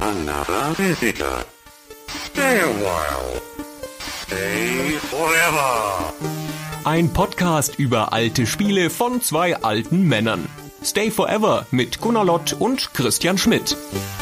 another visitor. Stay a while. Stay forever. Ein Podcast über alte Spiele von zwei alten Männern. Stay Forever mit Gunnar Lott und Christian Schmidt.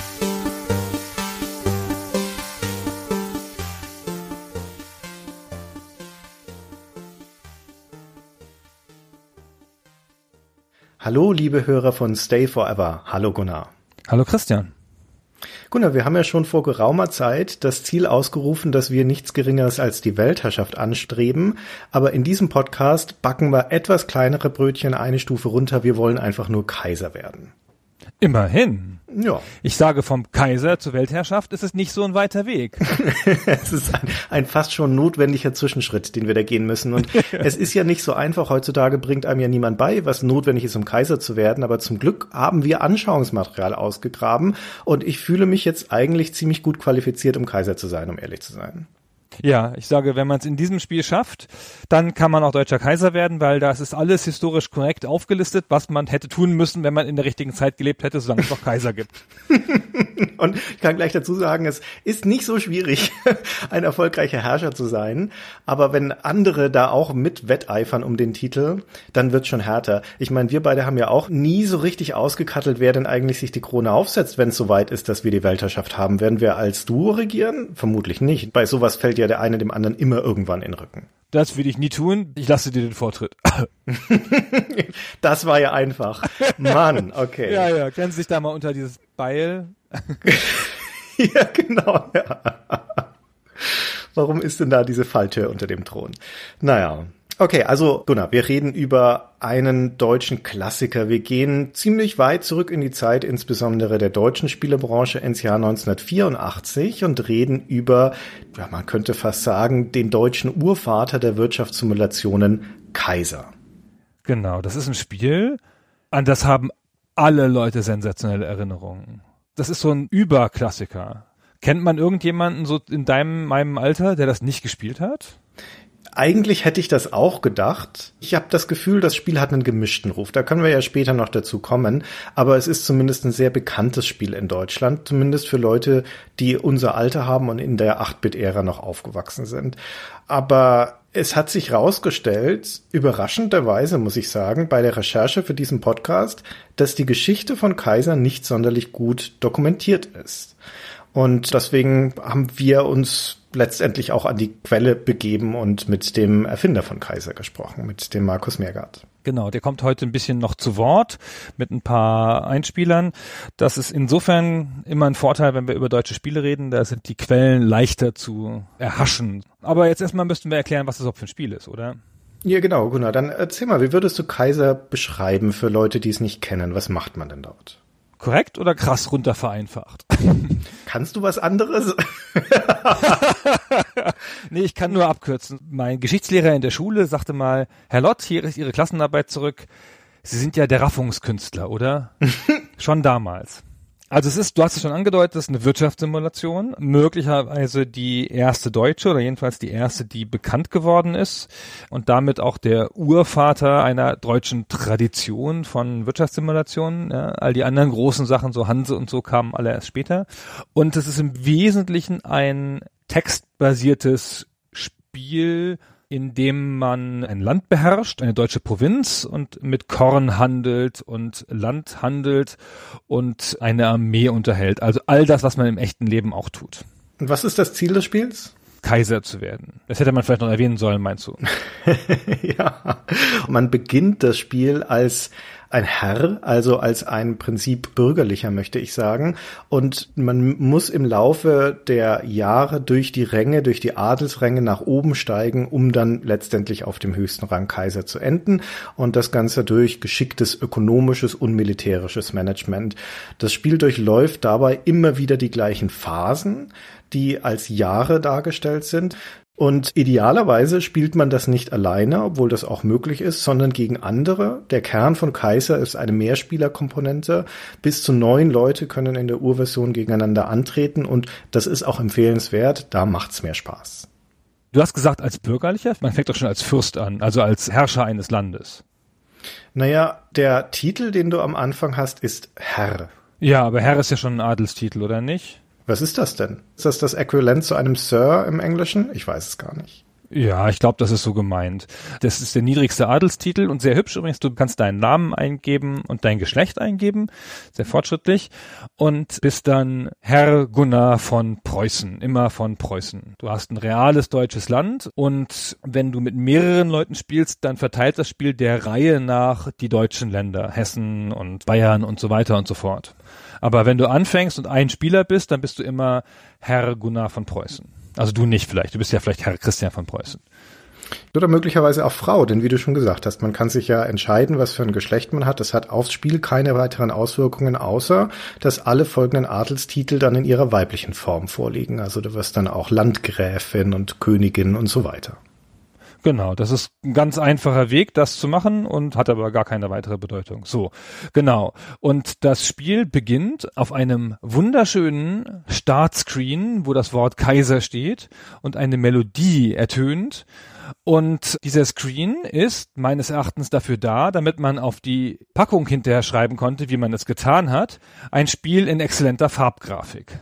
Hallo, liebe Hörer von Stay Forever. Hallo Gunnar. Hallo Christian. Gunnar, wir haben ja schon vor geraumer Zeit das Ziel ausgerufen, dass wir nichts Geringeres als die Weltherrschaft anstreben. Aber in diesem Podcast backen wir etwas kleinere Brötchen eine Stufe runter. Wir wollen einfach nur Kaiser werden. Immerhin. Ja. Ich sage, vom Kaiser zur Weltherrschaft ist es nicht so ein weiter Weg. Es ist ein fast schon notwendiger Zwischenschritt, den wir da gehen müssen. Und es ist ja nicht so einfach. Heutzutage bringt einem ja niemand bei, was notwendig ist, um Kaiser zu werden. Aber zum Glück haben wir Anschauungsmaterial ausgegraben. Und ich fühle mich jetzt eigentlich ziemlich gut qualifiziert, um Kaiser zu sein, um ehrlich zu sein. Ja, ich sage, wenn man es in diesem Spiel schafft, dann kann man auch deutscher Kaiser werden, weil das ist alles historisch korrekt aufgelistet, was man hätte tun müssen, wenn man in der richtigen Zeit gelebt hätte, solange es noch Kaiser gibt. Und ich kann gleich dazu sagen, es ist nicht so schwierig, ein erfolgreicher Herrscher zu sein. Aber wenn andere da auch mit wetteifern um den Titel, dann wird's schon härter. Ich meine, wir beide haben ja auch nie so richtig ausgekattelt, wer denn eigentlich sich die Krone aufsetzt, wenn es soweit ist, dass wir die Weltherrschaft haben. Werden wir als Duo regieren? Vermutlich nicht. Bei sowas fällt ja der eine dem anderen immer irgendwann in den Rücken. Das würde ich nie tun. Ich lasse dir den Vortritt. Das war ja einfach. Mann, okay. Ja, kennen Sie sich da mal unter dieses Beil? Ja, genau. Ja. Warum ist denn da diese Falltür unter dem Thron? Naja. Okay, also Gunnar, wir reden über einen deutschen Klassiker. Wir gehen ziemlich weit zurück in die Zeit, insbesondere der deutschen Spielebranche ins Jahr 1984 und reden über, ja, man könnte fast sagen, den deutschen Urvater der Wirtschaftssimulationen, Kaiser. Genau, das ist ein Spiel, an das haben alle Leute sensationelle Erinnerungen. Das ist so ein Überklassiker. Kennt man irgendjemanden so in meinem Alter, der das nicht gespielt hat? Eigentlich hätte ich das auch gedacht. Ich habe das Gefühl, das Spiel hat einen gemischten Ruf. Da können wir ja später noch dazu kommen. Aber es ist zumindest ein sehr bekanntes Spiel in Deutschland. Zumindest für Leute, die unser Alter haben und in der 8-Bit-Ära noch aufgewachsen sind. Aber es hat sich rausgestellt, überraschenderweise muss ich sagen, bei der Recherche für diesen Podcast, dass die Geschichte von Kaiser nicht sonderlich gut dokumentiert ist. Und deswegen haben wir uns letztendlich auch an die Quelle begeben und mit dem Erfinder von Kaiser gesprochen, mit dem Markus Meergart. Genau, der kommt heute ein bisschen noch zu Wort mit ein paar Einspielern. Das ist insofern immer ein Vorteil, wenn wir über deutsche Spiele reden. Da sind die Quellen leichter zu erhaschen. Aber jetzt erstmal müssten wir erklären, was das überhaupt für ein Spiel ist, oder? Ja, genau, Gunnar. Dann erzähl mal, wie würdest du Kaiser beschreiben für Leute, die es nicht kennen? Was macht man denn dort? Korrekt oder krass runter vereinfacht? Kannst du was anderes? Nee, ich kann nur abkürzen. Mein Geschichtslehrer in der Schule sagte mal, Herr Lott, hier ist Ihre Klassenarbeit zurück. Sie sind ja der Raffungskünstler, oder? Schon damals. Also es ist, du hast es schon angedeutet, es ist eine Wirtschaftssimulation, möglicherweise die erste deutsche oder jedenfalls die erste, die bekannt geworden ist und damit auch der Urvater einer deutschen Tradition von Wirtschaftssimulationen. Ja, all die anderen großen Sachen, so Hanse und so, kamen alle erst später. Und es ist im Wesentlichen ein textbasiertes Spiel, in dem man ein Land beherrscht, eine deutsche Provinz und mit Korn handelt und Land handelt und eine Armee unterhält. Also all das, was man im echten Leben auch tut. Und was ist das Ziel des Spiels? Kaiser zu werden. Das hätte man vielleicht noch erwähnen sollen, meinst du? Ja, man beginnt das Spiel als ein Herr, also als ein Prinzip bürgerlicher, möchte ich sagen. Und man muss im Laufe der Jahre durch die Ränge, durch die Adelsränge nach oben steigen, um dann letztendlich auf dem höchsten Rang Kaiser zu enden. Und das Ganze durch geschicktes ökonomisches und militärisches Management. Das Spiel durchläuft dabei immer wieder die gleichen Phasen, die als Jahre dargestellt sind. Und idealerweise spielt man das nicht alleine, obwohl das auch möglich ist, sondern gegen andere. Der Kern von Kaiser ist eine Mehrspielerkomponente. Bis zu 9 Leute können in der Urversion gegeneinander antreten und das ist auch empfehlenswert. Da macht's mehr Spaß. Du hast gesagt, als Bürgerlicher? Man fängt doch schon als Fürst an, also als Herrscher eines Landes. Naja, der Titel, den du am Anfang hast, ist Herr. Ja, aber Herr ist ja schon ein Adelstitel, oder nicht? Was ist das denn? Ist das Äquivalent zu einem Sir im Englischen? Ich weiß es gar nicht. Ja, ich glaube, das ist so gemeint. Das ist der niedrigste Adelstitel und sehr hübsch übrigens. Du kannst deinen Namen eingeben und dein Geschlecht eingeben, sehr fortschrittlich, und bist dann Herr Gunnar von Preußen, immer von Preußen. Du hast ein reales deutsches Land und wenn du mit mehreren Leuten spielst, dann verteilt das Spiel der Reihe nach die deutschen Länder, Hessen und Bayern und so weiter und so fort. Aber wenn du anfängst und ein Spieler bist, dann bist du immer Herr Gunnar von Preußen. Also du nicht vielleicht, du bist ja vielleicht Herr Christian von Preußen. Oder möglicherweise auch Frau, denn wie du schon gesagt hast, man kann sich ja entscheiden, was für ein Geschlecht man hat. Das hat aufs Spiel keine weiteren Auswirkungen, außer dass alle folgenden Adelstitel dann in ihrer weiblichen Form vorliegen. Also du wirst dann auch Landgräfin und Königin und so weiter. Genau, das ist ein ganz einfacher Weg, das zu machen und hat aber gar keine weitere Bedeutung. So, genau. Und das Spiel beginnt auf einem wunderschönen Startscreen, wo das Wort Kaiser steht und eine Melodie ertönt. Und dieser Screen ist meines Erachtens dafür da, damit man auf die Packung hinterher schreiben konnte, wie man es getan hat, ein Spiel in exzellenter Farbgrafik.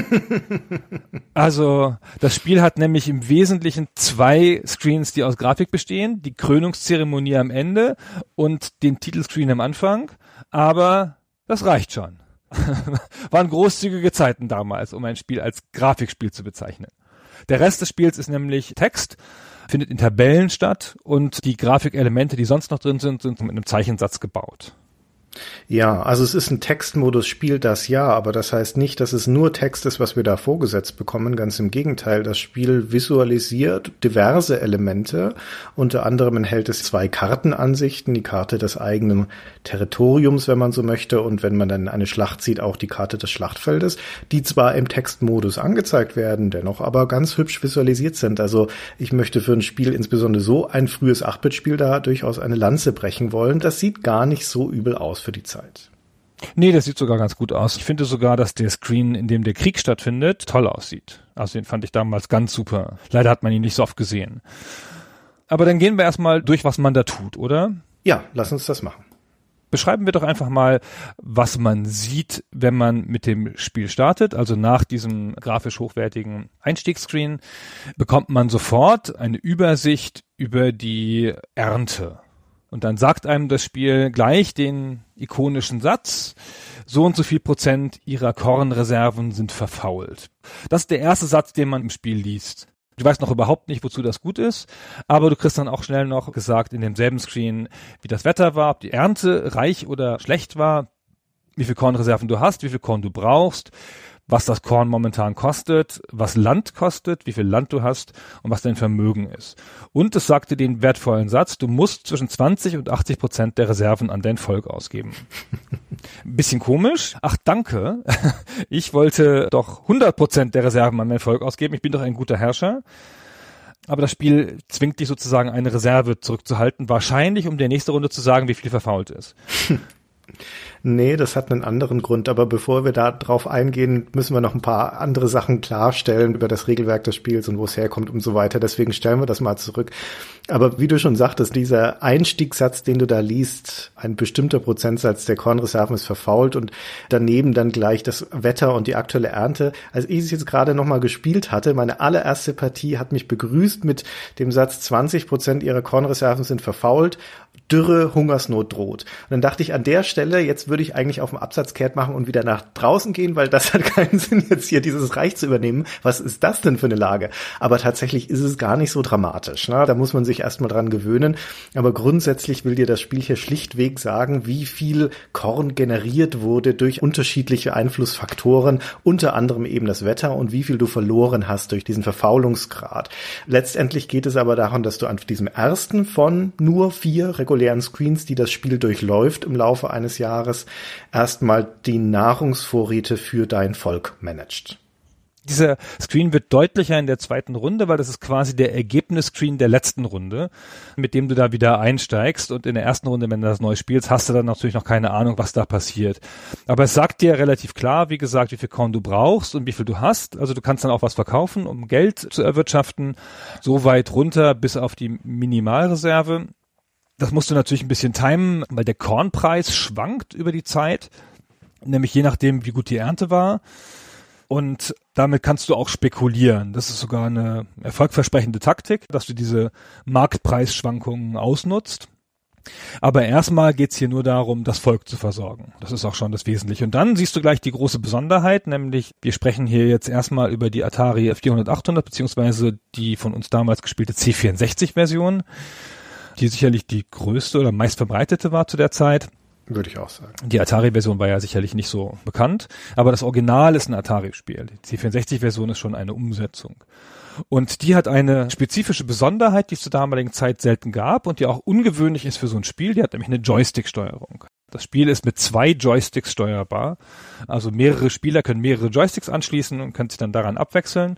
Also das Spiel hat nämlich im Wesentlichen 2 Screens, die aus Grafik bestehen, die Krönungszeremonie am Ende und den Titelscreen am Anfang, aber das reicht schon. Waren großzügige Zeiten damals, um ein Spiel als Grafikspiel zu bezeichnen. Der Rest des Spiels ist nämlich Text, findet in Tabellen statt und die Grafikelemente, die sonst noch drin sind, sind mit einem Zeichensatz gebaut. Ja, also es ist ein Textmodus-Spiel, das ja, aber das heißt nicht, dass es nur Text ist, was wir da vorgesetzt bekommen. Ganz im Gegenteil, das Spiel visualisiert diverse Elemente. Unter anderem enthält es 2 Kartenansichten, die Karte des eigenen Territoriums, wenn man so möchte, und wenn man dann eine Schlacht sieht, auch die Karte des Schlachtfeldes, die zwar im Textmodus angezeigt werden, dennoch aber ganz hübsch visualisiert sind. Also ich möchte für ein Spiel, insbesondere so ein frühes 8-Bit-Spiel, da durchaus eine Lanze brechen wollen. Das sieht gar nicht so übel aus für die Zeit. Nee, das sieht sogar ganz gut aus. Ich finde sogar, dass der Screen, in dem der Krieg stattfindet, toll aussieht. Also den fand ich damals ganz super. Leider hat man ihn nicht so oft gesehen. Aber dann gehen wir erstmal durch, was man da tut, oder? Ja, lass uns das machen. Beschreiben wir doch einfach mal, was man sieht, wenn man mit dem Spiel startet. Also nach diesem grafisch hochwertigen Einstiegsscreen bekommt man sofort eine Übersicht über die Ernte. Und dann sagt einem das Spiel gleich den ikonischen Satz, so und so viel % ihrer Kornreserven sind verfault. Das ist der erste Satz, den man im Spiel liest. Du weißt noch überhaupt nicht, wozu das gut ist, aber du kriegst dann auch schnell noch gesagt in demselben Screen, wie das Wetter war, ob die Ernte reich oder schlecht war, wie viel Kornreserven du hast, wie viel Korn du brauchst, was das Korn momentan kostet, was Land kostet, wie viel Land du hast und was dein Vermögen ist. Und es sagte den wertvollen Satz, du musst zwischen 20 und 80% der Reserven an dein Volk ausgeben. Ein bisschen komisch. Ach, danke. Ich wollte doch 100% der Reserven an mein Volk ausgeben. Ich bin doch ein guter Herrscher. Aber das Spiel zwingt dich sozusagen, eine Reserve zurückzuhalten, wahrscheinlich um der nächste Runde zu sagen, wie viel verfault ist. Nee, das hat einen anderen Grund. Aber bevor wir da drauf eingehen, müssen wir noch ein paar andere Sachen klarstellen über das Regelwerk des Spiels und wo es herkommt und so weiter. Deswegen stellen wir das mal zurück. Aber wie du schon sagtest, dieser Einstiegssatz, den du da liest, ein bestimmter Prozentsatz der Kornreserven ist verfault und daneben dann gleich das Wetter und die aktuelle Ernte. Als ich es jetzt gerade nochmal gespielt hatte, meine allererste Partie hat mich begrüßt mit dem Satz, 20% ihrer Kornreserven sind verfault, Dürre, Hungersnot droht. Und dann dachte ich, an der Stelle, jetzt würde ich eigentlich auf den Absatz kehrt machen und wieder nach draußen gehen, weil das hat keinen Sinn, jetzt hier dieses Reich zu übernehmen. Was ist das denn für eine Lage? Aber tatsächlich ist es gar nicht so dramatisch. Ne? Da muss man sich erstmal dran gewöhnen. Aber grundsätzlich will dir das Spiel hier schlichtweg sagen, wie viel Korn generiert wurde durch unterschiedliche Einflussfaktoren, unter anderem eben das Wetter und wie viel du verloren hast durch diesen Verfaulungsgrad. Letztendlich geht es aber darum, dass du an diesem ersten von nur 4 regulären Screens, die das Spiel durchläuft im Laufe eines Jahres, erstmal die Nahrungsvorräte für dein Volk managt. Dieser Screen wird deutlicher in der zweiten Runde, weil das ist quasi der Ergebnisscreen der letzten Runde, mit dem du da wieder einsteigst. Und in der ersten Runde, wenn du das neu spielst, hast du dann natürlich noch keine Ahnung, was da passiert. Aber es sagt dir relativ klar, wie gesagt, wie viel Korn du brauchst und wie viel du hast. Also du kannst dann auch was verkaufen, um Geld zu erwirtschaften, so weit runter bis auf die Minimalreserve. Das musst du natürlich ein bisschen timen, weil der Kornpreis schwankt über die Zeit, nämlich je nachdem, wie gut die Ernte war. Und damit kannst du auch spekulieren. Das ist sogar eine erfolgversprechende Taktik, dass du diese Marktpreisschwankungen ausnutzt. Aber erstmal geht's hier nur darum, das Volk zu versorgen. Das ist auch schon das Wesentliche. Und dann siehst du gleich die große Besonderheit, nämlich wir sprechen hier jetzt erstmal über die Atari 400/800 beziehungsweise die von uns damals gespielte C64-Version, die sicherlich die größte oder meistverbreitete war zu der Zeit. Würde ich auch sagen. Die Atari-Version war ja sicherlich nicht so bekannt, aber das Original ist ein Atari-Spiel. Die C64-Version ist schon eine Umsetzung. Und die hat eine spezifische Besonderheit, die es zur damaligen Zeit selten gab und die auch ungewöhnlich ist für so ein Spiel. Die hat nämlich eine Joystick-Steuerung. Das Spiel ist mit 2 Joysticks steuerbar. Also mehrere Spieler können mehrere Joysticks anschließen und können sich dann daran abwechseln.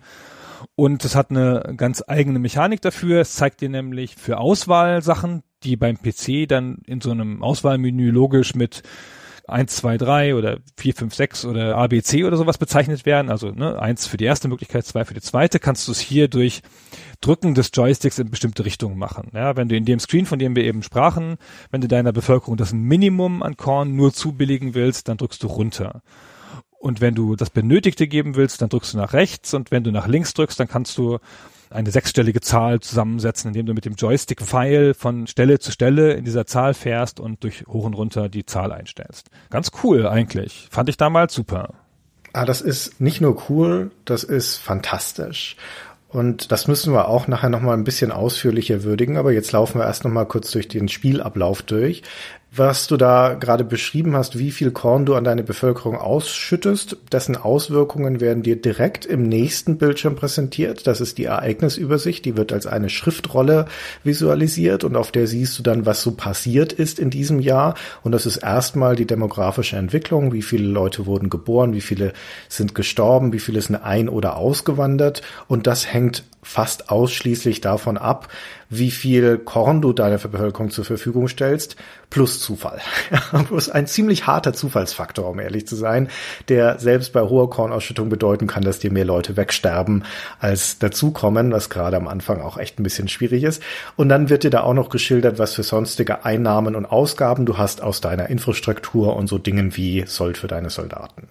Und es hat eine ganz eigene Mechanik dafür. Es zeigt dir nämlich für Auswahlsachen, die beim PC dann in so einem Auswahlmenü logisch mit 1, 2, 3 oder 4, 5, 6 oder ABC oder sowas bezeichnet werden. Also 1 für die erste Möglichkeit, 2 für die zweite. Kannst du es hier durch Drücken des Joysticks in bestimmte Richtungen machen. Ja, wenn du in dem Screen, von dem wir eben sprachen, wenn du deiner Bevölkerung das Minimum an Korn nur zubilligen willst, dann drückst du runter. Und wenn du das Benötigte geben willst, dann drückst du nach rechts. Und wenn du nach links drückst, dann kannst du eine 6-stellige Zahl zusammensetzen, indem du mit dem Joystick-Pfeil von Stelle zu Stelle in dieser Zahl fährst und durch hoch und runter die Zahl einstellst. Ganz cool eigentlich. Fand ich damals super. Das ist nicht nur cool, das ist fantastisch. Und das müssen wir auch nachher nochmal ein bisschen ausführlicher würdigen, aber jetzt laufen wir erst nochmal kurz durch den Spielablauf durch. Was du da gerade beschrieben hast, wie viel Korn du an deine Bevölkerung ausschüttest, dessen Auswirkungen werden dir direkt im nächsten Bildschirm präsentiert. Das ist die Ereignisübersicht, die wird als eine Schriftrolle visualisiert und auf der siehst du dann, was so passiert ist in diesem Jahr. Und das ist erstmal die demografische Entwicklung, wie viele Leute wurden geboren, wie viele sind gestorben, wie viele sind ein- oder ausgewandert. Und das hängt fast ausschließlich davon ab, wie viel Korn du deiner Bevölkerung zur Verfügung stellst, plus Zufall. Plus ein ziemlich harter Zufallsfaktor, um ehrlich zu sein, der selbst bei hoher Kornausschüttung bedeuten kann, dass dir mehr Leute wegsterben, als dazukommen, was gerade am Anfang auch echt ein bisschen schwierig ist. Und dann wird dir da auch noch geschildert, was für sonstige Einnahmen und Ausgaben du hast aus deiner Infrastruktur und so Dingen wie Sold für deine Soldaten.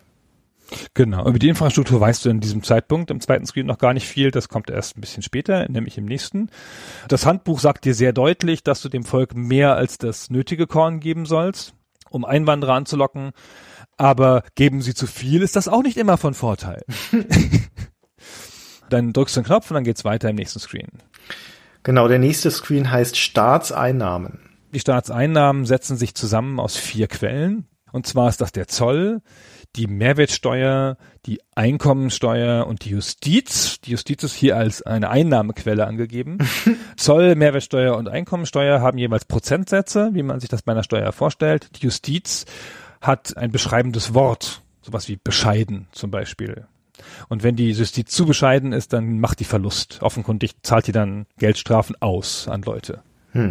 Genau, über die Infrastruktur weißt du in diesem Zeitpunkt im zweiten Screen noch gar nicht viel, das kommt erst ein bisschen später, nämlich im nächsten. Das Handbuch sagt dir sehr deutlich, dass du dem Volk mehr als das nötige Korn geben sollst, um Einwanderer anzulocken, aber geben sie zu viel, ist das auch nicht immer von Vorteil. Dann drückst du den Knopf und dann geht's weiter im nächsten Screen. Genau, der nächste Screen heißt Staatseinnahmen. Die Staatseinnahmen setzen sich zusammen aus 4 Quellen, und zwar ist das der Zoll, die Mehrwertsteuer, die Einkommensteuer und die Justiz. Die Justiz ist hier als eine Einnahmequelle angegeben. Zoll, Mehrwertsteuer und Einkommensteuer haben jeweils Prozentsätze, wie man sich das bei einer Steuer vorstellt. Die Justiz hat ein beschreibendes Wort, sowas wie bescheiden zum Beispiel. Und wenn die Justiz zu bescheiden ist, dann macht die Verlust. Offenkundig zahlt die dann Geldstrafen aus an Leute.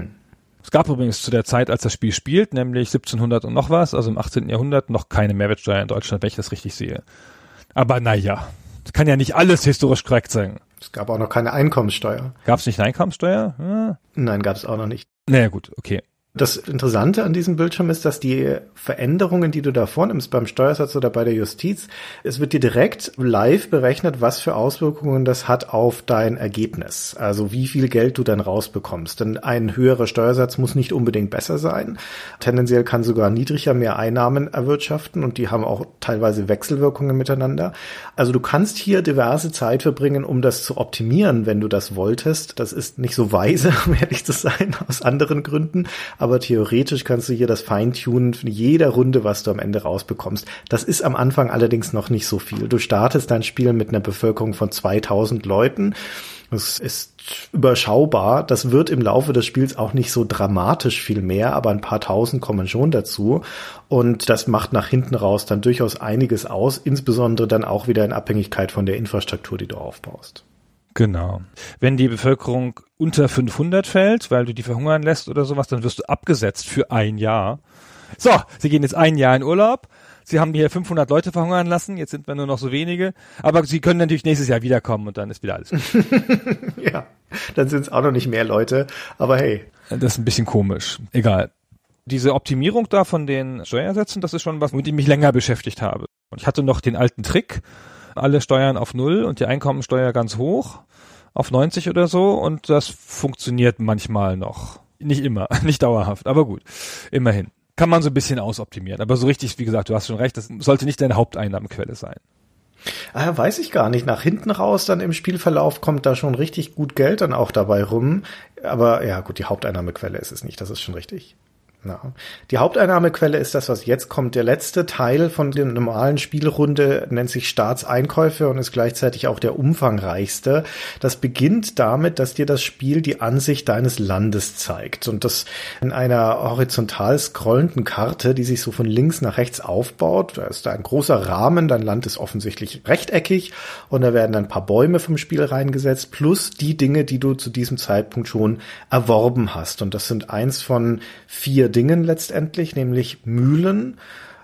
Es gab übrigens zu der Zeit, als das Spiel spielt, nämlich 1700 und noch was, also im 18. Jahrhundert, noch keine Mehrwertsteuer in Deutschland, wenn ich das richtig sehe. Aber naja, das kann ja nicht alles historisch korrekt sein. Es gab auch noch keine Einkommenssteuer. Gab es nicht eine Einkommenssteuer? Ja. Nein, gab es auch noch nicht. Naja gut, okay. Das Interessante an diesem Bildschirm ist, dass die Veränderungen, die du da vornimmst beim Steuersatz oder bei der Justiz, es wird dir direkt live berechnet, was für Auswirkungen das hat auf dein Ergebnis. Also wie viel Geld du dann rausbekommst. Denn ein höherer Steuersatz muss nicht unbedingt besser sein. Tendenziell kann sogar niedriger mehr Einnahmen erwirtschaften und die haben auch teilweise Wechselwirkungen miteinander. Also du kannst hier diverse Zeit verbringen, um das zu optimieren, wenn du das wolltest. Das ist nicht so weise, um ehrlich zu sein, aus anderen Gründen. Aber theoretisch kannst du hier das Feintunen für jeder Runde, was du am Ende rausbekommst. Das ist am Anfang allerdings noch nicht so viel. Du startest dein Spiel mit einer Bevölkerung von 2000 Leuten. Das ist überschaubar. Das wird im Laufe des Spiels auch nicht so dramatisch viel mehr, aber ein paar Tausend kommen schon dazu. Und das macht nach hinten raus dann durchaus einiges aus, insbesondere dann auch wieder in Abhängigkeit von der Infrastruktur, die du aufbaust. Genau. Wenn die Bevölkerung unter 500 fällt, weil du die verhungern lässt oder sowas, dann wirst du abgesetzt für ein Jahr. So, sie gehen jetzt ein Jahr in Urlaub. Sie haben hier 500 Leute verhungern lassen. Jetzt sind wir nur noch so wenige. Aber sie können natürlich nächstes Jahr wiederkommen und dann ist wieder alles gut. Ja, dann sind es auch noch nicht mehr Leute. Aber hey. Das ist ein bisschen komisch. Egal. Diese Optimierung da von den Steuersätzen, das ist schon was, mit dem ich mich länger beschäftigt habe. Und ich hatte noch den alten Trick. alle Steuern auf 0 und die Einkommensteuer ganz hoch, auf 90 oder so, und das funktioniert manchmal noch. Nicht immer, nicht dauerhaft, aber gut, immerhin. Kann man so ein bisschen ausoptimieren, aber so richtig, wie gesagt, du hast schon recht, das sollte nicht deine Haupteinnahmequelle sein. Weiß ich gar nicht. Nach hinten raus dann im Spielverlauf kommt da schon richtig gut Geld dann auch dabei rum. Aber ja gut, die Haupteinnahmequelle ist es nicht, das ist schon richtig. Ja. Die Haupteinnahmequelle ist das, was jetzt kommt. Der letzte Teil von der normalen Spielrunde nennt sich Staatseinkäufe und ist gleichzeitig auch der umfangreichste. Das beginnt damit, dass dir das Spiel die Ansicht deines Landes zeigt. Und das in einer horizontal scrollenden Karte, die sich so von links nach rechts aufbaut. Da ist da ein großer Rahmen, dein Land ist offensichtlich rechteckig und da werden ein paar Bäume vom Spiel reingesetzt, plus die Dinge, die du zu diesem Zeitpunkt schon erworben hast. Und das sind eins von 4 Dingen letztendlich, nämlich Mühlen,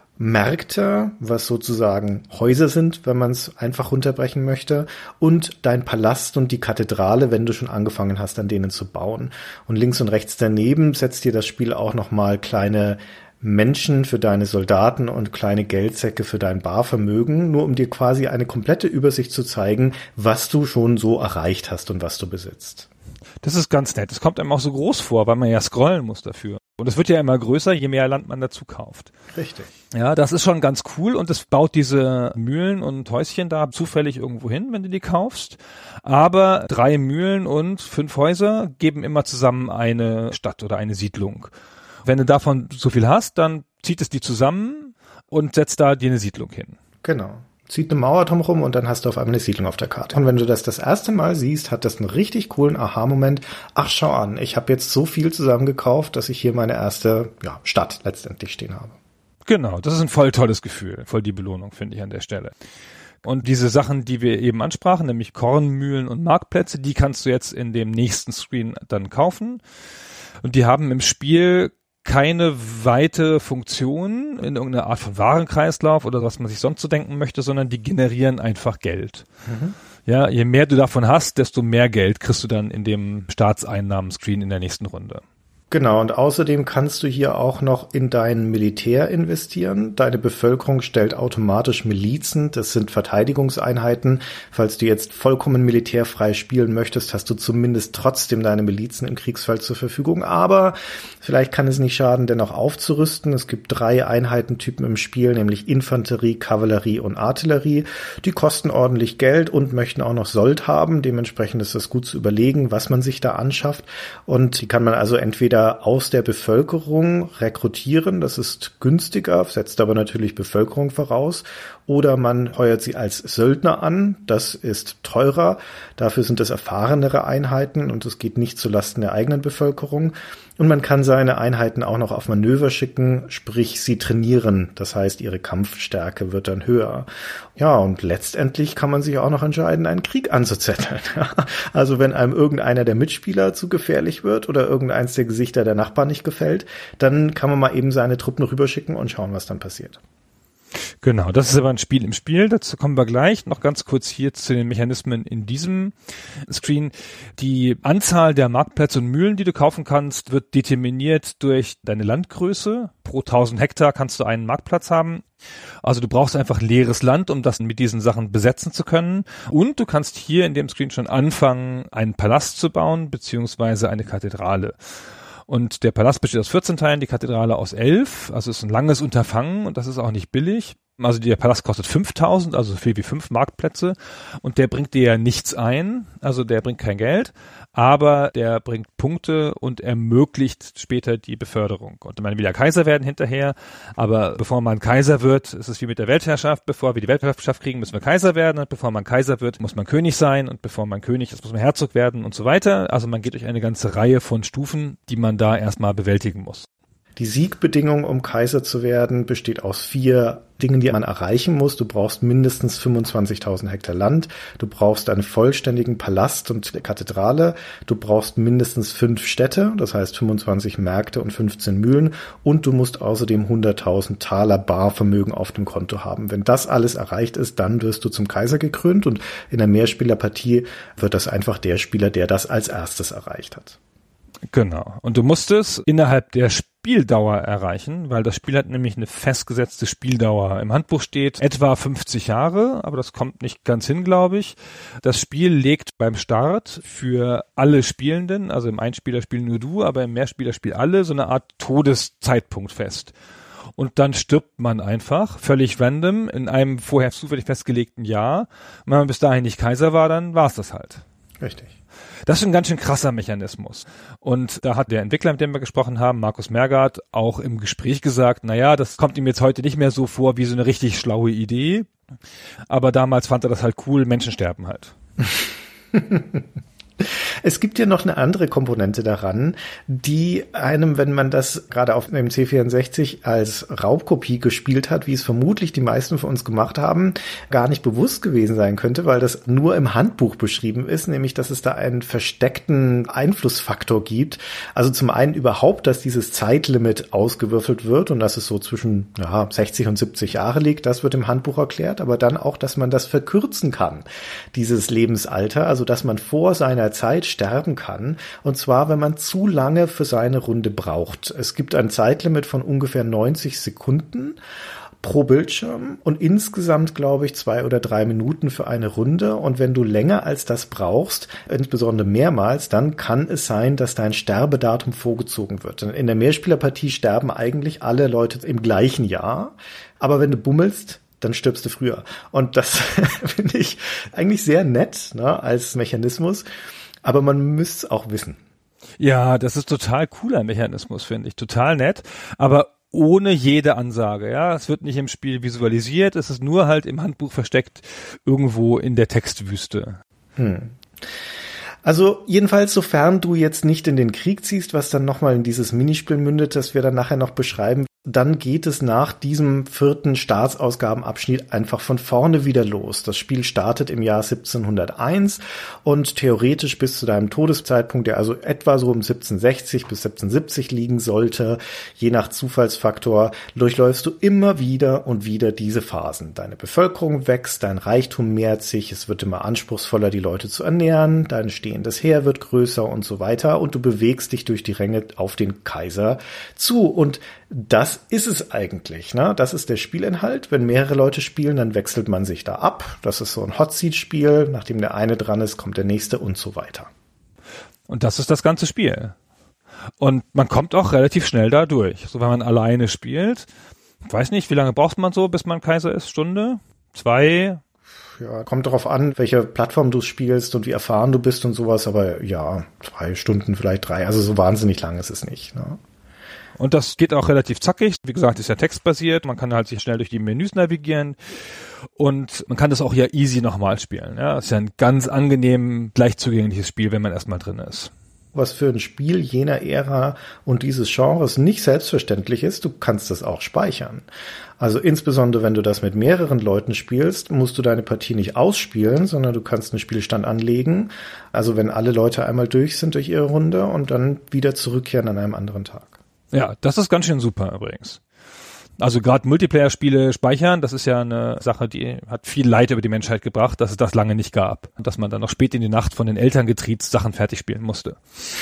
Märkte, was sozusagen Häuser sind, wenn man es einfach runterbrechen möchte, und dein Palast und die Kathedrale, wenn du schon angefangen hast, an denen zu bauen. Und links und rechts daneben setzt dir das Spiel auch nochmal kleine Menschen für deine Soldaten und kleine Geldsäcke für dein Barvermögen, nur um dir quasi eine komplette Übersicht zu zeigen, was du schon so erreicht hast und was du besitzt. Das ist ganz nett. Das kommt einem auch so groß vor, weil man ja scrollen muss dafür. Und es wird ja immer größer, je mehr Land man dazu kauft. Richtig. Ja, das ist schon ganz cool und es baut diese Mühlen und Häuschen da zufällig irgendwo hin, wenn du die kaufst. Aber 3 Mühlen und 5 Häuser geben immer zusammen eine Stadt oder eine Siedlung. Wenn du davon so viel hast, dann zieht es die zusammen und setzt da dir eine Siedlung hin. Genau. Zieht eine Mauer drumherum und dann hast du auf einmal eine Siedlung auf der Karte. Und wenn du das erste Mal siehst, hat das einen richtig coolen Aha-Moment. Ach, schau an, ich habe jetzt so viel zusammengekauft, dass ich hier meine erste Stadt letztendlich stehen habe. Genau, das ist ein voll tolles Gefühl, voll die Belohnung, finde ich an der Stelle. Und diese Sachen, die wir eben ansprachen, nämlich Kornmühlen und Marktplätze, die kannst du jetzt in dem nächsten Screen dann kaufen. Und die haben im Spiel keine weite Funktion in irgendeiner Art von Warenkreislauf oder was man sich sonst so denken möchte, sondern die generieren einfach Geld. Mhm. Ja, je mehr du davon hast, desto mehr Geld kriegst du dann in dem Staatseinnahmen-Screen in der nächsten Runde. Genau, und außerdem kannst du hier auch noch in dein Militär investieren. Deine Bevölkerung stellt automatisch Milizen, das sind Verteidigungseinheiten. Falls du jetzt vollkommen militärfrei spielen möchtest, hast du zumindest trotzdem deine Milizen im Kriegsfall zur Verfügung. Aber vielleicht kann es nicht schaden, dennoch aufzurüsten. Es gibt 3 Einheitentypen im Spiel, nämlich Infanterie, Kavallerie und Artillerie. Die kosten ordentlich Geld und möchten auch noch Sold haben. Dementsprechend ist es gut zu überlegen, was man sich da anschafft. Und die kann man also entweder aus der Bevölkerung rekrutieren, das ist günstiger, setzt aber natürlich Bevölkerung voraus, oder man heuert sie als Söldner an, das ist teurer, dafür sind es erfahrenere Einheiten und es geht nicht zulasten der eigenen Bevölkerung. Und man kann seine Einheiten auch noch auf Manöver schicken, sprich sie trainieren, das heißt ihre Kampfstärke wird dann höher. Ja, und letztendlich kann man sich auch noch entscheiden, einen Krieg anzuzetteln. Also wenn einem irgendeiner der Mitspieler zu gefährlich wird oder irgendeins der Gesichter der Nachbarn nicht gefällt, dann kann man mal eben seine Truppen rüberschicken und schauen, was dann passiert. Genau, das ist aber ein Spiel im Spiel, dazu kommen wir gleich. Noch ganz kurz hier zu den Mechanismen in diesem Screen. Die Anzahl der Marktplätze und Mühlen, die du kaufen kannst, wird determiniert durch deine Landgröße. Pro 1000 Hektar kannst du einen Marktplatz haben. Also du brauchst einfach leeres Land, um das mit diesen Sachen besetzen zu können. Und du kannst hier in dem Screen schon anfangen, einen Palast zu bauen, beziehungsweise eine Kathedrale. Und der Palast besteht aus 14 Teilen, die Kathedrale aus 11. Also es ist ein langes Unterfangen und das ist auch nicht billig. Also der Palast kostet 5.000, also so viel wie 5 Marktplätze. Und der bringt dir ja nichts ein, also der bringt kein Geld, aber der bringt Punkte und ermöglicht später die Beförderung. Und man will ja Kaiser werden hinterher, aber bevor man Kaiser wird, ist es wie mit der Weltherrschaft. Bevor wir die Weltherrschaft kriegen, müssen wir Kaiser werden. Und bevor man Kaiser wird, muss man König sein. Und bevor man König ist, muss man Herzog werden und so weiter. Also man geht durch eine ganze Reihe von Stufen, die man da erstmal bewältigen muss. Die Siegbedingung, um Kaiser zu werden, besteht aus 4 Dingen, die man erreichen muss. Du brauchst mindestens 25.000 Hektar Land. Du brauchst einen vollständigen Palast und eine Kathedrale. Du brauchst mindestens 5 Städte, das heißt 25 Märkte und 15 Mühlen. Und du musst außerdem 100.000 Taler Barvermögen auf dem Konto haben. Wenn das alles erreicht ist, dann wirst du zum Kaiser gekrönt. Und in der Mehrspielerpartie wird das einfach der Spieler, der das als erstes erreicht hat. Genau. Und du musst es innerhalb der Spieldauer erreichen, weil das Spiel hat nämlich eine festgesetzte Spieldauer. Im Handbuch steht etwa 50 Jahre, aber das kommt nicht ganz hin, glaube ich. Das Spiel legt beim Start für alle Spielenden, also im Einspielerspiel nur du, aber im Mehrspielerspiel alle, so eine Art Todeszeitpunkt fest. Und dann stirbt man einfach, völlig random, in einem vorher zufällig festgelegten Jahr. Und wenn man bis dahin nicht Kaiser war, dann war es das halt. Richtig. Das ist ein ganz schön krasser Mechanismus. Und da hat der Entwickler, mit dem wir gesprochen haben, Markus Mergard, auch im Gespräch gesagt, naja, das kommt ihm jetzt heute nicht mehr so vor wie so eine richtig schlaue Idee. Aber damals fand er das halt cool, Menschen sterben halt. Es gibt ja noch eine andere Komponente daran, die einem, wenn man das gerade auf dem C64 als Raubkopie gespielt hat, wie es vermutlich die meisten von uns gemacht haben, gar nicht bewusst gewesen sein könnte, weil das nur im Handbuch beschrieben ist, nämlich dass es da einen versteckten Einflussfaktor gibt. Also zum einen überhaupt, dass dieses Zeitlimit ausgewürfelt wird und dass es so zwischen 60 und 70 Jahre liegt, das wird im Handbuch erklärt, aber dann auch, dass man das verkürzen kann, dieses Lebensalter, also dass man vor seiner Zeit sterben kann, und zwar, wenn man zu lange für seine Runde braucht. Es gibt ein Zeitlimit von ungefähr 90 Sekunden pro Bildschirm und insgesamt, glaube ich, 2 oder 3 Minuten für eine Runde, und wenn du länger als das brauchst, insbesondere mehrmals, dann kann es sein, dass dein Sterbedatum vorgezogen wird. In der Mehrspielerpartie sterben eigentlich alle Leute im gleichen Jahr, aber wenn du bummelst, dann stirbst du früher. Und das finde ich eigentlich sehr nett, ne, als Mechanismus. Aber man müsste es auch wissen. Ja, das ist total cooler Mechanismus, finde ich. Total nett. Aber ohne jede Ansage, ja. Es wird nicht im Spiel visualisiert. Es ist nur halt im Handbuch versteckt irgendwo in der Textwüste. Also jedenfalls, sofern du jetzt nicht in den Krieg ziehst, was dann nochmal in dieses Minispiel mündet, das wir dann nachher noch beschreiben, dann geht es nach diesem 4. Staatsausgabenabschnitt einfach von vorne wieder los. Das Spiel startet im Jahr 1701 und theoretisch bis zu deinem Todeszeitpunkt, der also etwa so um 1760 bis 1770 liegen sollte, je nach Zufallsfaktor, durchläufst du immer wieder und wieder diese Phasen. Deine Bevölkerung wächst, dein Reichtum mehrt sich, es wird immer anspruchsvoller, die Leute zu ernähren, dein stehendes Heer wird größer und so weiter, und du bewegst dich durch die Ränge auf den Kaiser zu. Und das ist es eigentlich, ne? Das ist der Spielinhalt. Wenn mehrere Leute spielen, dann wechselt man sich da ab. Das ist so ein Hot-Seat-Spiel. Nachdem der eine dran ist, kommt der nächste und so weiter. Und das ist das ganze Spiel. Und man kommt auch relativ schnell da durch. So, wenn man alleine spielt, ich weiß nicht, wie lange braucht man so, bis man Kaiser ist? Stunde? 2? Ja, kommt darauf an, welche Plattform du spielst und wie erfahren du bist und sowas. Aber ja, 2 Stunden, vielleicht 3. Also so wahnsinnig lang ist es nicht, ne? Und das geht auch relativ zackig. Wie gesagt, ist ja textbasiert. Man kann halt sich schnell durch die Menüs navigieren. Und man kann das auch ja easy nochmal spielen. Ja, ist ja ein ganz angenehm, leicht zugängliches Spiel, wenn man erstmal drin ist. Was für ein Spiel jener Ära und dieses Genres nicht selbstverständlich ist, du kannst das auch speichern. Also insbesondere, wenn du das mit mehreren Leuten spielst, musst du deine Partie nicht ausspielen, sondern du kannst einen Spielstand anlegen. Also wenn alle Leute einmal durch sind durch ihre Runde und dann wieder zurückkehren an einem anderen Tag. Ja, das ist ganz schön super übrigens. Also gerade Multiplayer-Spiele speichern, das ist ja eine Sache, die hat viel Leid über die Menschheit gebracht, dass es das lange nicht gab. Und dass man dann noch spät in die Nacht von den Eltern getriezt Sachen fertig spielen musste.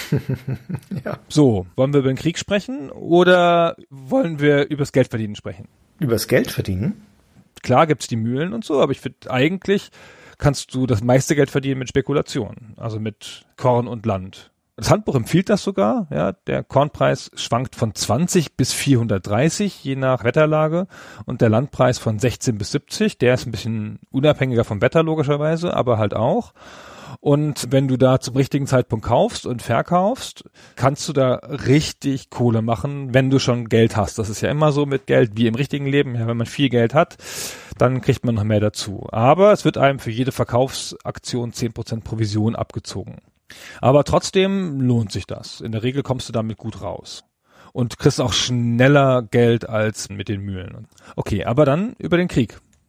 Ja. So, wollen wir über den Krieg sprechen oder wollen wir übers Geldverdienen sprechen? Übers Geld verdienen? Klar gibt's die Mühlen und so, aber ich finde, eigentlich kannst du das meiste Geld verdienen mit Spekulation, also mit Korn und Land. Das Handbuch empfiehlt das sogar, ja. Der Kornpreis schwankt von 20 bis 430, je nach Wetterlage, und der Landpreis von 16 bis 70. Der ist ein bisschen unabhängiger vom Wetter logischerweise, aber halt auch. Und wenn du da zum richtigen Zeitpunkt kaufst und verkaufst, kannst du da richtig Kohle machen, wenn du schon Geld hast. Das ist ja immer so mit Geld, wie im richtigen Leben. Ja, wenn man viel Geld hat, dann kriegt man noch mehr dazu. Aber es wird einem für jede Verkaufsaktion 10% Provision abgezogen. Aber trotzdem lohnt sich das. In der Regel kommst du damit gut raus. Und kriegst auch schneller Geld als mit den Mühlen. Okay, aber dann über den Krieg.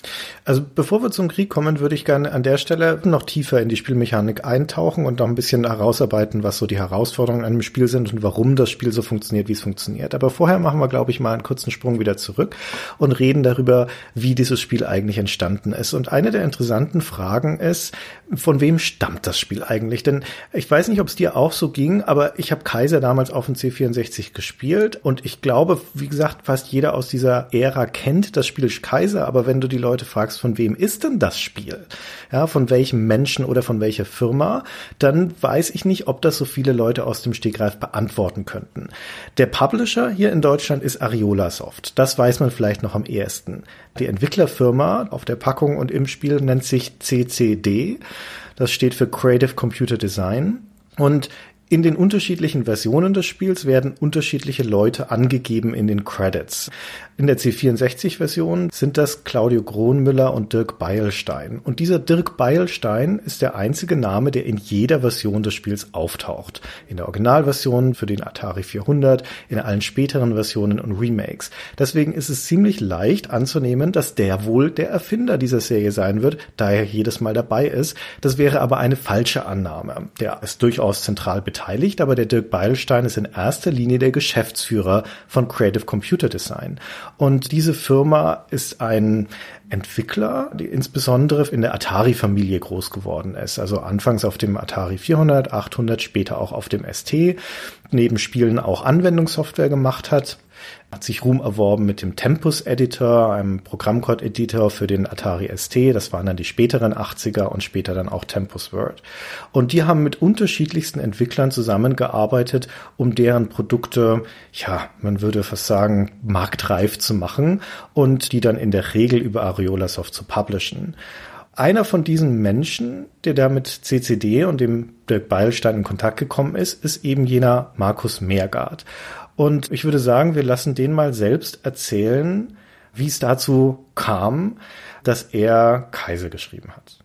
Also bevor wir zum Krieg kommen, würde ich gerne an der Stelle noch tiefer in die Spielmechanik eintauchen und noch ein bisschen herausarbeiten, was so die Herausforderungen an dem Spiel sind und warum das Spiel so funktioniert, wie es funktioniert. Aber vorher machen wir, glaube ich, mal einen kurzen Sprung wieder zurück und reden darüber, wie dieses Spiel eigentlich entstanden ist. Und eine der interessanten Fragen ist, von wem stammt das Spiel eigentlich? Denn ich weiß nicht, ob es dir auch so ging, aber ich habe Kaiser damals auf dem C64 gespielt und ich glaube, wie gesagt, fast jeder aus dieser Ära kennt das Spiel Kaiser, aber wenn du die Leute fragst, von wem ist denn das Spiel? Ja, von welchem Menschen oder von welcher Firma? Dann weiß ich nicht, ob das so viele Leute aus dem Stegreif beantworten könnten. Der Publisher hier in Deutschland ist Ariola Soft. Das weiß man vielleicht noch am ehesten. Die Entwicklerfirma auf der Packung und im Spiel nennt sich CCD. Das steht für Creative Computer Design. Und in den unterschiedlichen Versionen des Spiels werden unterschiedliche Leute angegeben in den Credits. In der C64-Version sind das Claudio Grohnmüller und Dirk Beilstein. Und dieser Dirk Beilstein ist der einzige Name, der in jeder Version des Spiels auftaucht. In der Originalversion für den Atari 400, in allen späteren Versionen und Remakes. Deswegen ist es ziemlich leicht anzunehmen, dass der wohl der Erfinder dieser Serie sein wird, da er jedes Mal dabei ist. Das wäre aber eine falsche Annahme. Der ist durchaus zentral beteiligt, aber der Dirk Beilstein ist in erster Linie der Geschäftsführer von Creative Computer Design. Und diese Firma ist ein Entwickler, die insbesondere in der Atari-Familie groß geworden ist. Also anfangs auf dem Atari 400, 800, später auch auf dem ST, neben Spielen auch Anwendungssoftware gemacht hat sich Ruhm erworben mit dem Tempus-Editor, einem Programmcode-Editor für den Atari ST. Das waren dann die späteren 80er und später dann auch Tempus Word. Und die haben mit unterschiedlichsten Entwicklern zusammengearbeitet, um deren Produkte, ja, man würde fast sagen, marktreif zu machen und die dann in der Regel über Ariola Soft zu publishen. Einer von diesen Menschen, der da mit CCD und dem Dirk Beilstein in Kontakt gekommen ist, ist eben jener Markus Meergart. Und ich würde sagen, wir lassen den mal selbst erzählen, wie es dazu kam, dass er Kaiser geschrieben hat.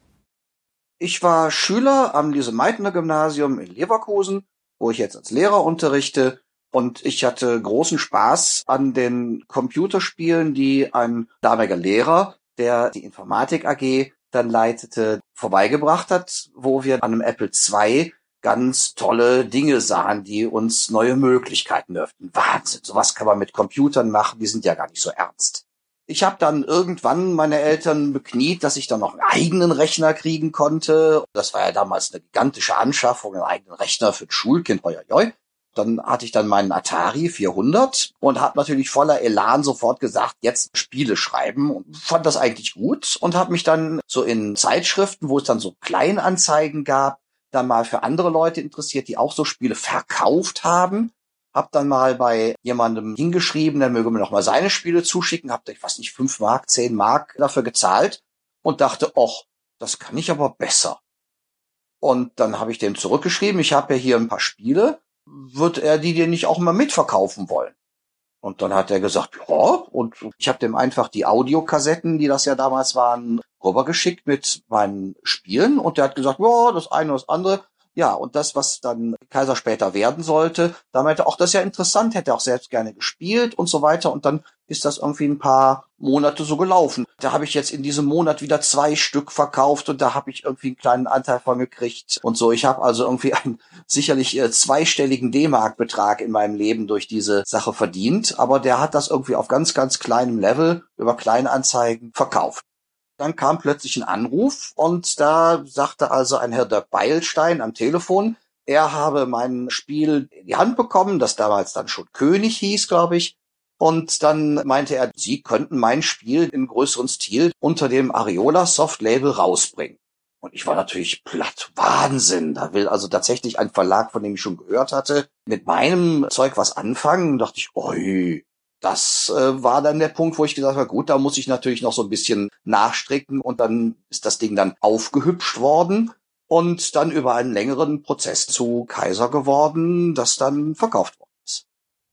Ich war Schüler am Lise-Meitner-Gymnasium in Leverkusen, wo ich jetzt als Lehrer unterrichte. Und ich hatte großen Spaß an den Computerspielen, die ein damaliger Lehrer, der die Informatik AG dann leitete, vorbeigebracht hat, wo wir an einem Apple II ganz tolle Dinge sahen, die uns neue Möglichkeiten öffnen. Wahnsinn, sowas kann man mit Computern machen, die sind ja gar nicht so ernst. Ich habe dann irgendwann meine Eltern bekniet, dass ich dann noch einen eigenen Rechner kriegen konnte. Das war ja damals eine gigantische Anschaffung, einen eigenen Rechner für ein Schulkind, hoi, hoi. Dann hatte ich dann meinen Atari 400 und habe natürlich voller Elan sofort gesagt, jetzt Spiele schreiben, und fand das eigentlich gut und habe mich dann so in Zeitschriften, wo es dann so Kleinanzeigen gab, dann mal für andere Leute interessiert, die auch so Spiele verkauft haben. Hab dann mal bei jemandem hingeschrieben, der möge mir noch mal seine Spiele zuschicken. Hab da, ich weiß nicht, 5 Mark, 10 Mark dafür gezahlt und dachte, och, das kann ich aber besser. Und dann habe ich dem zurückgeschrieben, ich habe ja hier ein paar Spiele, wird er die dir nicht auch mal mitverkaufen wollen? Und dann hat er gesagt, ja, und ich habe dem einfach die Audiokassetten, die das ja damals waren, rübergeschickt mit meinen Spielen, und der hat gesagt, ja, das eine oder das andere. Ja, und das, was dann Kaiser später werden sollte, da meinte er auch, das ist ja interessant, hätte er auch selbst gerne gespielt und so weiter. Und dann ist das irgendwie ein paar Monate so gelaufen. Da habe ich jetzt in diesem Monat wieder 2 Stück verkauft und da habe ich irgendwie einen kleinen Anteil von gekriegt und so. Ich habe also irgendwie einen sicherlich zweistelligen D-Mark-Betrag in meinem Leben durch diese Sache verdient. Aber der hat das irgendwie auf ganz, ganz kleinem Level über Kleinanzeigen verkauft. Dann kam plötzlich ein Anruf und da sagte also ein Herr Dirk Beilstein am Telefon, er habe mein Spiel in die Hand bekommen, das damals dann schon König hieß, glaube ich. Und dann meinte er, Sie könnten mein Spiel in größeren Stil unter dem Ariola Soft Label rausbringen. Und ich war natürlich platt. Wahnsinn. Da will also tatsächlich ein Verlag, von dem ich schon gehört hatte, mit meinem Zeug was anfangen. Da dachte ich, oi. Das war dann der Punkt, wo ich gesagt habe, gut, da muss ich natürlich noch so ein bisschen nachstricken, und dann ist das Ding dann aufgehübscht worden und dann über einen längeren Prozess zu Kaiser geworden, das dann verkauft worden ist.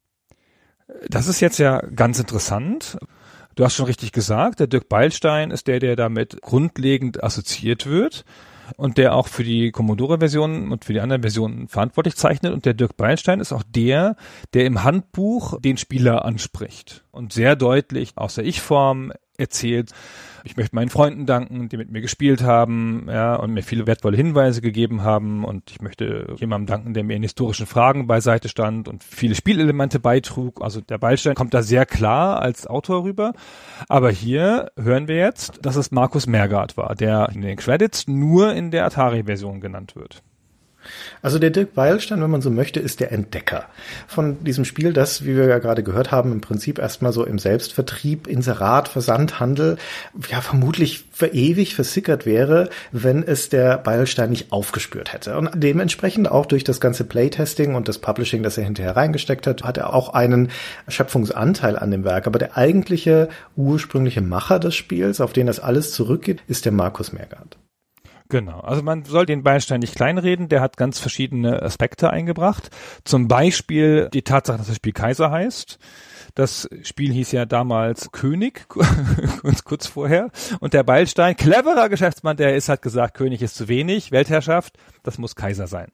Das ist jetzt ja ganz interessant. Du hast schon richtig gesagt, der Dirk Beilstein ist der damit grundlegend assoziiert wird und der auch für die Commodore-Version und für die anderen Versionen verantwortlich zeichnet. Und der Dirk Beilstein ist auch der im Handbuch den Spieler anspricht und sehr deutlich aus der Ich-Form erzählt. Ich möchte meinen Freunden danken, die mit mir gespielt haben, ja, und mir viele wertvolle Hinweise gegeben haben, und ich möchte jemandem danken, der mir in historischen Fragen beiseite stand und viele Spielelemente beitrug. Also der Beilstein kommt da sehr klar als Autor rüber. Aber hier hören wir jetzt, dass es Markus Mergard war, der in den Credits nur in der Atari-Version genannt wird. Also der Dirk Beilstein, wenn man so möchte, ist der Entdecker von diesem Spiel, das, wie wir ja gerade gehört haben, im Prinzip erstmal so im Selbstvertrieb, Inserat, Versandhandel, ja vermutlich ewig versickert wäre, wenn es der Beilstein nicht aufgespürt hätte. Und dementsprechend auch durch das ganze Playtesting und das Publishing, das er hinterher reingesteckt hat, hat er auch einen Schöpfungsanteil an dem Werk. Aber der eigentliche, ursprüngliche Macher des Spiels, auf den das alles zurückgeht, ist der Markus Mergard. Genau, also man soll den Beilstein nicht kleinreden, der hat ganz verschiedene Aspekte eingebracht. Zum Beispiel die Tatsache, dass das Spiel Kaiser heißt. Das Spiel hieß ja damals König, kurz vorher. Und der Beilstein, cleverer Geschäftsmann, der ist, hat gesagt, König ist zu wenig, Weltherrschaft, das muss Kaiser sein.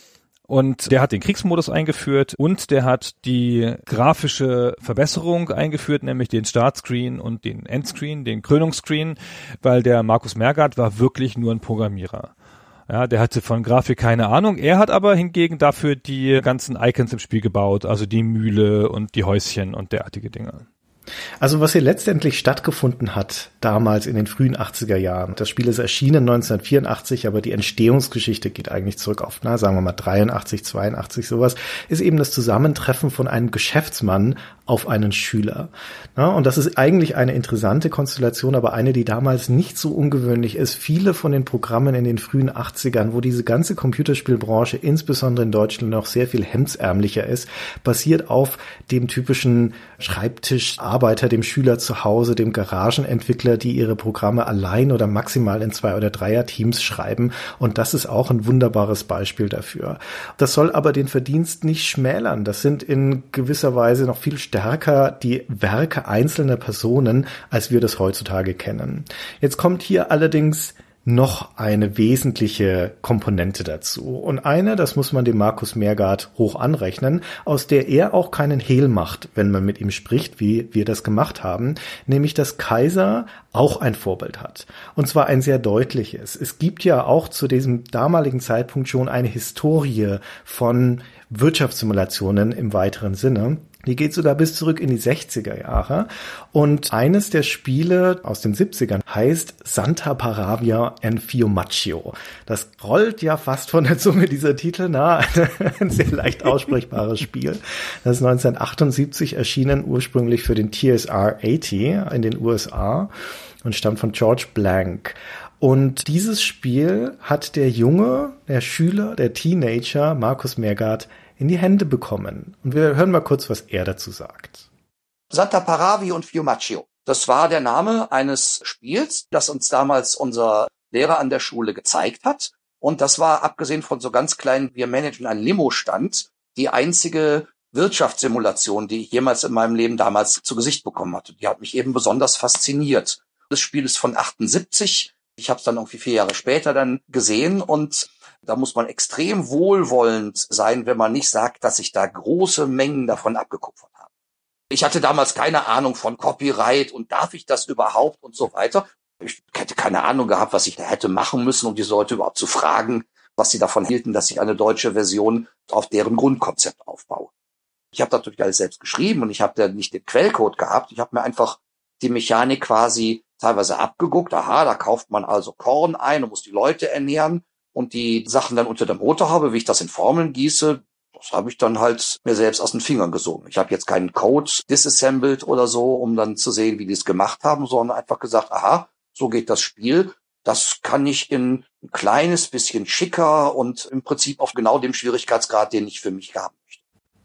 Und der hat den Kriegsmodus eingeführt und der hat die grafische Verbesserung eingeführt, nämlich den Startscreen und den Endscreen, den Krönungsscreen, weil der Markus Mergard war wirklich nur ein Programmierer. Ja, der hatte von Grafik keine Ahnung. Er hat aber hingegen dafür die ganzen Icons im Spiel gebaut, also die Mühle und die Häuschen und derartige Dinge. Also was hier letztendlich stattgefunden hat, damals in den frühen 80er Jahren, das Spiel ist erschienen 1984, aber die Entstehungsgeschichte geht eigentlich zurück auf, sagen wir mal 83, 82, sowas, ist eben das Zusammentreffen von einem Geschäftsmann auf einen Schüler. Und das ist eigentlich eine interessante Konstellation, aber eine, die damals nicht so ungewöhnlich ist. Viele von den Programmen in den frühen 80ern, wo diese ganze Computerspielbranche, insbesondere in Deutschland, noch sehr viel hemdsärmlicher ist, basiert auf dem typischen Schreibtischarbeiter, dem Schüler zu Hause, dem Garagenentwickler, die ihre Programme allein oder maximal in 2- oder 3er-Teams schreiben. Und das ist auch ein wunderbares Beispiel dafür. Das soll aber den Verdienst nicht schmälern. Das sind in gewisser Weise noch viel stärker die Werke einzelner Personen, als wir das heutzutage kennen. Jetzt kommt hier allerdings noch eine wesentliche Komponente dazu. Und eine, das muss man dem Markus Mergard hoch anrechnen, aus der er auch keinen Hehl macht, wenn man mit ihm spricht, wie wir das gemacht haben, nämlich dass Kaiser auch ein Vorbild hat. Und zwar ein sehr deutliches. Es gibt ja auch zu diesem damaligen Zeitpunkt schon eine Historie von Wirtschaftssimulationen im weiteren Sinne. Die geht sogar bis zurück in die 60er Jahre. Und eines der Spiele aus den 70ern heißt Santa Paravia and Fiumaccio. Das rollt ja fast von der Zunge, dieser Titel. Ein sehr leicht aussprechbares Spiel. Das ist 1978 erschienen, ursprünglich für den TSR 80 in den USA und stammt von George Blank. Und dieses Spiel hat der Schüler, der Teenager Markus Mergard in die Hände bekommen. Und wir hören mal kurz, was er dazu sagt. Santa Paravia und Fiumaccio. Das war der Name eines Spiels, das uns damals unser Lehrer an der Schule gezeigt hat. Und das war, abgesehen von so ganz kleinen, wir managen einen Limo-Stand, die einzige Wirtschaftssimulation, die ich jemals in meinem Leben damals zu Gesicht bekommen hatte. Die hat mich eben besonders fasziniert. Das Spiel ist von 78. Ich habe es dann irgendwie 4 Jahre später dann gesehen und da muss man extrem wohlwollend sein, wenn man nicht sagt, dass ich da große Mengen davon abgekupfert habe. Ich hatte damals keine Ahnung von Copyright und darf ich das überhaupt und so weiter. Ich hätte keine Ahnung gehabt, was ich da hätte machen müssen, um die Leute überhaupt zu fragen, was sie davon hielten, dass ich eine deutsche Version auf deren Grundkonzept aufbaue. Ich habe natürlich alles selbst geschrieben und ich habe da nicht den Quellcode gehabt. Ich habe mir einfach die Mechanik quasi teilweise abgeguckt. Aha, da kauft man also Korn ein und muss die Leute ernähren. Und die Sachen dann unter der Motorhaube, wie ich das in Formeln gieße, das habe ich dann halt mir selbst aus den Fingern gesogen. Ich habe jetzt keinen Code disassembled oder so, um dann zu sehen, wie die es gemacht haben, sondern einfach gesagt, aha, so geht das Spiel. Das kann ich in ein kleines bisschen schicker und im Prinzip auf genau dem Schwierigkeitsgrad, den ich für mich haben möchte.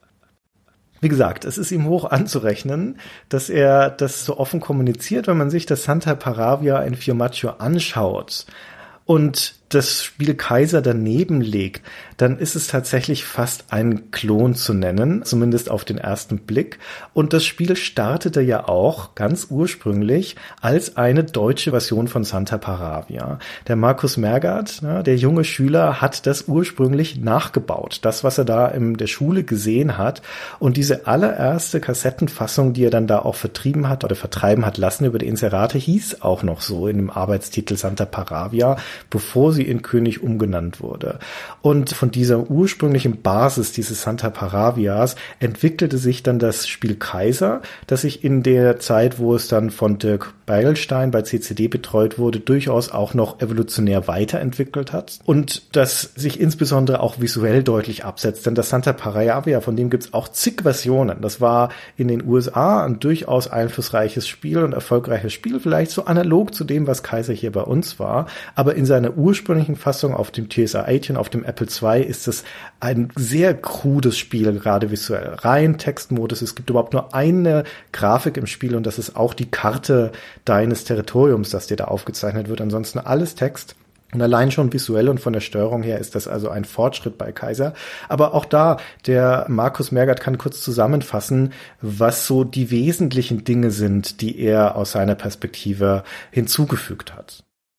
Wie gesagt, es ist ihm hoch anzurechnen, dass er das so offen kommuniziert, wenn man sich das Santa Paravia in Fiumaccio anschaut. Und das Spiel Kaiser daneben legt, dann ist es tatsächlich fast ein Klon zu nennen, zumindest auf den ersten Blick. Und das Spiel startete ja auch ganz ursprünglich als eine deutsche Version von Santa Paravia. Der Markus Mergard, der junge Schüler, hat das ursprünglich nachgebaut. Das, was er da in der Schule gesehen hat. Und diese allererste Kassettenfassung, die er dann da auch vertrieben hat oder vertreiben hat lassen über die Inserate, hieß auch noch so in dem Arbeitstitel Santa Paravia, bevor sie in König umgenannt wurde. Und von dieser ursprünglichen Basis dieses Santa Paravias entwickelte sich dann das Spiel Kaiser, das sich in der Zeit, wo es dann von Dirk Beilstein bei CCD betreut wurde, durchaus auch noch evolutionär weiterentwickelt hat und das sich insbesondere auch visuell deutlich absetzt. Denn das Santa Paravia, von dem gibt es auch zig Versionen. Das war in den USA ein durchaus einflussreiches Spiel und erfolgreiches Spiel, vielleicht so analog zu dem, was Kaiser hier bei uns war, aber in seiner ursprünglichen Fassung auf dem TSR-18, auf dem Apple II, ist es ein sehr krudes Spiel, gerade visuell. Rein Textmodus, es gibt überhaupt nur eine Grafik im Spiel und das ist auch die Karte deines Territoriums, das dir da aufgezeichnet wird. Ansonsten alles Text. Und allein schon visuell und von der Steuerung her ist das also ein Fortschritt bei Kaiser. Aber auch da, der Markus Mergard kann kurz zusammenfassen, was so die wesentlichen Dinge sind, die er aus seiner Perspektive hinzugefügt hat.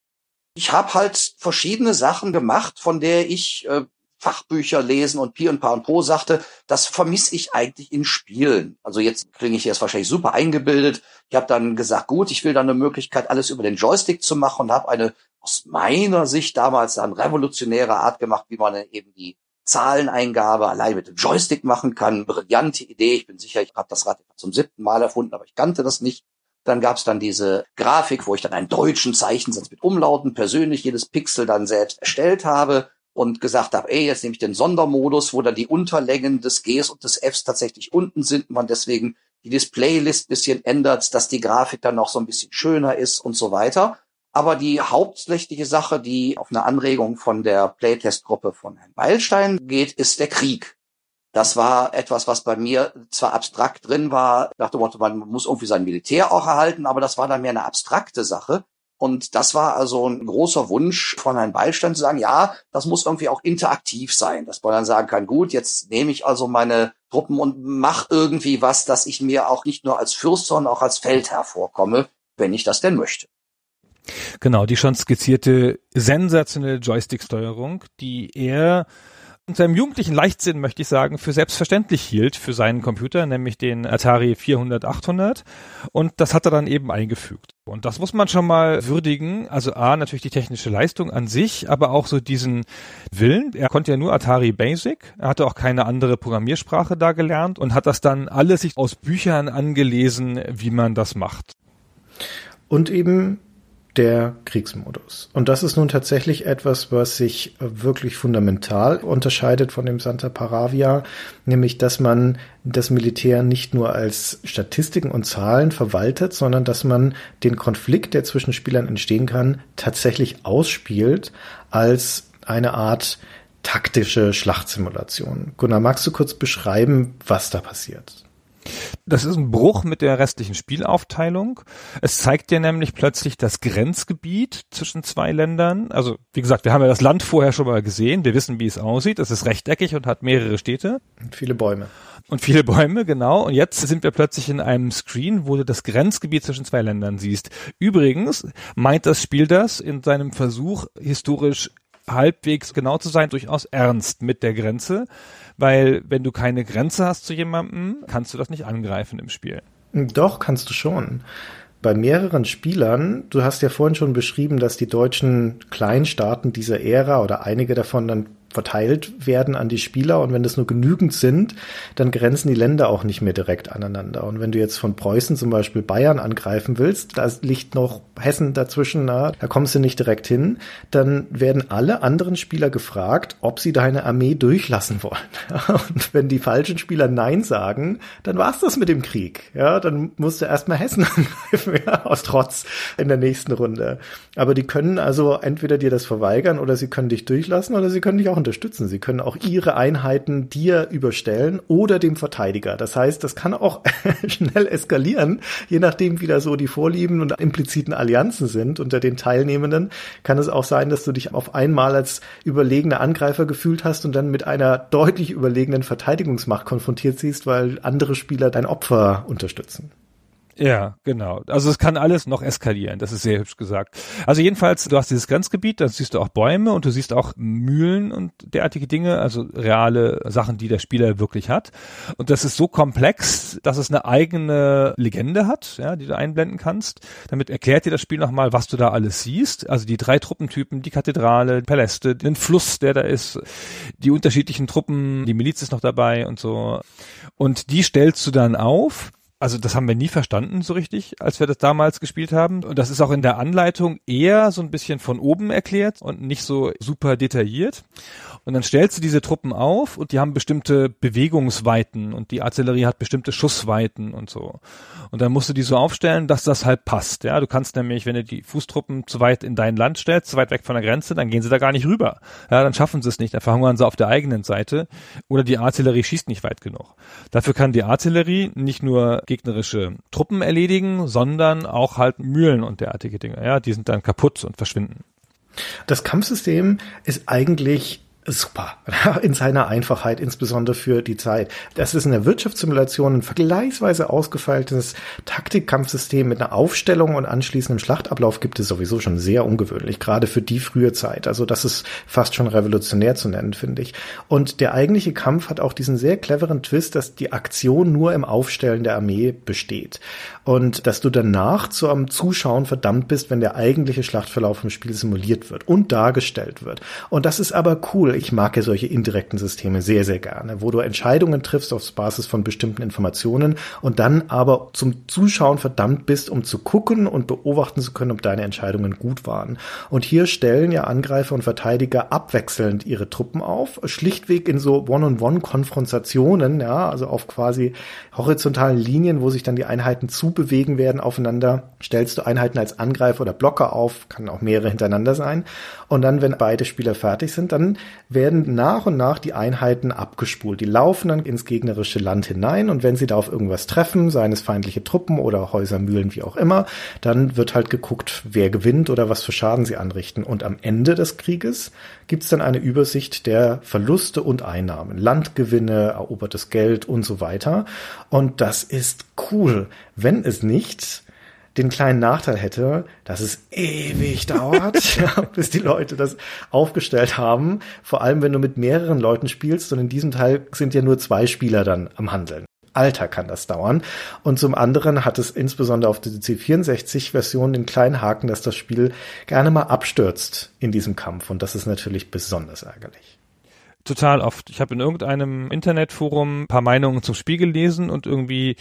Ich habe halt verschiedene Sachen gemacht, von der ich Fachbücher lesen und Pi und Pa und Po sagte, das vermisse ich eigentlich in Spielen. Also jetzt klinge ich jetzt wahrscheinlich super eingebildet. Ich habe dann gesagt, gut, ich will dann eine Möglichkeit, alles über den Joystick zu machen und habe eine aus meiner Sicht damals dann revolutionäre Art gemacht, wie man eben die Zahleneingabe allein mit dem Joystick machen kann. Brillante Idee. Ich bin sicher, ich habe das Rad zum 7. Mal erfunden, aber ich kannte das nicht. Dann gab's dann diese Grafik, wo ich dann einen deutschen Zeichensatz mit Umlauten persönlich jedes Pixel dann selbst erstellt habe und gesagt habe, jetzt nehme ich den Sondermodus, wo dann die Unterlängen des Gs und des Fs tatsächlich unten sind und man deswegen die Displaylist bisschen ändert, dass die Grafik dann noch so ein bisschen schöner ist und so weiter. Aber die hauptsächliche Sache, die auf eine Anregung von der Playtest-Gruppe von Herrn Beilstein geht, ist der Krieg. Das war etwas, was bei mir zwar abstrakt drin war, nach dem Motto, man muss irgendwie sein Militär auch erhalten, aber das war dann mehr eine abstrakte Sache. Und das war also ein großer Wunsch von Herrn Beilstein zu sagen, ja, das muss irgendwie auch interaktiv sein, dass man dann sagen kann, gut, jetzt nehme ich also meine Truppen und mache irgendwie was, dass ich mir auch nicht nur als Fürst, sondern auch als Feldherr vorkomme, wenn ich das denn möchte. Genau, die schon skizzierte sensationelle Joystick-Steuerung, die er in seinem jugendlichen Leichtsinn, möchte ich sagen, für selbstverständlich hielt für seinen Computer, nämlich den Atari 400/800. Und das hat er dann eben eingefügt. Und das muss man schon mal würdigen. Also A, natürlich die technische Leistung an sich, aber auch so diesen Willen. Er konnte ja nur Atari Basic. Er hatte auch keine andere Programmiersprache da gelernt und hat das dann alles sich aus Büchern angelesen, wie man das macht. Und eben der Kriegsmodus. Und das ist nun tatsächlich etwas, was sich wirklich fundamental unterscheidet von dem Santa Paravia, nämlich, dass man das Militär nicht nur als Statistiken und Zahlen verwaltet, sondern dass man den Konflikt, der zwischen Spielern entstehen kann, tatsächlich ausspielt als eine Art taktische Schlachtsimulation. Gunnar, magst du kurz beschreiben, was da passiert? Das ist ein Bruch mit der restlichen Spielaufteilung. Es zeigt dir nämlich plötzlich das Grenzgebiet zwischen zwei Ländern. Also, wie gesagt, wir haben ja das Land vorher schon mal gesehen. Wir wissen, wie es aussieht. Es ist rechteckig und hat mehrere Städte. Und viele Bäume. Und viele Bäume, genau. Und jetzt sind wir plötzlich in einem Screen, wo du das Grenzgebiet zwischen zwei Ländern siehst. Übrigens meint das Spiel das in seinem Versuch, historisch halbwegs genau zu sein, durchaus ernst mit der Grenze, weil wenn du keine Grenze hast zu jemandem, kannst du das nicht angreifen im Spiel. Doch, kannst du schon. Bei mehreren Spielern, du hast ja vorhin schon beschrieben, dass die deutschen Kleinstaaten dieser Ära oder einige davon dann verteilt werden an die Spieler und wenn das nur genügend sind, dann grenzen die Länder auch nicht mehr direkt aneinander. Und wenn du jetzt von Preußen zum Beispiel Bayern angreifen willst, da liegt noch Hessen dazwischen, da kommst du nicht direkt hin, dann werden alle anderen Spieler gefragt, ob sie deine Armee durchlassen wollen. Und wenn die falschen Spieler Nein sagen, dann war's das mit dem Krieg. Ja, dann musst du erstmal Hessen angreifen, ja, aus Trotz in der nächsten Runde. Aber die können also entweder dir das verweigern oder sie können dich durchlassen oder sie können dich auch auch unterstützen. Sie können auch ihre Einheiten dir überstellen oder dem Verteidiger. Das heißt, das kann auch schnell eskalieren, je nachdem, wie da so die Vorlieben und impliziten Allianzen sind unter den Teilnehmenden. Kann es auch sein, dass du dich auf einmal als überlegener Angreifer gefühlt hast und dann mit einer deutlich überlegenen Verteidigungsmacht konfrontiert siehst, weil andere Spieler dein Opfer unterstützen. Ja, genau. Also es kann alles noch eskalieren, das ist sehr hübsch gesagt. Also jedenfalls, du hast dieses Grenzgebiet, da siehst du auch Bäume und du siehst auch Mühlen und derartige Dinge, also reale Sachen, die der Spieler wirklich hat. Und das ist so komplex, dass es eine eigene Legende hat, ja, die du einblenden kannst. Damit erklärt dir das Spiel nochmal, was du da alles siehst. Also die 3 Truppentypen, die Kathedrale, die Paläste, den Fluss, der da ist, die unterschiedlichen Truppen, die Miliz ist noch dabei und so. Und die stellst du dann auf. Also das haben wir nie verstanden so richtig, als wir das damals gespielt haben. Und das ist auch in der Anleitung eher so ein bisschen von oben erklärt und nicht so super detailliert. Und dann stellst du diese Truppen auf und die haben bestimmte Bewegungsweiten und die Artillerie hat bestimmte Schussweiten und so. Und dann musst du die so aufstellen, dass das halt passt. Ja, du kannst nämlich, wenn du die Fußtruppen zu weit in dein Land stellst, zu weit weg von der Grenze, dann gehen sie da gar nicht rüber. Ja, dann schaffen sie es nicht, dann verhungern sie auf der eigenen Seite oder die Artillerie schießt nicht weit genug. Dafür kann die Artillerie nicht nur gegnerische Truppen erledigen, sondern auch halt Mühlen und derartige Dinge. Ja, die sind dann kaputt und verschwinden. Das Kampfsystem ist eigentlich super, in seiner Einfachheit, insbesondere für die Zeit. Das ist in der Wirtschaftssimulation ein vergleichsweise ausgefeiltes Taktikkampfsystem mit einer Aufstellung und anschließendem Schlachtablauf gibt es sowieso schon sehr ungewöhnlich, gerade für die frühe Zeit. Also das ist fast schon revolutionär zu nennen, finde ich. Und der eigentliche Kampf hat auch diesen sehr cleveren Twist, dass die Aktion nur im Aufstellen der Armee besteht. Und dass du danach zum Zuschauen verdammt bist, wenn der eigentliche Schlachtverlauf im Spiel simuliert wird und dargestellt wird. Und das ist aber cool. Ich mag ja solche indirekten Systeme sehr, sehr gerne, wo du Entscheidungen triffst auf Basis von bestimmten Informationen und dann aber zum Zuschauen verdammt bist, um zu gucken und beobachten zu können, ob deine Entscheidungen gut waren. Und hier stellen ja Angreifer und Verteidiger abwechselnd ihre Truppen auf, schlichtweg in so One-on-One-Konfrontationen, ja, also auf quasi horizontalen Linien, wo sich dann die Einheiten zubewegen werden aufeinander. Stellst du Einheiten als Angreifer oder Blocker auf, kann auch mehrere hintereinander sein. Und dann, wenn beide Spieler fertig sind, dann werden nach und nach die Einheiten abgespult. Die laufen dann ins gegnerische Land hinein und wenn sie da auf irgendwas treffen, seien es feindliche Truppen oder Häuser, Mühlen, wie auch immer, dann wird halt geguckt, wer gewinnt oder was für Schaden sie anrichten. Und am Ende des Krieges gibt's dann eine Übersicht der Verluste und Einnahmen, Landgewinne, erobertes Geld und so weiter. Und das ist cool, wenn es nicht den kleinen Nachteil hätte, dass es ewig dauert, ja, bis die Leute das aufgestellt haben. Vor allem, wenn du mit mehreren Leuten spielst und in diesem Teil sind ja nur 2 Spieler dann am Handeln. Alter kann das dauern. Und zum anderen hat es insbesondere auf der C64-Version den kleinen Haken, dass das Spiel gerne mal abstürzt in diesem Kampf. Und das ist natürlich besonders ärgerlich. Total oft. Ich habe in irgendeinem Internetforum ein paar Meinungen zum Spiel gelesen und irgendwie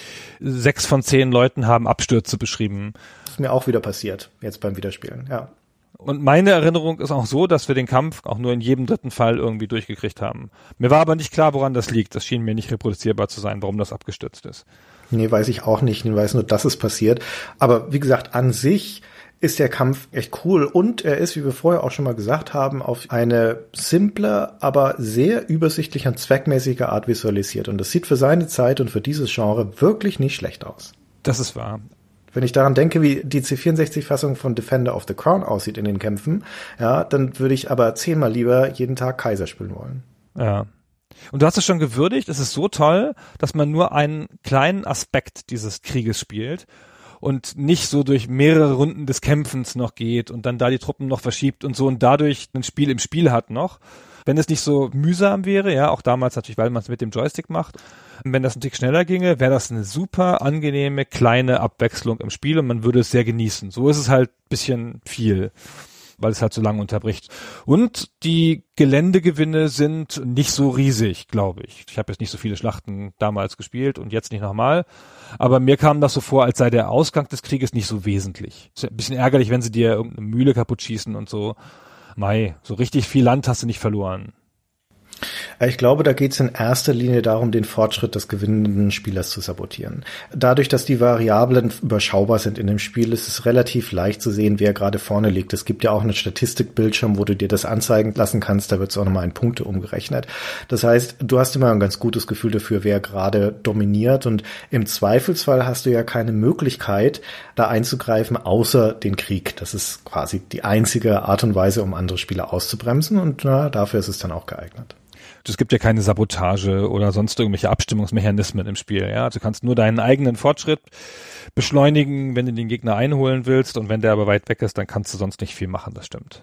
6 von 10 Leuten haben Abstürze beschrieben. Das ist mir auch wieder passiert, jetzt beim Wiederspielen, ja. Und meine Erinnerung ist auch so, dass wir den Kampf auch nur in jedem 3. Fall irgendwie durchgekriegt haben. Mir war aber nicht klar, woran das liegt. Das schien mir nicht reproduzierbar zu sein, warum das abgestürzt ist. Nee, weiß ich auch nicht. Ich weiß nur, dass es passiert. Aber wie gesagt, an sich ist der Kampf echt cool und er ist, wie wir vorher auch schon mal gesagt haben, auf eine simple, aber sehr übersichtliche und zweckmäßige Art visualisiert. Und das sieht für seine Zeit und für dieses Genre wirklich nicht schlecht aus. Das ist wahr. Wenn ich daran denke, wie die C64-Fassung von Defender of the Crown aussieht in den Kämpfen, ja, dann würde ich aber 10-mal lieber jeden Tag Kaiser spielen wollen. Ja. Und du hast es schon gewürdigt, es ist so toll, dass man nur einen kleinen Aspekt dieses Krieges spielt und nicht so durch mehrere Runden des Kämpfens noch geht und dann da die Truppen noch verschiebt und so und dadurch ein Spiel im Spiel hat noch. Wenn es nicht so mühsam wäre, ja, auch damals natürlich, weil man es mit dem Joystick macht, wenn das ein Tick schneller ginge, wäre das eine super angenehme kleine Abwechslung im Spiel und man würde es sehr genießen. So ist es halt ein bisschen viel, weil es halt so lange unterbricht. Und die Geländegewinne sind nicht so riesig, glaube ich. Ich habe jetzt nicht so viele Schlachten damals gespielt und jetzt nicht nochmal. Aber mir kam das so vor, als sei der Ausgang des Krieges nicht so wesentlich. Ist ein bisschen ärgerlich, wenn sie dir irgendeine Mühle kaputt schießen und so. Mei, so richtig viel Land hast du nicht verloren. Ich glaube, da geht es in erster Linie darum, den Fortschritt des gewinnenden Spielers zu sabotieren. Dadurch, dass die Variablen überschaubar sind in dem Spiel, ist es relativ leicht zu sehen, wer gerade vorne liegt. Es gibt ja auch einen Statistikbildschirm, wo du dir das anzeigen lassen kannst. Da wird es auch nochmal in Punkte umgerechnet. Das heißt, du hast immer ein ganz gutes Gefühl dafür, wer gerade dominiert. Und im Zweifelsfall hast du ja keine Möglichkeit, da einzugreifen, außer den Krieg. Das ist quasi die einzige Art und Weise, um andere Spieler auszubremsen. Und dafür ist es dann auch geeignet. Es gibt ja keine Sabotage oder sonst irgendwelche Abstimmungsmechanismen im Spiel. Ja, du kannst nur deinen eigenen Fortschritt beschleunigen, wenn du den Gegner einholen willst. Und wenn der aber weit weg ist, dann kannst du sonst nicht viel machen. Das stimmt.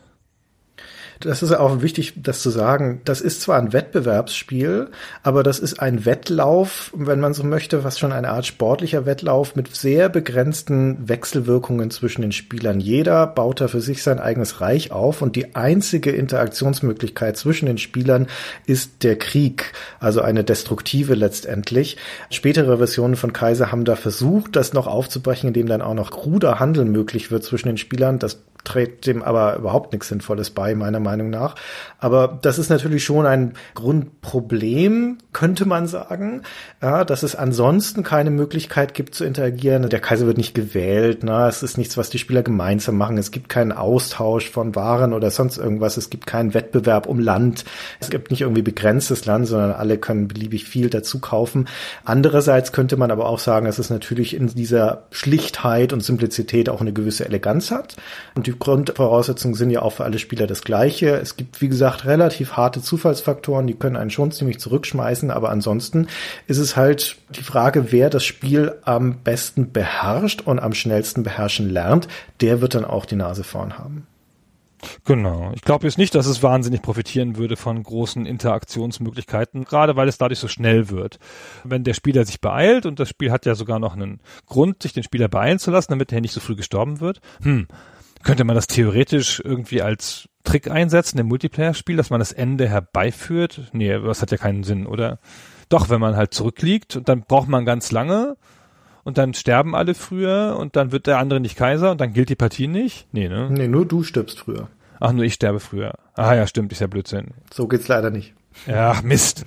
Das ist auch wichtig, das zu sagen. Das ist zwar ein Wettbewerbsspiel, aber das ist ein Wettlauf, wenn man so möchte, was schon eine Art sportlicher Wettlauf mit sehr begrenzten Wechselwirkungen zwischen den Spielern. Jeder baut da für sich sein eigenes Reich auf und die einzige Interaktionsmöglichkeit zwischen den Spielern ist der Krieg, also eine destruktive letztendlich. Spätere Versionen von Kaiser haben da versucht, das noch aufzubrechen, indem dann auch noch kruder Handel möglich wird zwischen den Spielern. Das trägt dem aber überhaupt nichts Sinnvolles bei, meiner Meinung nach. Aber das ist natürlich schon ein Grundproblem, könnte man sagen, ja, dass es ansonsten keine Möglichkeit gibt zu interagieren. Der Kaiser wird nicht gewählt, es ist nichts, was die Spieler gemeinsam machen. Es gibt keinen Austausch von Waren oder sonst irgendwas. Es gibt keinen Wettbewerb um Land. Es gibt nicht irgendwie begrenztes Land, sondern alle können beliebig viel dazu kaufen. Andererseits könnte man aber auch sagen, dass es natürlich in dieser Schlichtheit und Simplizität auch eine gewisse Eleganz hat. Und die Grundvoraussetzungen sind ja auch für alle Spieler das Gleiche. Es gibt, wie gesagt, relativ harte Zufallsfaktoren, die können einen schon ziemlich zurückschmeißen, aber ansonsten ist es halt die Frage, wer das Spiel am besten beherrscht und am schnellsten beherrschen lernt, der wird dann auch die Nase vorn haben. Genau. Ich glaube jetzt nicht, dass es wahnsinnig profitieren würde von großen Interaktionsmöglichkeiten, gerade weil es dadurch so schnell wird. Wenn der Spieler sich beeilt, und das Spiel hat ja sogar noch einen Grund, sich den Spieler beeilen zu lassen, damit er nicht so früh gestorben wird, könnte man das theoretisch irgendwie als Trick einsetzen im Multiplayer-Spiel, dass man das Ende herbeiführt? Nee, das hat ja keinen Sinn, oder? Doch, wenn man halt zurückliegt und dann braucht man ganz lange und dann sterben alle früher und dann wird der andere nicht Kaiser und dann gilt die Partie nicht? Nee, ne? Nee, nur du stirbst früher. Ach, nur ich sterbe früher. Ah ja, stimmt, ist ja Blödsinn. So geht's leider nicht. Ja, Mist.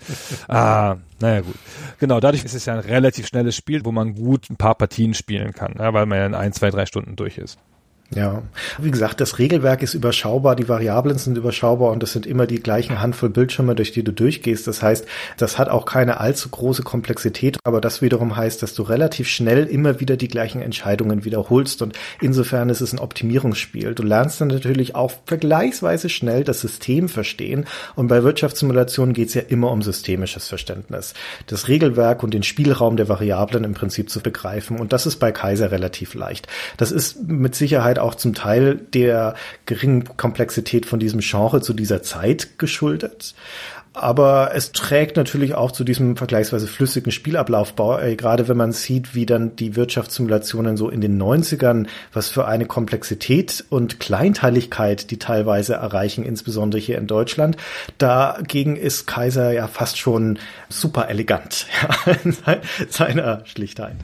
Naja gut. Genau, dadurch ist es ja ein relativ schnelles Spiel, wo man gut ein paar Partien spielen kann, ja, weil man ja in 1, 2, 3 Stunden durch ist. Ja, wie gesagt, das Regelwerk ist überschaubar, die Variablen sind überschaubar und es sind immer die gleichen Handvoll Bildschirme, durch die du durchgehst. Das heißt, das hat auch keine allzu große Komplexität, aber das wiederum heißt, dass du relativ schnell immer wieder die gleichen Entscheidungen wiederholst und insofern ist es ein Optimierungsspiel. Du lernst dann natürlich auch vergleichsweise schnell das System verstehen und bei Wirtschaftssimulationen geht es ja immer um systemisches Verständnis. Das Regelwerk und den Spielraum der Variablen im Prinzip zu begreifen und das ist bei Kaiser relativ leicht. Das ist mit Sicherheit auch zum Teil der geringen Komplexität von diesem Genre zu dieser Zeit geschuldet. Aber es trägt natürlich auch zu diesem vergleichsweise flüssigen Spielablauf bei, gerade wenn man sieht, wie dann die Wirtschaftssimulationen so in den 90ern, was für eine Komplexität und Kleinteiligkeit die teilweise erreichen, insbesondere hier in Deutschland. Dagegen ist Kaiser ja fast schon super elegant in seiner Schlichtheit.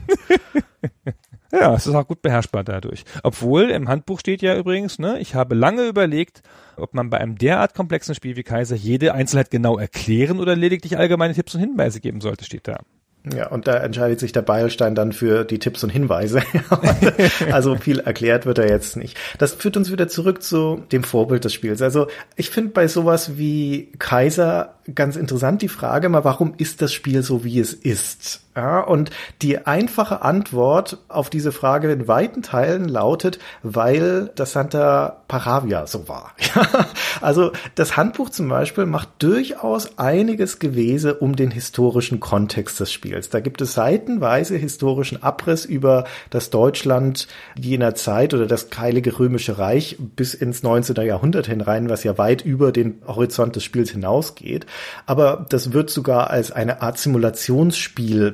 Ja, es ist auch gut beherrschbar dadurch. Obwohl, im Handbuch steht ja übrigens, ich habe lange überlegt, ob man bei einem derart komplexen Spiel wie Kaiser jede Einzelheit genau erklären oder lediglich allgemeine Tipps und Hinweise geben sollte, steht da. Ja, und da entscheidet sich der Beilstein dann für die Tipps und Hinweise. Also viel erklärt wird er jetzt nicht. Das führt uns wieder zurück zu dem Vorbild des Spiels. Also ich finde bei sowas wie Kaiser ganz interessant die Frage mal, warum ist das Spiel so, wie es ist? Ja, und die einfache Antwort auf diese Frage in weiten Teilen lautet, weil das Santa Paravia so war. Also das Handbuch zum Beispiel macht durchaus einiges Gewese um den historischen Kontext des Spiels. Da gibt es seitenweise historischen Abriss über das Deutschland jener Zeit oder das Heilige Römische Reich bis ins 19. Jahrhundert hinein, was ja weit über den Horizont des Spiels hinausgeht. Aber das wird sogar als eine Art Simulationsspiel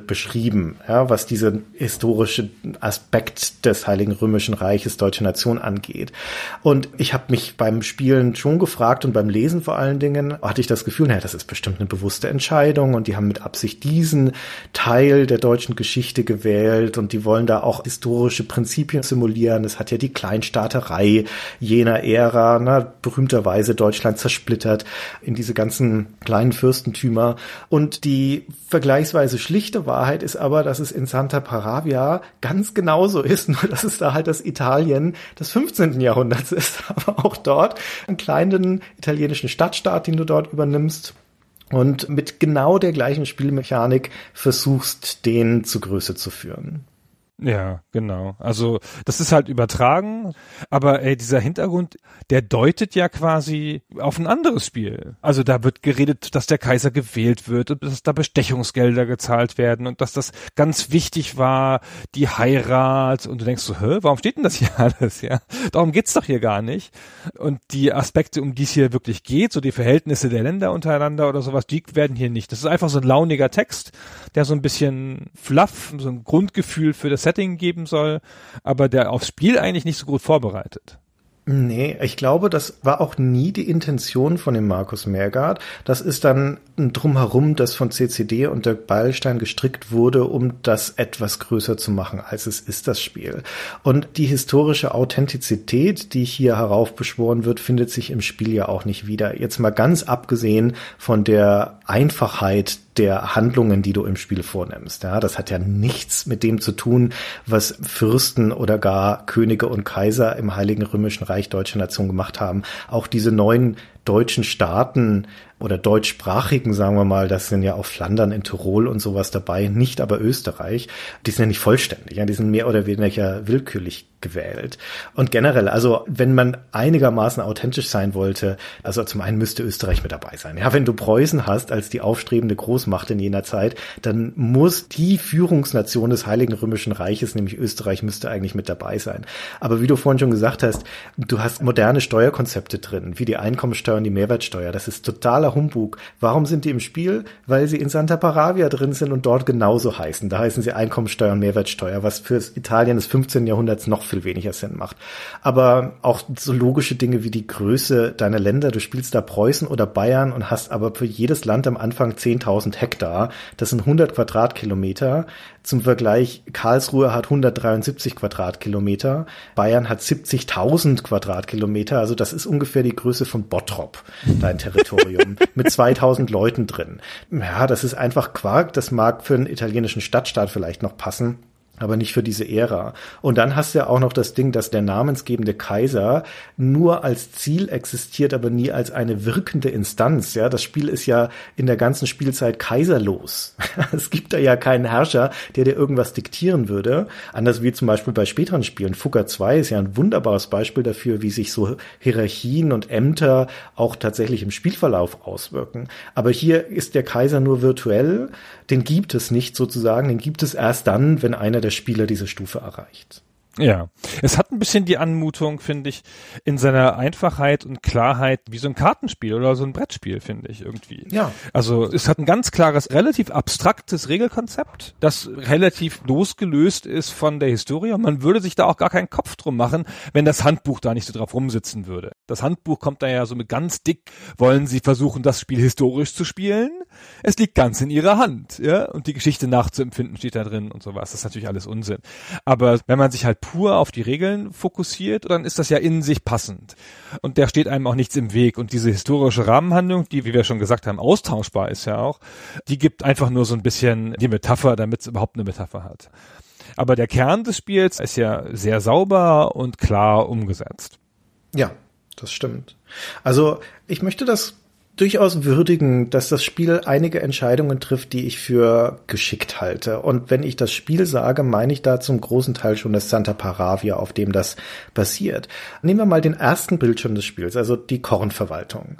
beschrieben, ja, was diesen historischen Aspekt des Heiligen Römischen Reiches, deutsche Nation angeht. Und ich habe mich beim Spielen schon gefragt und beim Lesen vor allen Dingen hatte ich das Gefühl, naja, das ist bestimmt eine bewusste Entscheidung und die haben mit Absicht diesen Teil der deutschen Geschichte gewählt und die wollen da auch historische Prinzipien simulieren. Es hat ja die Kleinstaaterei jener Ära, berühmterweise Deutschland zersplittert in diese ganzen kleinen Fürstentümer. Und die vergleichsweise schlichte Wahrheit ist aber, dass es in Santa Paravia ganz genauso ist, nur dass es da halt das Italien des 15. Jahrhunderts ist, aber auch dort einen kleinen italienischen Stadtstaat, den du dort übernimmst und mit genau der gleichen Spielmechanik versuchst, den zu Größe zu führen. Ja, genau. Also das ist halt übertragen, aber dieser Hintergrund, der deutet ja quasi auf ein anderes Spiel. Also da wird geredet, dass der Kaiser gewählt wird und dass da Bestechungsgelder gezahlt werden und dass das ganz wichtig war, die Heirat. Und du denkst so, warum steht denn das hier alles? Ja, darum geht's doch hier gar nicht. Und die Aspekte, um die es hier wirklich geht, so die Verhältnisse der Länder untereinander oder sowas, die werden hier nicht. Das ist einfach so ein launiger Text, der so ein bisschen Fluff, so ein Grundgefühl für das Setting geben soll, aber der aufs Spiel eigentlich nicht so gut vorbereitet. Nee, ich glaube, das war auch nie die Intention von dem Markus Meergart. Das ist dann ein Drumherum, das von CCD und Dirk Beilstein gestrickt wurde, um das etwas größer zu machen, als es ist, das Spiel. Und die historische Authentizität, die hier heraufbeschworen wird, findet sich im Spiel ja auch nicht wieder. Jetzt mal ganz abgesehen von der Einfachheit der Handlungen, die du im Spiel vornimmst. Ja, das hat ja nichts mit dem zu tun, was Fürsten oder gar Könige und Kaiser im Heiligen Römischen Reich deutscher Nation gemacht haben. Auch diese neuen deutschen Staaten oder deutschsprachigen, sagen wir mal, das sind ja auch Flandern in Tirol und sowas dabei, nicht aber Österreich, die sind ja nicht vollständig, ja, die sind mehr oder weniger willkürlich gewählt. Und generell, also wenn man einigermaßen authentisch sein wollte, also zum einen müsste Österreich mit dabei sein. Ja, wenn du Preußen hast als die aufstrebende Großmacht in jener Zeit, dann muss die Führungsnation des Heiligen Römischen Reiches, nämlich Österreich, müsste eigentlich mit dabei sein. Aber wie du vorhin schon gesagt hast, du hast moderne Steuerkonzepte drin, wie die Einkommensteuer und die Mehrwertsteuer. Das ist totaler Humbug. Warum sind die im Spiel? Weil sie in Santa Paravia drin sind und dort genauso heißen. Da heißen sie Einkommensteuer und Mehrwertsteuer, was für Italien des 15. Jahrhunderts noch viel weniger Sinn macht. Aber auch so logische Dinge wie die Größe deiner Länder. Du spielst da Preußen oder Bayern und hast aber für jedes Land am Anfang 10.000 Hektar. Das sind 100 Quadratkilometer. Zum Vergleich, Karlsruhe hat 173 Quadratkilometer. Bayern hat 70.000 Quadratkilometer. Also das ist ungefähr die Größe von Bottrop, dein Territorium, mit 2.000 Leuten drin. Ja, das ist einfach Quark. Das mag für einen italienischen Stadtstaat vielleicht noch passen, aber nicht für diese Ära. Und dann hast du ja auch noch das Ding, dass der namensgebende Kaiser nur als Ziel existiert, aber nie als eine wirkende Instanz. Ja, das Spiel ist ja in der ganzen Spielzeit kaiserlos. Es gibt da ja keinen Herrscher, der dir irgendwas diktieren würde. Anders wie zum Beispiel bei späteren Spielen. Fugger 2 ist ja ein wunderbares Beispiel dafür, wie sich so Hierarchien und Ämter auch tatsächlich im Spielverlauf auswirken. Aber hier ist der Kaiser nur virtuell. Den gibt es nicht sozusagen. Den gibt es erst dann, wenn einer der Spieler diese Stufe erreicht. Ja, es hat ein bisschen die Anmutung, finde ich, in seiner Einfachheit und Klarheit wie so ein Kartenspiel oder so ein Brettspiel, finde ich irgendwie. Ja. Also es hat ein ganz klares, relativ abstraktes Regelkonzept, das relativ losgelöst ist von der Historie. Und man würde sich da auch gar keinen Kopf drum machen, wenn das Handbuch da nicht so drauf rumsitzen würde. Das Handbuch kommt da ja so mit ganz dick, wollen Sie versuchen, das Spiel historisch zu spielen? Es liegt ganz in Ihrer Hand, ja? Und die Geschichte nachzuempfinden steht da drin und sowas. Das ist natürlich alles Unsinn. Aber wenn man sich halt pur auf die Regeln fokussiert, dann ist das ja in sich passend. Und der steht einem auch nichts im Weg. Und diese historische Rahmenhandlung, die, wie wir schon gesagt haben, austauschbar ist ja auch, die gibt einfach nur so ein bisschen die Metapher, damit es überhaupt eine Metapher hat. Aber der Kern des Spiels ist ja sehr sauber und klar umgesetzt. Ja, das stimmt. Also ich möchte das durchaus würdigen, dass das Spiel einige Entscheidungen trifft, die ich für geschickt halte. Und wenn ich das Spiel sage, meine ich da zum großen Teil schon das Santa Paravia, auf dem das basiert. Nehmen wir mal den ersten Bildschirm des Spiels, also die Kornverwaltung.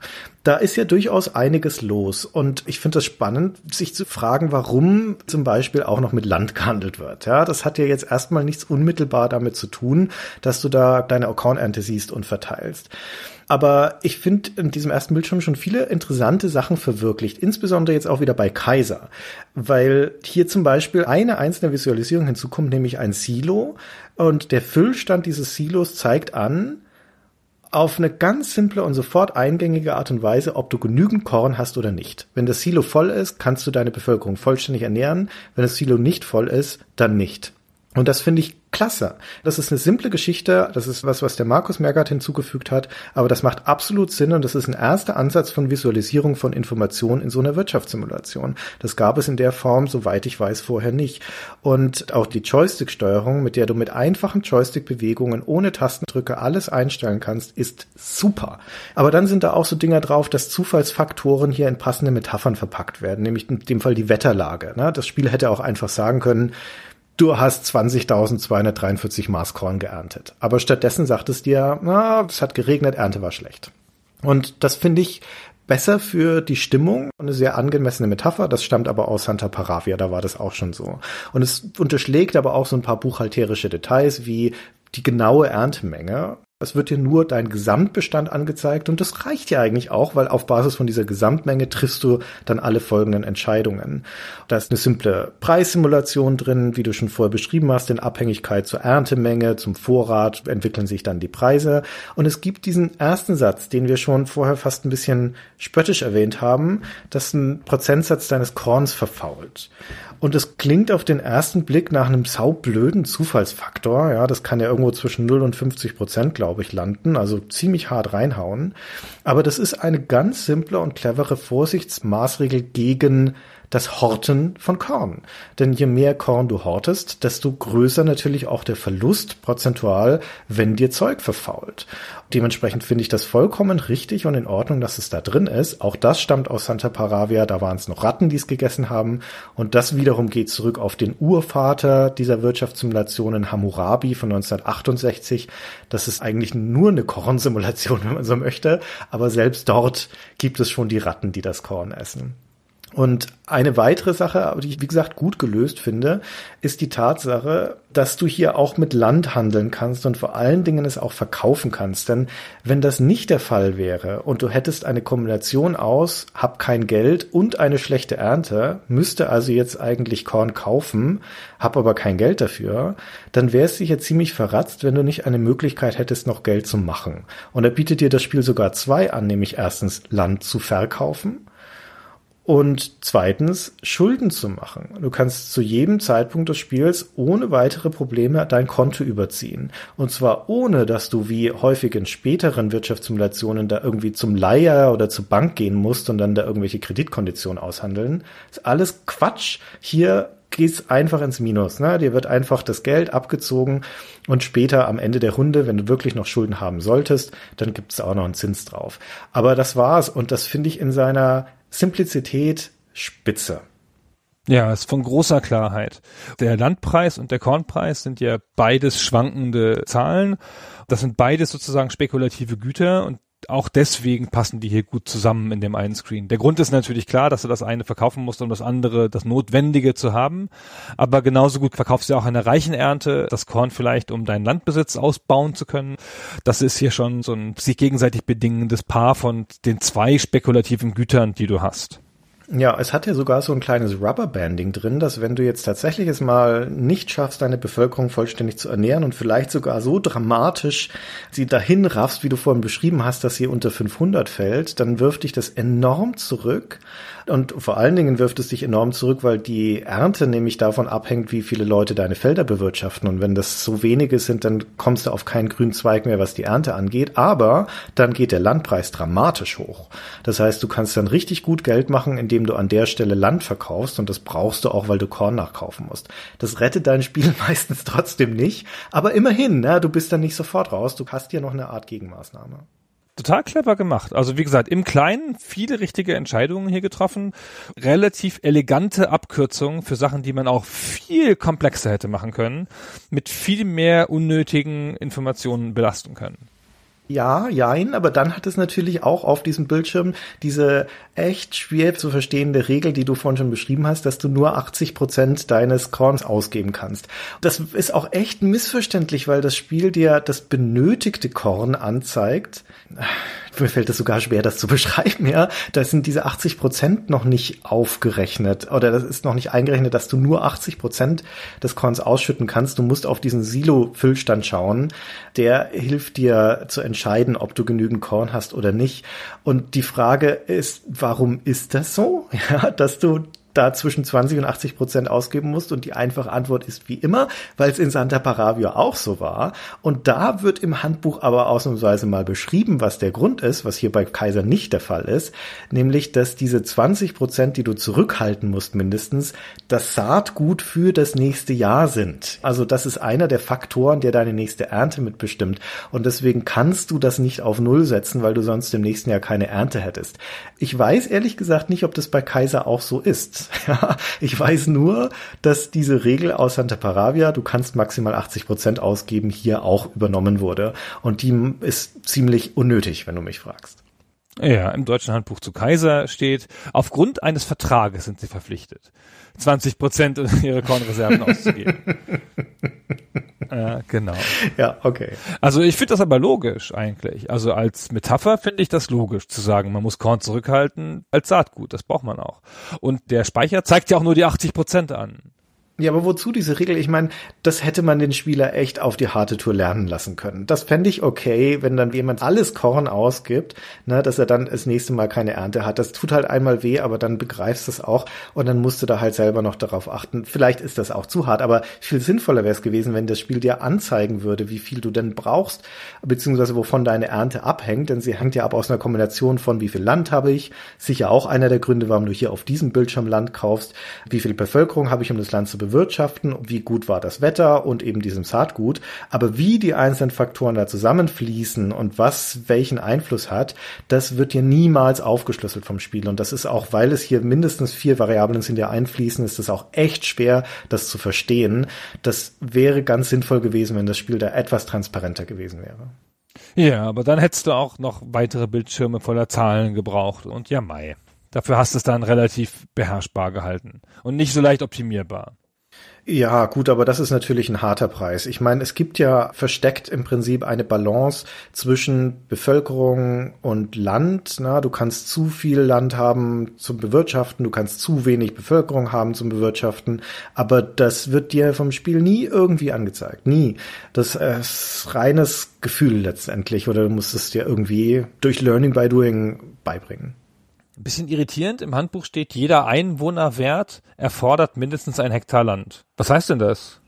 Da ist ja durchaus einiges los und ich finde es spannend, sich zu fragen, warum zum Beispiel auch noch mit Land gehandelt wird. Ja, das hat ja jetzt erstmal nichts unmittelbar damit zu tun, dass du da deine Kornernte siehst und verteilst. Aber ich finde in diesem ersten Bildschirm schon viele interessante Sachen verwirklicht, insbesondere jetzt auch wieder bei Kaiser, weil hier zum Beispiel eine einzelne Visualisierung hinzukommt, nämlich ein Silo, und der Füllstand dieses Silos zeigt an, auf eine ganz simple und sofort eingängige Art und Weise, ob du genügend Korn hast oder nicht. Wenn das Silo voll ist, kannst du deine Bevölkerung vollständig ernähren. Wenn das Silo nicht voll ist, dann nicht. Und das finde ich klasse. Das ist eine simple Geschichte, das ist was der Markus Mergard hinzugefügt hat, aber das macht absolut Sinn und das ist ein erster Ansatz von Visualisierung von Informationen in so einer Wirtschaftssimulation. Das gab es in der Form, soweit ich weiß, vorher nicht. Und auch die Joystick-Steuerung, mit der du mit einfachen Joystick-Bewegungen ohne Tastendrücke alles einstellen kannst, ist super. Aber dann sind da auch so Dinger drauf, dass Zufallsfaktoren hier in passende Metaphern verpackt werden, nämlich in dem Fall die Wetterlage. Das Spiel hätte auch einfach sagen können, du hast 20.243 Maß Korn geerntet. Aber stattdessen sagt es dir, es hat geregnet, Ernte war schlecht. Und das finde ich besser für die Stimmung, eine sehr angemessene Metapher. Das stammt aber aus Santa Paravia, da war das auch schon so. Und es unterschlägt aber auch so ein paar buchhalterische Details wie die genaue Erntemenge. Es wird dir nur dein Gesamtbestand angezeigt und das reicht ja eigentlich auch, weil auf Basis von dieser Gesamtmenge triffst du dann alle folgenden Entscheidungen. Da ist eine simple Preissimulation drin, wie du schon vorher beschrieben hast, in Abhängigkeit zur Erntemenge, zum Vorrat entwickeln sich dann die Preise. Und es gibt diesen ersten Satz, den wir schon vorher fast ein bisschen spöttisch erwähnt haben, dass ein Prozentsatz deines Korns verfault. Und es klingt auf den ersten Blick nach einem saublöden Zufallsfaktor. Ja, das kann ja irgendwo zwischen 0 und 50%, glaube ich, landen. Also ziemlich hart reinhauen. Aber das ist eine ganz simple und clevere Vorsichtsmaßregel gegen das Horten von Korn. Denn je mehr Korn du hortest, desto größer natürlich auch der Verlust prozentual, wenn dir Zeug verfault. Dementsprechend finde ich das vollkommen richtig und in Ordnung, dass es da drin ist. Auch das stammt aus Santa Paravia, da waren es noch Ratten, die es gegessen haben. Und das wiederum geht zurück auf den Urvater dieser Wirtschaftssimulationen, Hammurabi von 1968. Das ist eigentlich nur eine Kornsimulation, wenn man so möchte. Aber selbst dort gibt es schon die Ratten, die das Korn essen. Und eine weitere Sache, die ich, wie gesagt, gut gelöst finde, ist die Tatsache, dass du hier auch mit Land handeln kannst und vor allen Dingen es auch verkaufen kannst. Denn wenn das nicht der Fall wäre und du hättest eine Kombination aus, hab kein Geld und eine schlechte Ernte, müsste also jetzt eigentlich Korn kaufen, hab aber kein Geld dafür, dann wäre es sicher ziemlich verratzt, wenn du nicht eine Möglichkeit hättest, noch Geld zu machen. Und da bietet dir das Spiel sogar zwei an, nämlich erstens Land zu verkaufen und zweitens Schulden zu machen. Du kannst zu jedem Zeitpunkt des Spiels ohne weitere Probleme dein Konto überziehen. Und zwar ohne, dass du wie häufig in späteren Wirtschaftssimulationen da irgendwie zum Leiher oder zur Bank gehen musst und dann da irgendwelche Kreditkonditionen aushandeln. Das ist alles Quatsch. Hier geht's einfach ins Minus. Ne? Dir wird einfach das Geld abgezogen und später am Ende der Runde, wenn du wirklich noch Schulden haben solltest, dann gibt's auch noch einen Zins drauf. Aber das war's und das finde ich in seiner Simplizität spitze. Ja, ist von großer Klarheit. Der Landpreis und der Kornpreis sind ja beides schwankende Zahlen. Das sind beides sozusagen spekulative Güter und auch deswegen passen die hier gut zusammen in dem einen Screen. Der Grund ist natürlich klar, dass du das eine verkaufen musst, um das andere, das Notwendige zu haben. Aber genauso gut verkaufst du auch eine Reichenernte, das Korn vielleicht, um deinen Landbesitz ausbauen zu können. Das ist hier schon so ein sich gegenseitig bedingendes Paar von den zwei spekulativen Gütern, die du hast. Ja, es hat ja sogar so ein kleines Rubberbanding drin, dass wenn du jetzt tatsächlich es mal nicht schaffst, deine Bevölkerung vollständig zu ernähren und vielleicht sogar so dramatisch sie dahin raffst, wie du vorhin beschrieben hast, dass sie unter 500 fällt, dann wirft dich das enorm zurück. Und vor allen Dingen wirft es dich enorm zurück, weil die Ernte nämlich davon abhängt, wie viele Leute deine Felder bewirtschaften. Und wenn das so wenige sind, dann kommst du auf keinen grünen Zweig mehr, was die Ernte angeht. Aber dann geht der Landpreis dramatisch hoch. Das heißt, du kannst dann richtig gut Geld machen, indem du an der Stelle Land verkaufst. Und das brauchst du auch, weil du Korn nachkaufen musst. Das rettet dein Spiel meistens trotzdem nicht. Aber immerhin, ne, du bist dann nicht sofort raus. Du hast hier noch eine Art Gegenmaßnahme. Total clever gemacht. Also wie gesagt, im Kleinen viele richtige Entscheidungen hier getroffen. Relativ elegante Abkürzungen für Sachen, die man auch viel komplexer hätte machen können. Mit viel mehr unnötigen Informationen belasten können. Ja, jein, aber dann hat es natürlich auch auf diesem Bildschirm diese echt schwer zu verstehende Regel, die du vorhin schon beschrieben hast, dass du nur 80% deines Korns ausgeben kannst. Das ist auch echt missverständlich, weil das Spiel dir das benötigte Korn anzeigt. Mir fällt es sogar schwer, das zu beschreiben, ja. Da sind diese 80% noch nicht aufgerechnet oder das ist noch nicht eingerechnet, dass du nur 80% des Korns ausschütten kannst. Du musst auf diesen Silo-Füllstand schauen. Der hilft dir zu entscheiden, ob du genügend Korn hast oder nicht. Und die Frage ist, warum ist das so? Ja, dass du da zwischen 20 und 80% ausgeben musst und die einfache Antwort ist wie immer, weil es in Santa Paravia auch so war und da wird im Handbuch aber ausnahmsweise mal beschrieben, was der Grund ist, was hier bei Kaiser nicht der Fall ist, nämlich, dass diese 20%, die du zurückhalten musst mindestens, das Saatgut für das nächste Jahr sind. Also das ist einer der Faktoren, der deine nächste Ernte mitbestimmt und deswegen kannst du das nicht auf Null setzen, weil du sonst im nächsten Jahr keine Ernte hättest. Ich weiß ehrlich gesagt nicht, ob das bei Kaiser auch so ist. Ja, ich weiß nur, dass diese Regel aus Santa Paravia, du kannst maximal 80% ausgeben, hier auch übernommen wurde. Und die ist ziemlich unnötig, wenn du mich fragst. Ja, im deutschen Handbuch zu Kaiser steht, aufgrund eines Vertrages sind sie verpflichtet, 20% ihrer Kornreserven auszugeben. Genau. Ja, okay. Also ich finde das aber logisch eigentlich. Also als Metapher finde ich das logisch zu sagen, man muss Korn zurückhalten als Saatgut. Das braucht man auch. Und der Speicher zeigt ja auch nur die 80% an. Ja, aber wozu diese Regel? Ich meine, das hätte man den Spieler echt auf die harte Tour lernen lassen können. Das fände ich okay, wenn dann jemand alles Korn ausgibt, ne, dass er dann das nächste Mal keine Ernte hat. Das tut halt einmal weh, aber dann begreifst du es auch und dann musst du da halt selber noch darauf achten. Vielleicht ist das auch zu hart, aber viel sinnvoller wäre es gewesen, wenn das Spiel dir anzeigen würde, wie viel du denn brauchst, beziehungsweise wovon deine Ernte abhängt, denn sie hängt ja ab aus einer Kombination von wie viel Land habe ich, sicher auch einer der Gründe, warum du hier auf diesem Bildschirm Land kaufst, wie viel Bevölkerung habe ich, um das Land zu bewirtschaften, wie gut war das Wetter und eben diesem Saatgut. Aber wie die einzelnen Faktoren da zusammenfließen und was welchen Einfluss hat, das wird hier niemals aufgeschlüsselt vom Spiel. Und das ist auch, weil es hier mindestens 4 Variablen sind, die einfließen, ist es auch echt schwer, das zu verstehen. Das wäre ganz sinnvoll gewesen, wenn das Spiel da etwas transparenter gewesen wäre. Ja, aber dann hättest du auch noch weitere Bildschirme voller Zahlen gebraucht. Und ja, mei. Dafür hast du es dann relativ beherrschbar gehalten und nicht so leicht optimierbar. Ja, gut, aber das ist natürlich ein harter Preis. Ich meine, es gibt ja versteckt im Prinzip eine Balance zwischen Bevölkerung und Land. Na, du kannst zu viel Land haben zum Bewirtschaften, du kannst zu wenig Bevölkerung haben zum Bewirtschaften, aber das wird dir vom Spiel nie irgendwie angezeigt. Nie. Das ist reines Gefühl letztendlich oder du musst es dir irgendwie durch Learning by Doing beibringen. Ein bisschen irritierend, im Handbuch steht, jeder Einwohnerwert erfordert mindestens 1 Hektar Land. Was heißt denn das?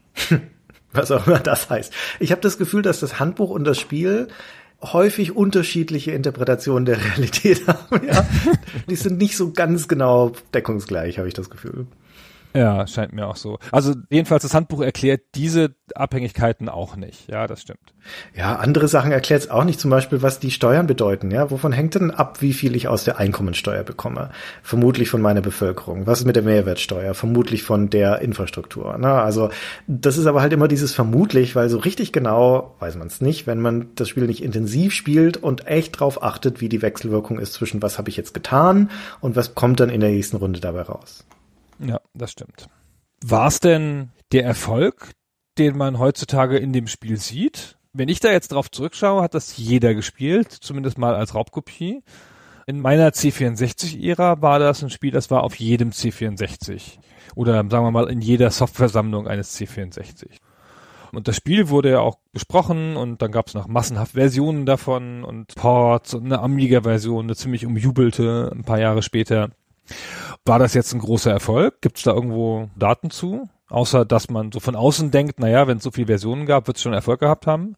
Was auch immer das heißt. Ich habe das Gefühl, dass das Handbuch und das Spiel häufig unterschiedliche Interpretationen der Realität haben. Ja? Die sind nicht so ganz genau deckungsgleich, habe ich das Gefühl. Ja, scheint mir auch so. Also jedenfalls das Handbuch erklärt diese Abhängigkeiten auch nicht. Ja, das stimmt. Ja, andere Sachen erklärt es auch nicht, zum Beispiel, was die Steuern bedeuten. Ja, wovon hängt denn ab, wie viel ich aus der Einkommensteuer bekomme? Vermutlich von meiner Bevölkerung. Was ist mit der Mehrwertsteuer? Vermutlich von der Infrastruktur. Na, also das ist aber halt immer dieses vermutlich, weil so richtig genau weiß man es nicht, wenn man das Spiel nicht intensiv spielt und echt drauf achtet, wie die Wechselwirkung ist zwischen was habe ich jetzt getan und was kommt dann in der nächsten Runde dabei raus. Ja, das stimmt. War es denn der Erfolg, den man heutzutage in dem Spiel sieht? Wenn ich da jetzt drauf zurückschaue, hat das jeder gespielt, zumindest mal als Raubkopie. In meiner C64-Ära war das ein Spiel, das war auf jedem C64. Oder sagen wir mal in jeder Softwaresammlung eines C64. Und das Spiel wurde ja auch besprochen und dann gab es noch massenhaft Versionen davon und Ports und eine Amiga-Version, eine ziemlich umjubelte, ein paar Jahre später. War das jetzt ein großer Erfolg? Gibt es da irgendwo Daten zu? Außer, dass man so von außen denkt, naja, wenn es so viele Versionen gab, wird es schon Erfolg gehabt haben?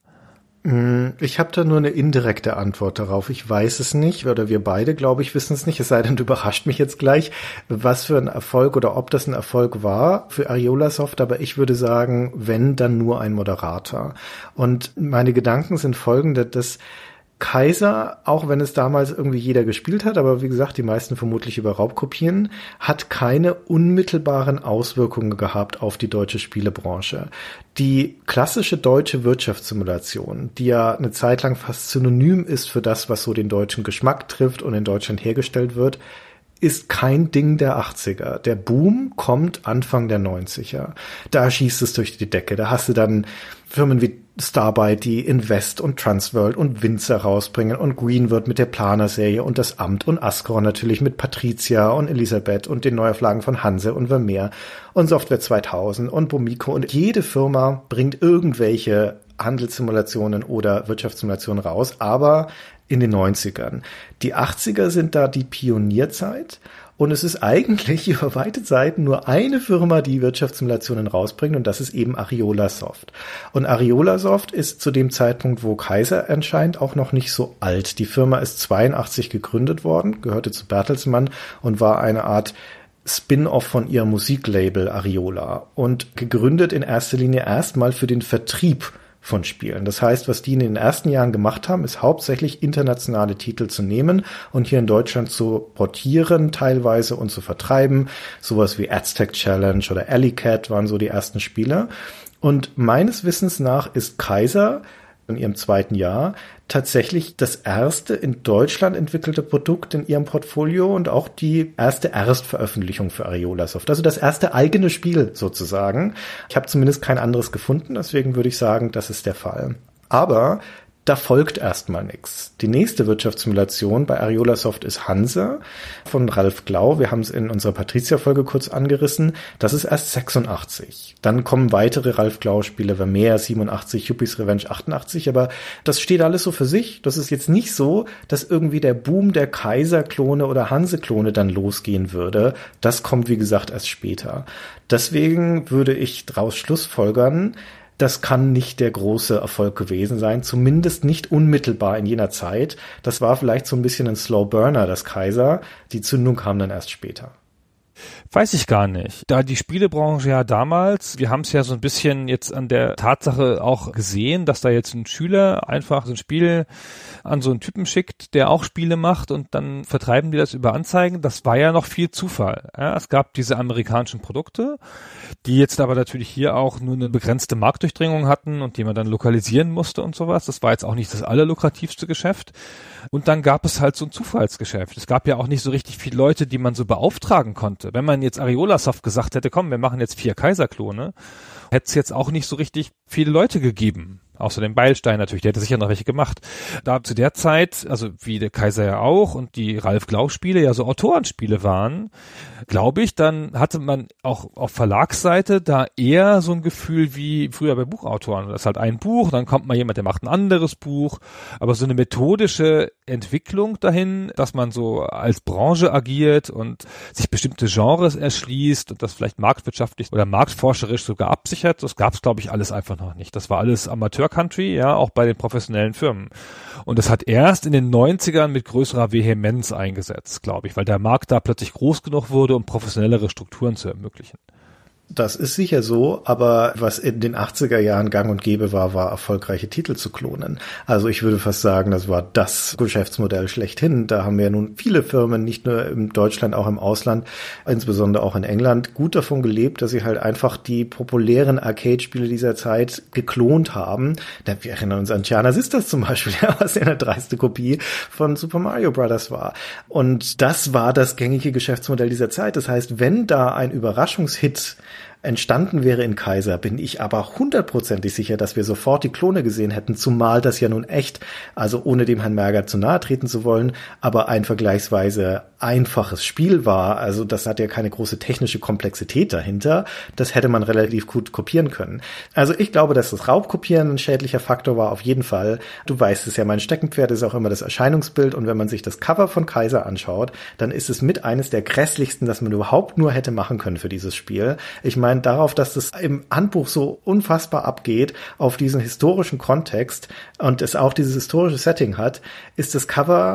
Ich habe da nur eine indirekte Antwort darauf. Ich weiß es nicht, oder wir beide, glaube ich, wissen es nicht. Es sei denn, du überrascht mich jetzt gleich, was für ein Erfolg oder ob das ein Erfolg war für Ariolasoft. Aber ich würde sagen, wenn, dann nur ein Moderator. Und meine Gedanken sind folgende, dass Kaiser, auch wenn es damals irgendwie jeder gespielt hat, aber wie gesagt, die meisten vermutlich über Raubkopien, hat keine unmittelbaren Auswirkungen gehabt auf die deutsche Spielebranche. Die klassische deutsche Wirtschaftssimulation, die ja eine Zeit lang fast synonym ist für das, was so den deutschen Geschmack trifft und in Deutschland hergestellt wird, ist kein Ding der 80er. Der Boom kommt Anfang der 90er. Da schießt es durch die Decke. Da hast du dann Firmen wie Starbite, die Invest und Transworld und Winzer rausbringen und Greenwood mit der Planer-Serie und das Amt und Ascor natürlich mit Patricia und Elisabeth und den Neuauflagen von Hanse und Vermeer und Software 2000 und Bomico, und jede Firma bringt irgendwelche Handelssimulationen oder Wirtschaftssimulationen raus, aber in den 90ern. Die 80er sind da die Pionierzeit. Und es ist eigentlich über weite Zeiten nur eine Firma, die Wirtschaftssimulationen rausbringt, und das ist eben Ariola Soft. Und Ariola Soft ist zu dem Zeitpunkt, wo Kaiser erscheint, auch noch nicht so alt. Die Firma ist 82 gegründet worden, gehörte zu Bertelsmann und war eine Art Spin-off von ihrem Musiklabel Ariola und gegründet in erster Linie erstmal für den Vertrieb von Spielen. Das heißt, was die in den ersten Jahren gemacht haben, ist hauptsächlich internationale Titel zu nehmen und hier in Deutschland zu portieren teilweise und zu vertreiben. Sowas wie Aztec Challenge oder Alley Cat waren so die ersten Spiele. Und meines Wissens nach ist Kaiser in ihrem zweiten Jahr tatsächlich das erste in Deutschland entwickelte Produkt in ihrem Portfolio und auch die erste Erstveröffentlichung für Ariola Soft. Also das erste eigene Spiel sozusagen. Ich habe zumindest kein anderes gefunden, deswegen würde ich sagen, das ist der Fall. Aber da folgt erstmal nichts. Die nächste Wirtschaftssimulation bei Ariola Soft ist Hanse von Ralf Glau. Wir haben es in unserer Patricia-Folge kurz angerissen. Das ist erst 86. Dann kommen weitere Ralf Glau-Spiele, Vermeer 87, Yuppies Revenge 88. Aber das steht alles so für sich. Das ist jetzt nicht so, dass irgendwie der Boom der Kaiser-Klone oder Hanse-Klone dann losgehen würde. Das kommt, wie gesagt, erst später. Deswegen würde ich daraus schlussfolgern, das kann nicht der große Erfolg gewesen sein, zumindest nicht unmittelbar in jener Zeit. Das war vielleicht so ein bisschen ein Slow Burner, das Kaiser. Die Zündung kam dann erst später. Weiß ich gar nicht. Da die Spielebranche ja damals, wir haben es ja so ein bisschen jetzt an der Tatsache auch gesehen, dass da jetzt ein Schüler einfach so ein Spiel an so einen Typen schickt, der auch Spiele macht, und dann vertreiben die das über Anzeigen. Das war ja noch viel Zufall. Ja, es gab diese amerikanischen Produkte, die jetzt aber natürlich hier auch nur eine begrenzte Marktdurchdringung hatten und die man dann lokalisieren musste und sowas. Das war jetzt auch nicht das allerlukrativste Geschäft. Und dann gab es halt so ein Zufallsgeschäft. Es gab ja auch nicht so richtig viele Leute, die man so beauftragen konnte. Wenn man jetzt Ariola Soft gesagt hätte, komm, wir machen jetzt 4 Kaiserklone, hätte es jetzt auch nicht so richtig viele Leute gegeben. Außer dem Beilstein natürlich, der hätte sicher noch welche gemacht. Da zu der Zeit, also wie der Kaiser ja auch und die Ralf Glau Spiele ja so Autorenspiele waren, glaube ich, dann hatte man auch auf Verlagsseite da eher so ein Gefühl wie früher bei Buchautoren. Das ist halt ein Buch, dann kommt mal jemand, der macht ein anderes Buch, aber so eine methodische Entwicklung dahin, dass man so als Branche agiert und sich bestimmte Genres erschließt und das vielleicht marktwirtschaftlich oder marktforscherisch sogar absichert, das gab es, glaube ich, alles einfach noch nicht. Das war alles Amateur-Country, ja, auch bei den professionellen Firmen. Und das hat erst in den 90ern mit größerer Vehemenz eingesetzt, glaube ich, weil der Markt da plötzlich groß genug wurde, um professionellere Strukturen zu ermöglichen. Das ist sicher so, aber was in den 80er Jahren gang und gäbe war erfolgreiche Titel zu klonen. Also ich würde fast sagen, das war das Geschäftsmodell schlechthin. Da haben wir nun viele Firmen, nicht nur in Deutschland, auch im Ausland, insbesondere auch in England, gut davon gelebt, dass sie halt einfach die populären Arcade-Spiele dieser Zeit geklont haben. Wir erinnern uns an Giana Sisters zum Beispiel, was ja eine dreiste Kopie von Super Mario Brothers war. Und das war das gängige Geschäftsmodell dieser Zeit. Das heißt, wenn da ein Überraschungshit entstanden wäre in Kaiser, bin ich aber 100% sicher, dass wir sofort die Klone gesehen hätten, zumal das ja nun echt, also ohne dem Herrn Merger zu nahe treten zu wollen, aber ein vergleichsweise einfaches Spiel war. Also das hat ja keine große technische Komplexität dahinter. Das hätte man relativ gut kopieren können. Also ich glaube, dass das Raubkopieren ein schädlicher Faktor war, auf jeden Fall. Du weißt es ja, mein Steckenpferd ist auch immer das Erscheinungsbild, und wenn man sich das Cover von Kaiser anschaut, dann ist es mit eines der grässlichsten, das man überhaupt nur hätte machen können für dieses Spiel. Ich meine, darauf, dass das im Handbuch so unfassbar abgeht, auf diesen historischen Kontext und es auch dieses historische Setting hat, ist das Cover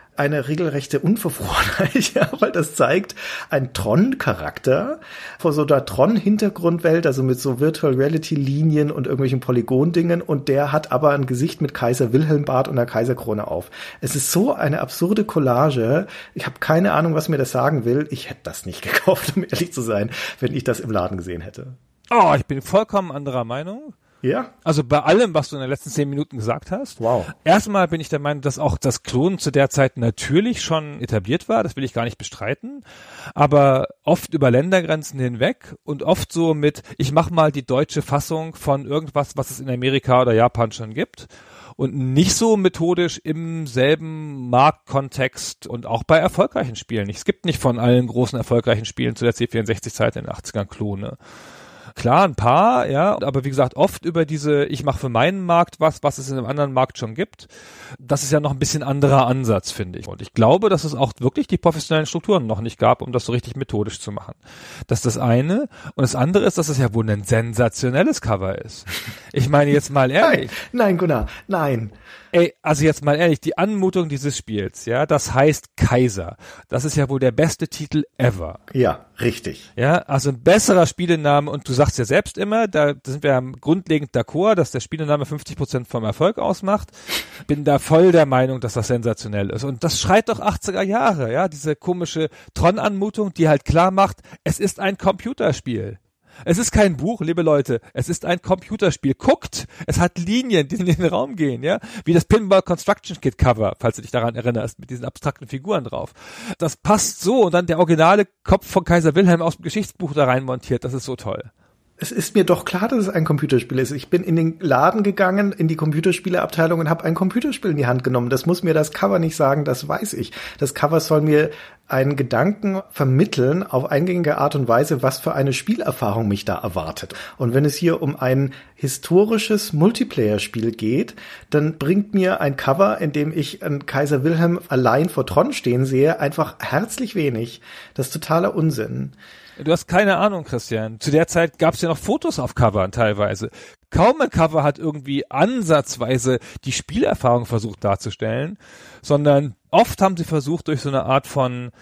eine regelrechte Unverfrorenheit, ja, weil das zeigt ein Tron-Charakter vor so einer Tron-Hintergrundwelt, also mit so Virtual Reality-Linien und irgendwelchen Polygondingen, und der hat aber ein Gesicht mit Kaiser Wilhelm-Bart und einer Kaiserkrone auf. Es ist so eine absurde Collage. Ich habe keine Ahnung, was mir das sagen will. Ich hätte das nicht gekauft, um ehrlich zu sein, wenn ich das im Laden gesehen hätte. Oh, ich bin vollkommen anderer Meinung. Ja? Also bei allem, was du in den letzten 10 Minuten gesagt hast. Wow. Erstmal bin ich der Meinung, dass auch das Klonen zu der Zeit natürlich schon etabliert war. Das will ich gar nicht bestreiten. Aber oft über Ländergrenzen hinweg und oft so mit, ich mach mal die deutsche Fassung von irgendwas, was es in Amerika oder Japan schon gibt. Und nicht so methodisch im selben Marktkontext und auch bei erfolgreichen Spielen. Es gibt nicht von allen großen erfolgreichen Spielen zu der C64-Zeit in den 80ern Klone. Klar, ein paar, ja, aber wie gesagt, oft über diese, ich mache für meinen Markt was es in einem anderen Markt schon gibt. Das ist ja noch ein bisschen anderer Ansatz, finde ich. Und ich glaube, dass es auch wirklich die professionellen Strukturen noch nicht gab, um das so richtig methodisch zu machen. Das ist das eine. Und das andere ist, dass es ja wohl ein sensationelles Cover ist. Ich meine jetzt mal ehrlich. Nein, Gunnar, nein. Ey, also jetzt mal ehrlich, die Anmutung dieses Spiels, ja, das heißt Kaiser. Das ist ja wohl der beste Titel ever. Ja, richtig. Ja, also ein besserer Spielename, und du sagst ja selbst immer, da sind wir grundlegend d'accord, dass der Spielename 50% vom Erfolg ausmacht. Bin da voll der Meinung, dass das sensationell ist. Und das schreit doch 80er Jahre, ja, diese komische Tron-Anmutung, die halt klar macht, es ist ein Computerspiel. Es ist kein Buch, liebe Leute. Es ist ein Computerspiel. Guckt, es hat Linien, die in den Raum gehen, ja. Wie das Pinball Construction Kit Cover, falls du dich daran erinnerst, mit diesen abstrakten Figuren drauf. Das passt so, und dann der originale Kopf von Kaiser Wilhelm aus dem Geschichtsbuch da rein montiert. Das ist so toll. Es ist mir doch klar, dass es ein Computerspiel ist. Ich bin in den Laden gegangen, in die Computerspieleabteilung, und habe ein Computerspiel in die Hand genommen. Das muss mir das Cover nicht sagen, das weiß ich. Das Cover soll mir einen Gedanken vermitteln auf eingängige Art und Weise, was für eine Spielerfahrung mich da erwartet. Und wenn es hier um ein historisches Multiplayer-Spiel geht, dann bringt mir ein Cover, in dem ich einen Kaiser Wilhelm allein vor Tron stehen sehe, einfach herzlich wenig. Das ist totaler Unsinn. Du hast keine Ahnung, Christian. Zu der Zeit gab es ja noch Fotos auf Covern teilweise. Kaum ein Cover hat irgendwie ansatzweise die Spielerfahrung versucht darzustellen, sondern oft haben sie versucht, durch so eine Art von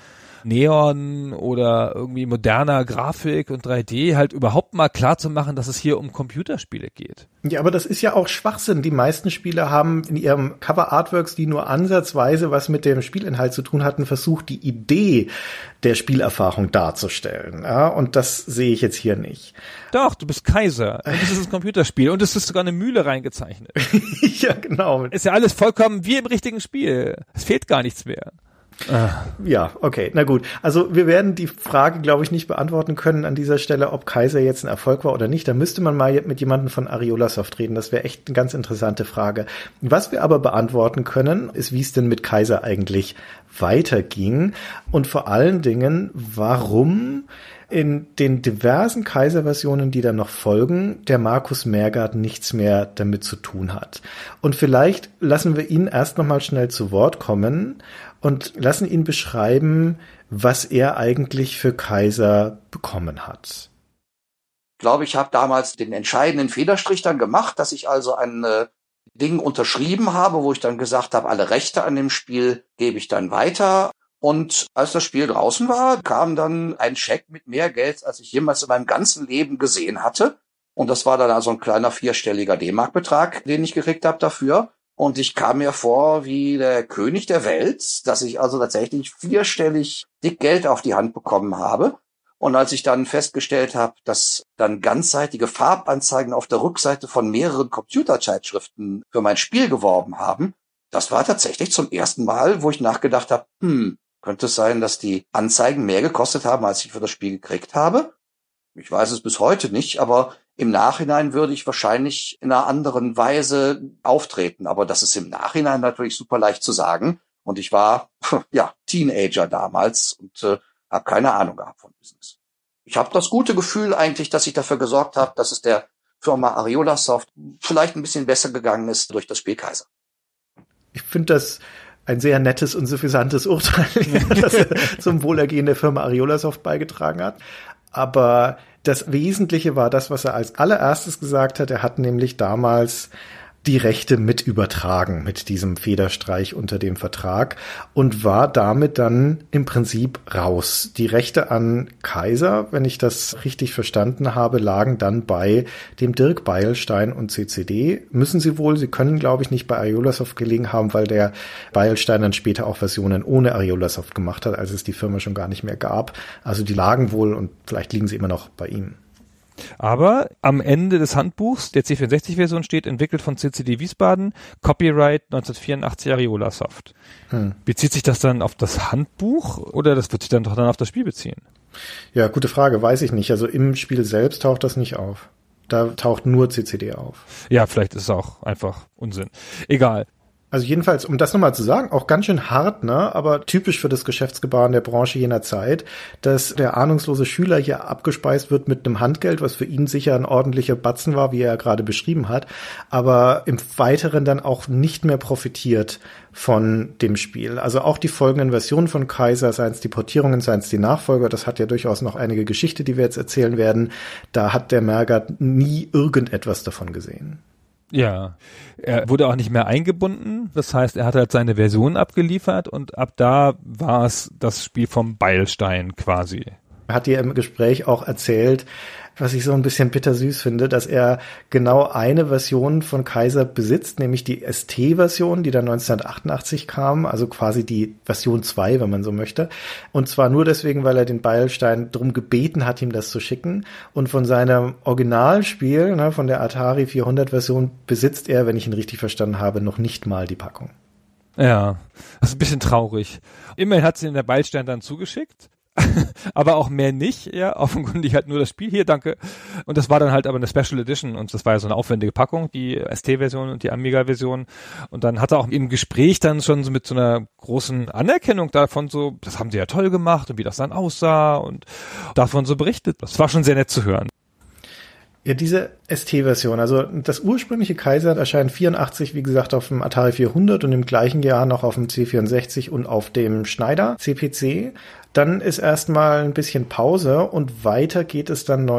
Neon oder irgendwie moderner Grafik und 3D halt überhaupt mal klar zu machen, dass es hier um Computerspiele geht. Ja, aber das ist ja auch Schwachsinn. Die meisten Spiele haben in ihrem Cover-Artworks, die nur ansatzweise was mit dem Spielinhalt zu tun hatten, versucht, die Idee der Spielerfahrung darzustellen. Ja, und das sehe ich jetzt hier nicht. Doch, du bist Kaiser. Und das ist ein Computerspiel. Und es ist sogar eine Mühle reingezeichnet. Ja, genau. Ist ja alles vollkommen wie im richtigen Spiel. Es fehlt gar nichts mehr. Ja, okay, na gut. Also wir werden die Frage, glaube ich, nicht beantworten können an dieser Stelle, ob Kaiser jetzt ein Erfolg war oder nicht. Da müsste man mal mit jemandem von Ariolasoft reden. Das wäre echt eine ganz interessante Frage. Was wir aber beantworten können, ist, wie es denn mit Kaiser eigentlich weiterging. Und vor allen Dingen, warum in den diversen Kaiser-Versionen, die dann noch folgen, der Markus Mergard nichts mehr damit zu tun hat. Und vielleicht lassen wir ihn erst noch mal schnell zu Wort kommen und lassen ihn beschreiben, was er eigentlich für Kaiser bekommen hat. Ich glaube, ich habe damals den entscheidenden Federstrich dann gemacht, dass ich also ein Ding unterschrieben habe, wo ich dann gesagt habe, alle Rechte an dem Spiel gebe ich dann weiter. Und als das Spiel draußen war, kam dann ein Scheck mit mehr Geld, als ich jemals in meinem ganzen Leben gesehen hatte. Und das war dann also ein kleiner 4-stelliger D-Mark-Betrag, den ich gekriegt habe dafür. Und ich kam mir vor wie der König der Welt, dass ich also tatsächlich 4-stellig dick Geld auf die Hand bekommen habe. Und als ich dann festgestellt habe, dass dann ganzseitige Farbanzeigen auf der Rückseite von mehreren Computerzeitschriften für mein Spiel geworben haben, das war tatsächlich zum ersten Mal, wo ich nachgedacht habe, könnte es sein, dass die Anzeigen mehr gekostet haben, als ich für das Spiel gekriegt habe? Ich weiß es bis heute nicht, aber im Nachhinein würde ich wahrscheinlich in einer anderen Weise auftreten. Aber das ist im Nachhinein natürlich super leicht zu sagen. Und ich war, ja, Teenager damals und habe keine Ahnung gehabt von Business. Ich habe das gute Gefühl eigentlich, dass ich dafür gesorgt habe, dass es der Firma Ariolasoft vielleicht ein bisschen besser gegangen ist durch das Spiel Kaiser. Ich finde das ein sehr nettes und suffisantes Urteil, das er zum Wohlergehen der Firma Ariolasoft beigetragen hat. Aber das Wesentliche war das, was er als allererstes gesagt hat. Er hat nämlich damals die Rechte mit übertragen mit diesem Federstreich unter dem Vertrag und war damit dann im Prinzip raus. Die Rechte an Kaiser, wenn ich das richtig verstanden habe, lagen dann bei dem Dirk Beilstein und CCD. Müssen sie wohl, sie können, glaube ich, nicht bei Ariolasoft gelegen haben, weil der Beilstein dann später auch Versionen ohne Ariolasoft gemacht hat, als es die Firma schon gar nicht mehr gab. Also die lagen wohl und vielleicht liegen sie immer noch bei ihm. Aber am Ende des Handbuchs der C64-Version steht, entwickelt von CCD Wiesbaden, Copyright 1984 Ariolasoft. Bezieht sich das dann auf das Handbuch oder das wird sich dann doch dann auf das Spiel beziehen? Ja, gute Frage, weiß ich nicht. Also im Spiel selbst taucht das nicht auf. Da taucht nur CCD auf. Ja, vielleicht ist es auch einfach Unsinn. Egal. Also jedenfalls, um das nochmal zu sagen, auch ganz schön hart, ne, aber typisch für das Geschäftsgebaren der Branche jener Zeit, dass der ahnungslose Schüler hier abgespeist wird mit einem Handgeld, was für ihn sicher ein ordentlicher Batzen war, wie er gerade beschrieben hat, aber im Weiteren dann auch nicht mehr profitiert von dem Spiel. Also auch die folgenden Versionen von Kaiser, seien es die Portierungen, seien es die Nachfolger, das hat ja durchaus noch einige Geschichte, die wir jetzt erzählen werden, da hat der Mergert nie irgendetwas davon gesehen. Ja, er wurde auch nicht mehr eingebunden. Das heißt, er hat halt seine Version abgeliefert und ab da war es das Spiel vom Beilstein quasi. Er hat dir im Gespräch auch erzählt, was ich so ein bisschen bittersüß finde, dass er genau eine Version von Kaiser besitzt, nämlich die ST-Version, die dann 1988 kam, also quasi die Version 2, wenn man so möchte. Und zwar nur deswegen, weil er den Beilstein drum gebeten hat, ihm das zu schicken. Und von seinem Originalspiel, ne, von der Atari 400-Version, besitzt er, wenn ich ihn richtig verstanden habe, noch nicht mal die Packung. Ja, das ist ein bisschen traurig. Immerhin hat sie den der Beilstein dann zugeschickt. Aber auch mehr nicht, ja, offenkundig halt nur das Spiel hier, danke. Und das war dann halt aber eine Special Edition und das war ja so eine aufwendige Packung, die ST-Version und die Amiga-Version. Und dann hat er auch im Gespräch dann schon so mit so einer großen Anerkennung davon so, das haben sie ja toll gemacht und wie das dann aussah und davon so berichtet. Das war schon sehr nett zu hören. Ja, diese ST-Version, also das ursprüngliche Kaiser erscheint 84, wie gesagt, auf dem Atari 400 und im gleichen Jahr noch auf dem C64 und auf dem Schneider CPC. Dann ist erstmal ein bisschen Pause und weiter geht es dann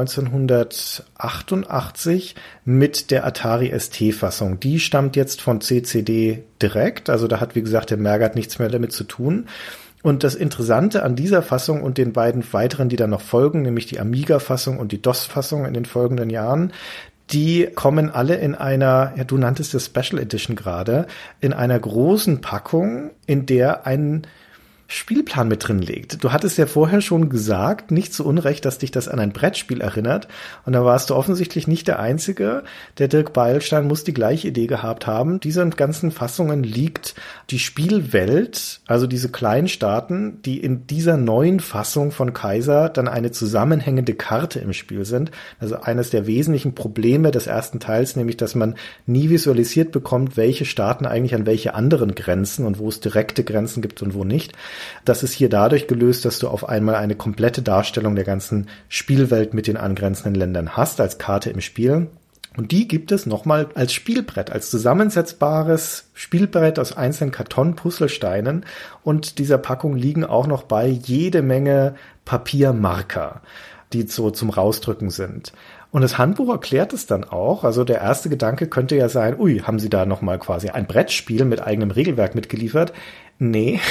1988 mit der Atari ST-Fassung. Die stammt jetzt von CCD direkt, also da hat, wie gesagt, der Mergert nichts mehr damit zu tun. Und das Interessante an dieser Fassung und den beiden weiteren, die dann noch folgen, nämlich die Amiga-Fassung und die DOS-Fassung in den folgenden Jahren, die kommen alle in einer, ja, du nanntest das Special Edition gerade, in einer großen Packung, in der ein Spielplan mit drin liegt. Du hattest ja vorher schon gesagt, nicht zu Unrecht, dass dich das an ein Brettspiel erinnert. Und da warst du offensichtlich nicht der Einzige. Der Dirk Beilstein muss die gleiche Idee gehabt haben. Diesen ganzen Fassungen liegt die Spielwelt, also diese kleinen Staaten, die in dieser neuen Fassung von Kaiser dann eine zusammenhängende Karte im Spiel sind. Also eines der wesentlichen Probleme des ersten Teils, nämlich, dass man nie visualisiert bekommt, welche Staaten eigentlich an welche anderen grenzen und wo es direkte Grenzen gibt und wo nicht. Das ist hier dadurch gelöst, dass du auf einmal eine komplette Darstellung der ganzen Spielwelt mit den angrenzenden Ländern hast, als Karte im Spiel. Und die gibt es nochmal als Spielbrett, als zusammensetzbares Spielbrett aus einzelnen Karton-Puzzlesteinen. Und dieser Packung liegen auch noch bei jede Menge Papiermarker, die so zum Rausdrücken sind. Und das Handbuch erklärt es dann auch. Also der erste Gedanke könnte ja sein, haben sie da nochmal quasi ein Brettspiel mit eigenem Regelwerk mitgeliefert? Nee,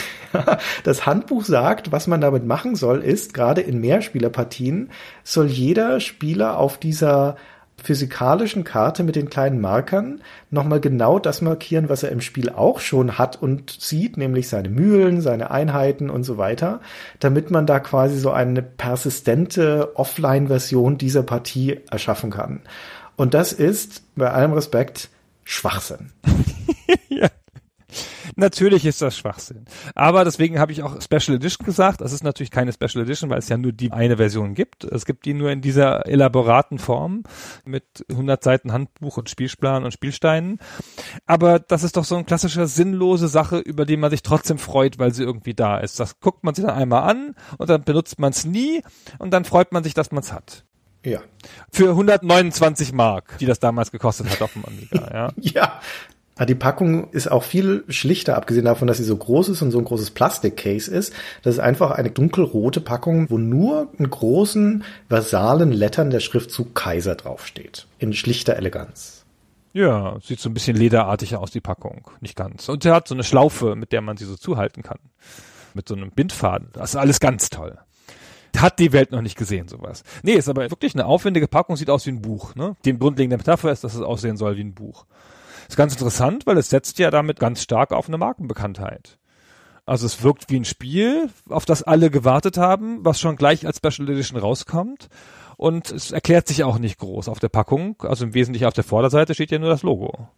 das Handbuch sagt, was man damit machen soll, ist, gerade in Mehrspielerpartien soll jeder Spieler auf dieser physikalischen Karte mit den kleinen Markern nochmal genau das markieren, was er im Spiel auch schon hat und sieht, nämlich seine Mühlen, seine Einheiten und so weiter, damit man da quasi so eine persistente Offline-Version dieser Partie erschaffen kann. Und das ist, bei allem Respekt, Schwachsinn. Ja. Natürlich ist das Schwachsinn. Aber deswegen habe ich auch Special Edition gesagt. Das ist natürlich keine Special Edition, weil es ja nur die eine Version gibt. Es gibt die nur in dieser elaboraten Form mit 100 Seiten Handbuch und Spielplan und Spielsteinen. Aber das ist doch so eine klassische sinnlose Sache, über die man sich trotzdem freut, weil sie irgendwie da ist. Das guckt man sich dann einmal an und dann benutzt man es nie und dann freut man sich, dass man es hat. Ja. Für 129 Mark, die das damals gekostet hat auf dem Amiga. Ja. Ja. Die Packung ist auch viel schlichter, abgesehen davon, dass sie so groß ist und so ein großes Plastikcase ist. Das ist einfach eine dunkelrote Packung, wo nur in großen versalen Lettern der Schriftzug Kaiser draufsteht. In schlichter Eleganz. Ja, sieht so ein bisschen lederartig aus, die Packung. Nicht ganz. Und er hat so eine Schlaufe, mit der man sie so zuhalten kann. Mit so einem Bindfaden. Das ist alles ganz toll. Hat die Welt noch nicht gesehen, sowas. Nee, ist aber wirklich eine aufwendige Packung, sieht aus wie ein Buch, ne? Die grundlegende Metapher ist, dass es aussehen soll wie ein Buch. Ist ganz interessant, weil es setzt ja damit ganz stark auf eine Markenbekanntheit. Also es wirkt wie ein Spiel, auf das alle gewartet haben, was schon gleich als Special Edition rauskommt. Und es erklärt sich auch nicht groß auf der Packung. Also im Wesentlichen auf der Vorderseite steht ja nur das Logo.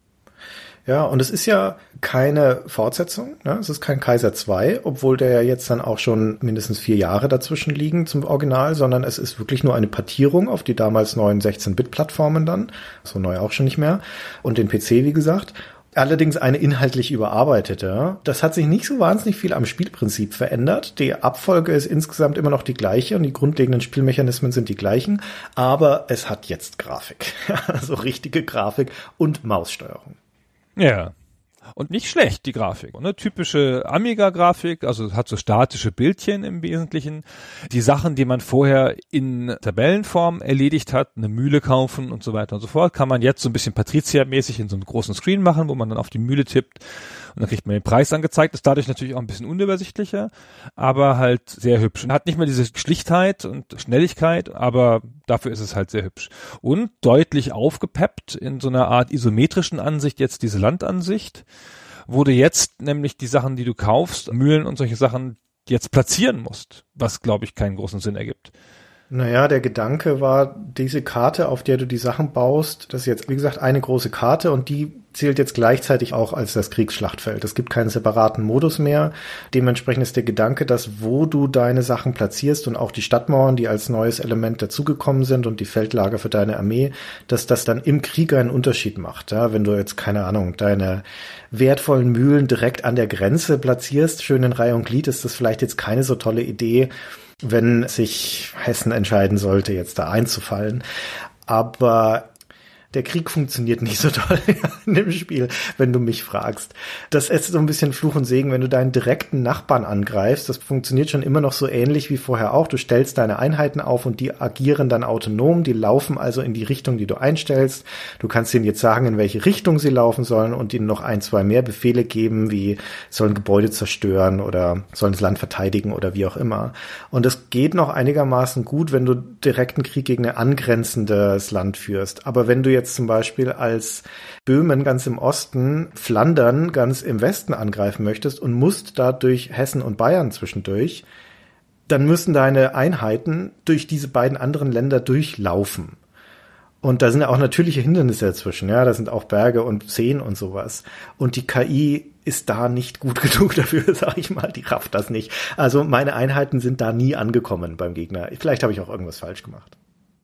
Ja, und es ist ja keine Fortsetzung, ne? Es ist kein Kaiser 2, obwohl der ja jetzt dann auch schon mindestens 4 Jahre dazwischen liegen zum Original, sondern es ist wirklich nur eine Portierung auf die damals neuen 16-Bit-Plattformen dann, so neu auch schon nicht mehr, und den PC, wie gesagt. Allerdings eine inhaltlich überarbeitete. Das hat sich nicht so wahnsinnig viel am Spielprinzip verändert. Die Abfolge ist insgesamt immer noch die gleiche und die grundlegenden Spielmechanismen sind die gleichen, aber es hat jetzt Grafik, also richtige Grafik und Maussteuerung. Ja. Und nicht schlecht, die Grafik. Ne? Typische Amiga-Grafik, also hat so statische Bildchen im Wesentlichen. Die Sachen, die man vorher in Tabellenform erledigt hat, eine Mühle kaufen und so weiter und so fort, kann man jetzt so ein bisschen Patricia-mäßig in so einem großen Screen machen, wo man dann auf die Mühle tippt und dann kriegt man den Preis angezeigt. Ist dadurch natürlich auch ein bisschen unübersichtlicher, aber halt sehr hübsch. Und hat nicht mehr diese Schlichtheit und Schnelligkeit, aber dafür ist es halt sehr hübsch. Und deutlich aufgepeppt in so einer Art isometrischen Ansicht, jetzt diese Landansicht, wo du jetzt nämlich die Sachen, die du kaufst, Mühlen und solche Sachen jetzt platzieren musst, was, glaube ich, keinen großen Sinn ergibt. Naja, der Gedanke war, diese Karte, auf der du die Sachen baust, das ist jetzt, wie gesagt, eine große Karte und die zählt jetzt gleichzeitig auch als das Kriegsschlachtfeld. Es gibt keinen separaten Modus mehr. Dementsprechend ist der Gedanke, dass wo du deine Sachen platzierst und auch die Stadtmauern, die als neues Element dazugekommen sind und die Feldlager für deine Armee, dass das dann im Krieg einen Unterschied macht. Ja, wenn du jetzt, keine Ahnung, deine wertvollen Mühlen direkt an der Grenze platzierst, schön in Reihe und Glied, ist das vielleicht jetzt keine so tolle Idee, wenn sich Hessen entscheiden sollte, jetzt da einzufallen. Aber der Krieg funktioniert nicht so toll in dem Spiel, wenn du mich fragst. Das ist so ein bisschen Fluch und Segen, wenn du deinen direkten Nachbarn angreifst. Das funktioniert schon immer noch so ähnlich wie vorher auch. Du stellst deine Einheiten auf und die agieren dann autonom. Die laufen also in die Richtung, die du einstellst. Du kannst ihnen jetzt sagen, in welche Richtung sie laufen sollen und ihnen noch 1, 2 mehr Befehle geben, wie sollen Gebäude zerstören oder sollen das Land verteidigen oder wie auch immer. Und es geht noch einigermaßen gut, wenn du direkten Krieg gegen ein angrenzendes Land führst. Aber wenn du jetzt zum Beispiel als Böhmen ganz im Osten, Flandern ganz im Westen angreifen möchtest und musst da durch Hessen und Bayern zwischendurch, dann müssen deine Einheiten durch diese beiden anderen Länder durchlaufen. Und da sind ja auch natürliche Hindernisse dazwischen, ja, da sind auch Berge und Seen und sowas. Und die KI ist da nicht gut genug dafür, sag ich mal, die rafft das nicht. Also meine Einheiten sind da nie angekommen beim Gegner. Vielleicht habe ich auch irgendwas falsch gemacht.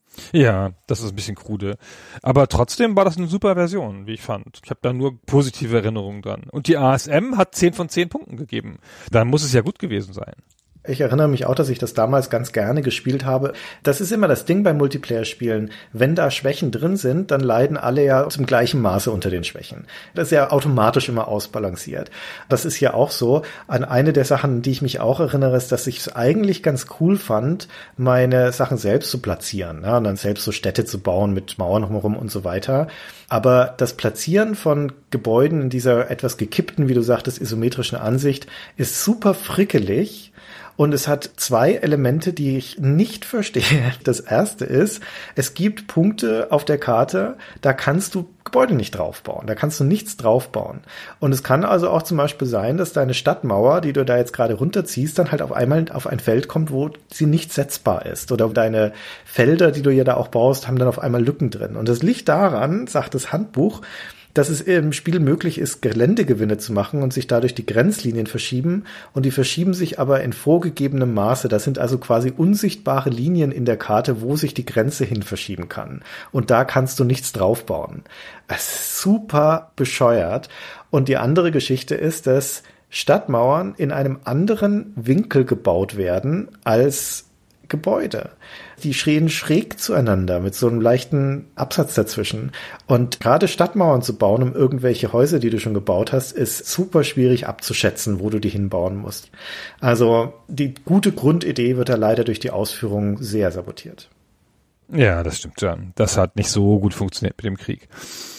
Ja, das ist ein bisschen krude. Aber trotzdem war das eine super Version, wie ich fand. Ich habe da nur positive Erinnerungen dran. Und die ASM hat 10 von 10 Punkten gegeben. Dann muss es ja gut gewesen sein. Ich erinnere mich auch, dass ich das damals ganz gerne gespielt habe. Das ist immer das Ding bei Multiplayer-Spielen. Wenn da Schwächen drin sind, dann leiden alle ja zum gleichen Maße unter den Schwächen. Das ist ja automatisch immer ausbalanciert. Das ist ja auch so. An eine der Sachen, an die ich mich auch erinnere, ist, dass ich es eigentlich ganz cool fand, meine Sachen selbst zu platzieren. Ja, und dann selbst so Städte zu bauen mit Mauern drumherum und so weiter. Aber das Platzieren von Gebäuden in dieser etwas gekippten, wie du sagtest, isometrischen Ansicht ist super frickelig. Und es hat 2 Elemente, die ich nicht verstehe. Das erste ist, es gibt Punkte auf der Karte, da kannst du Gebäude nicht draufbauen. Da kannst du nichts draufbauen. Und es kann also auch zum Beispiel sein, dass deine Stadtmauer, die du da jetzt gerade runterziehst, dann halt auf einmal auf ein Feld kommt, wo sie nicht setzbar ist. Oder deine Felder, die du ja da auch baust, haben dann auf einmal Lücken drin. Und das liegt daran, sagt das Handbuch, dass es im Spiel möglich ist, Geländegewinne zu machen und sich dadurch die Grenzlinien verschieben. Und die verschieben sich aber in vorgegebenem Maße. Das sind also quasi unsichtbare Linien in der Karte, wo sich die Grenze hin verschieben kann. Und da kannst du nichts draufbauen. Das ist super bescheuert. Und die andere Geschichte ist, dass Stadtmauern in einem anderen Winkel gebaut werden als Gebäude. Die stehen schräg zueinander mit so einem leichten Absatz dazwischen. Und gerade Stadtmauern zu bauen, um irgendwelche Häuser, die du schon gebaut hast, ist super schwierig abzuschätzen, wo du die hinbauen musst. Also die gute Grundidee wird da leider durch die Ausführung sehr sabotiert. Ja, das stimmt schon. Das hat nicht so gut funktioniert mit dem Krieg.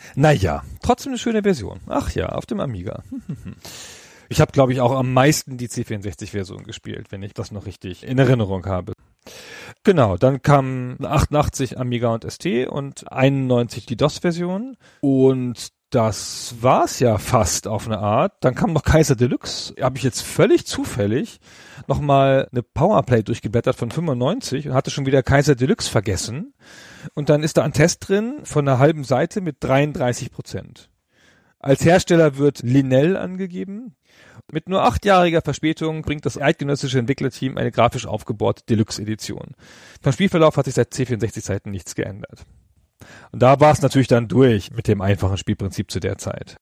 Naja, trotzdem eine schöne Version. Ach ja, auf dem Amiga. Ich habe, glaube ich, auch am meisten die C64-Version gespielt, wenn ich das noch richtig in Erinnerung habe. Genau, dann kam 88 Amiga und ST und 91 die DOS-Version und das war's ja fast auf eine Art. Dann kam noch Kaiser Deluxe. Habe ich jetzt völlig zufällig nochmal eine Powerplay durchgeblättert von 95 und hatte schon wieder Kaiser Deluxe vergessen. Und dann ist da ein Test drin von einer halben Seite mit 33%. Als Hersteller wird Linell angegeben. Mit nur 8-jähriger Verspätung bringt das eidgenössische Entwicklerteam eine grafisch aufgebohrte Deluxe-Edition. Beim Spielverlauf hat sich seit C64-Zeiten nichts geändert. Und da war es natürlich dann durch mit dem einfachen Spielprinzip zu der Zeit.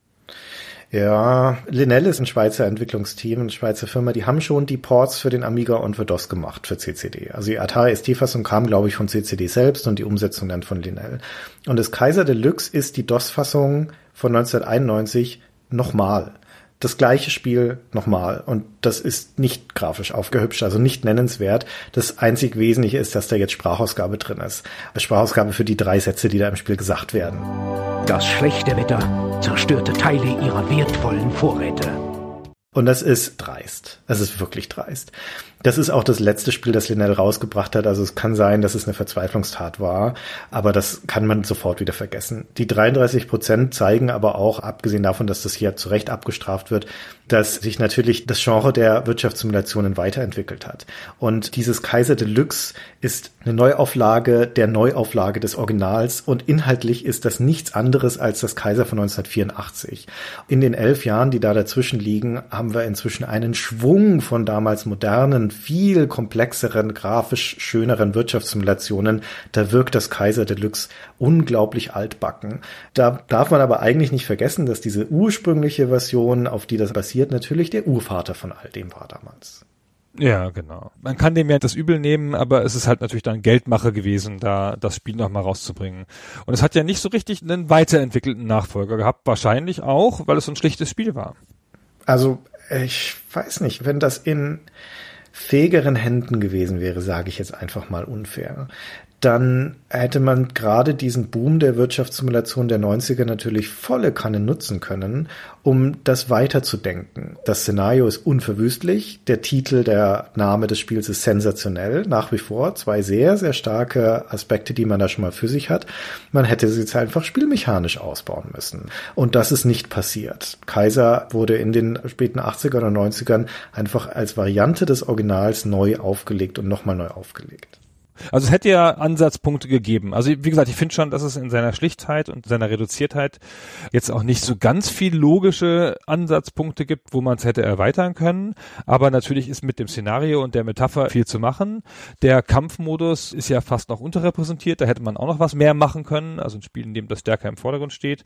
Ja, Linell ist ein Schweizer Entwicklungsteam, eine Schweizer Firma, die haben schon die Ports für den Amiga und für DOS gemacht, für CCD. Also die Atari ST-Fassung kam, glaube ich, von CCD selbst und die Umsetzung dann von Linell. Und das Kaiser Deluxe ist die DOS-Fassung von 1991 nochmal. Das gleiche Spiel nochmal. Und das ist nicht grafisch aufgehübscht, also nicht nennenswert. Das einzig Wesentliche ist, dass da jetzt Sprachausgabe drin ist. Sprachausgabe für die 3 Sätze, die da im Spiel gesagt werden. Das schlechte Wetter zerstörte Teile ihrer wertvollen Vorräte. Und das ist dreist. Das ist wirklich dreist. Das ist auch das letzte Spiel, das Linell rausgebracht hat. Also es kann sein, dass es eine Verzweiflungstat war, aber das kann man sofort wieder vergessen. Die 33% zeigen aber auch, abgesehen davon, dass das hier zu Recht abgestraft wird, dass sich natürlich das Genre der Wirtschaftssimulationen weiterentwickelt hat. Und dieses Kaiser Deluxe ist eine Neuauflage der Neuauflage des Originals und inhaltlich ist das nichts anderes als das Kaiser von 1984. In den 11 Jahren, die da dazwischen liegen, haben wir inzwischen einen Schwung von damals modernen, viel komplexeren, grafisch schöneren Wirtschaftssimulationen. Da wirkt das Kaiser Deluxe unglaublich altbacken. Da darf man aber eigentlich nicht vergessen, dass diese ursprüngliche Version, auf die das basiert, natürlich der Urvater von all dem war damals. Ja, genau. Man kann dem ja das übel nehmen, aber es ist halt natürlich dann Geldmache gewesen, da das Spiel nochmal rauszubringen. Und es hat ja nicht so richtig einen weiterentwickelten Nachfolger gehabt, wahrscheinlich auch, weil es so ein schlichtes Spiel war. Also, ich weiß nicht, wenn das in fähigeren Händen gewesen wäre, sage ich jetzt einfach mal unfair, dann hätte man gerade diesen Boom der Wirtschaftssimulation der 90er natürlich volle Kanne nutzen können, um das weiterzudenken. Das Szenario ist unverwüstlich, der Titel, der Name des Spiels ist sensationell, nach wie vor 2 sehr, sehr starke Aspekte, die man da schon mal für sich hat. Man hätte sie jetzt einfach spielmechanisch ausbauen müssen. Und das ist nicht passiert. Kaiser wurde in den späten 80er oder 90ern einfach als Variante des Originals neu aufgelegt und nochmal neu aufgelegt. Also es hätte ja Ansatzpunkte gegeben. Also wie gesagt, ich finde schon, dass es in seiner Schlichtheit und seiner Reduziertheit jetzt auch nicht so ganz viel logische Ansatzpunkte gibt, wo man es hätte erweitern können. Aber natürlich ist mit dem Szenario und der Metapher viel zu machen. Der Kampfmodus ist ja fast noch unterrepräsentiert. Da hätte man auch noch was mehr machen können. Also ein Spiel, in dem das stärker im Vordergrund steht.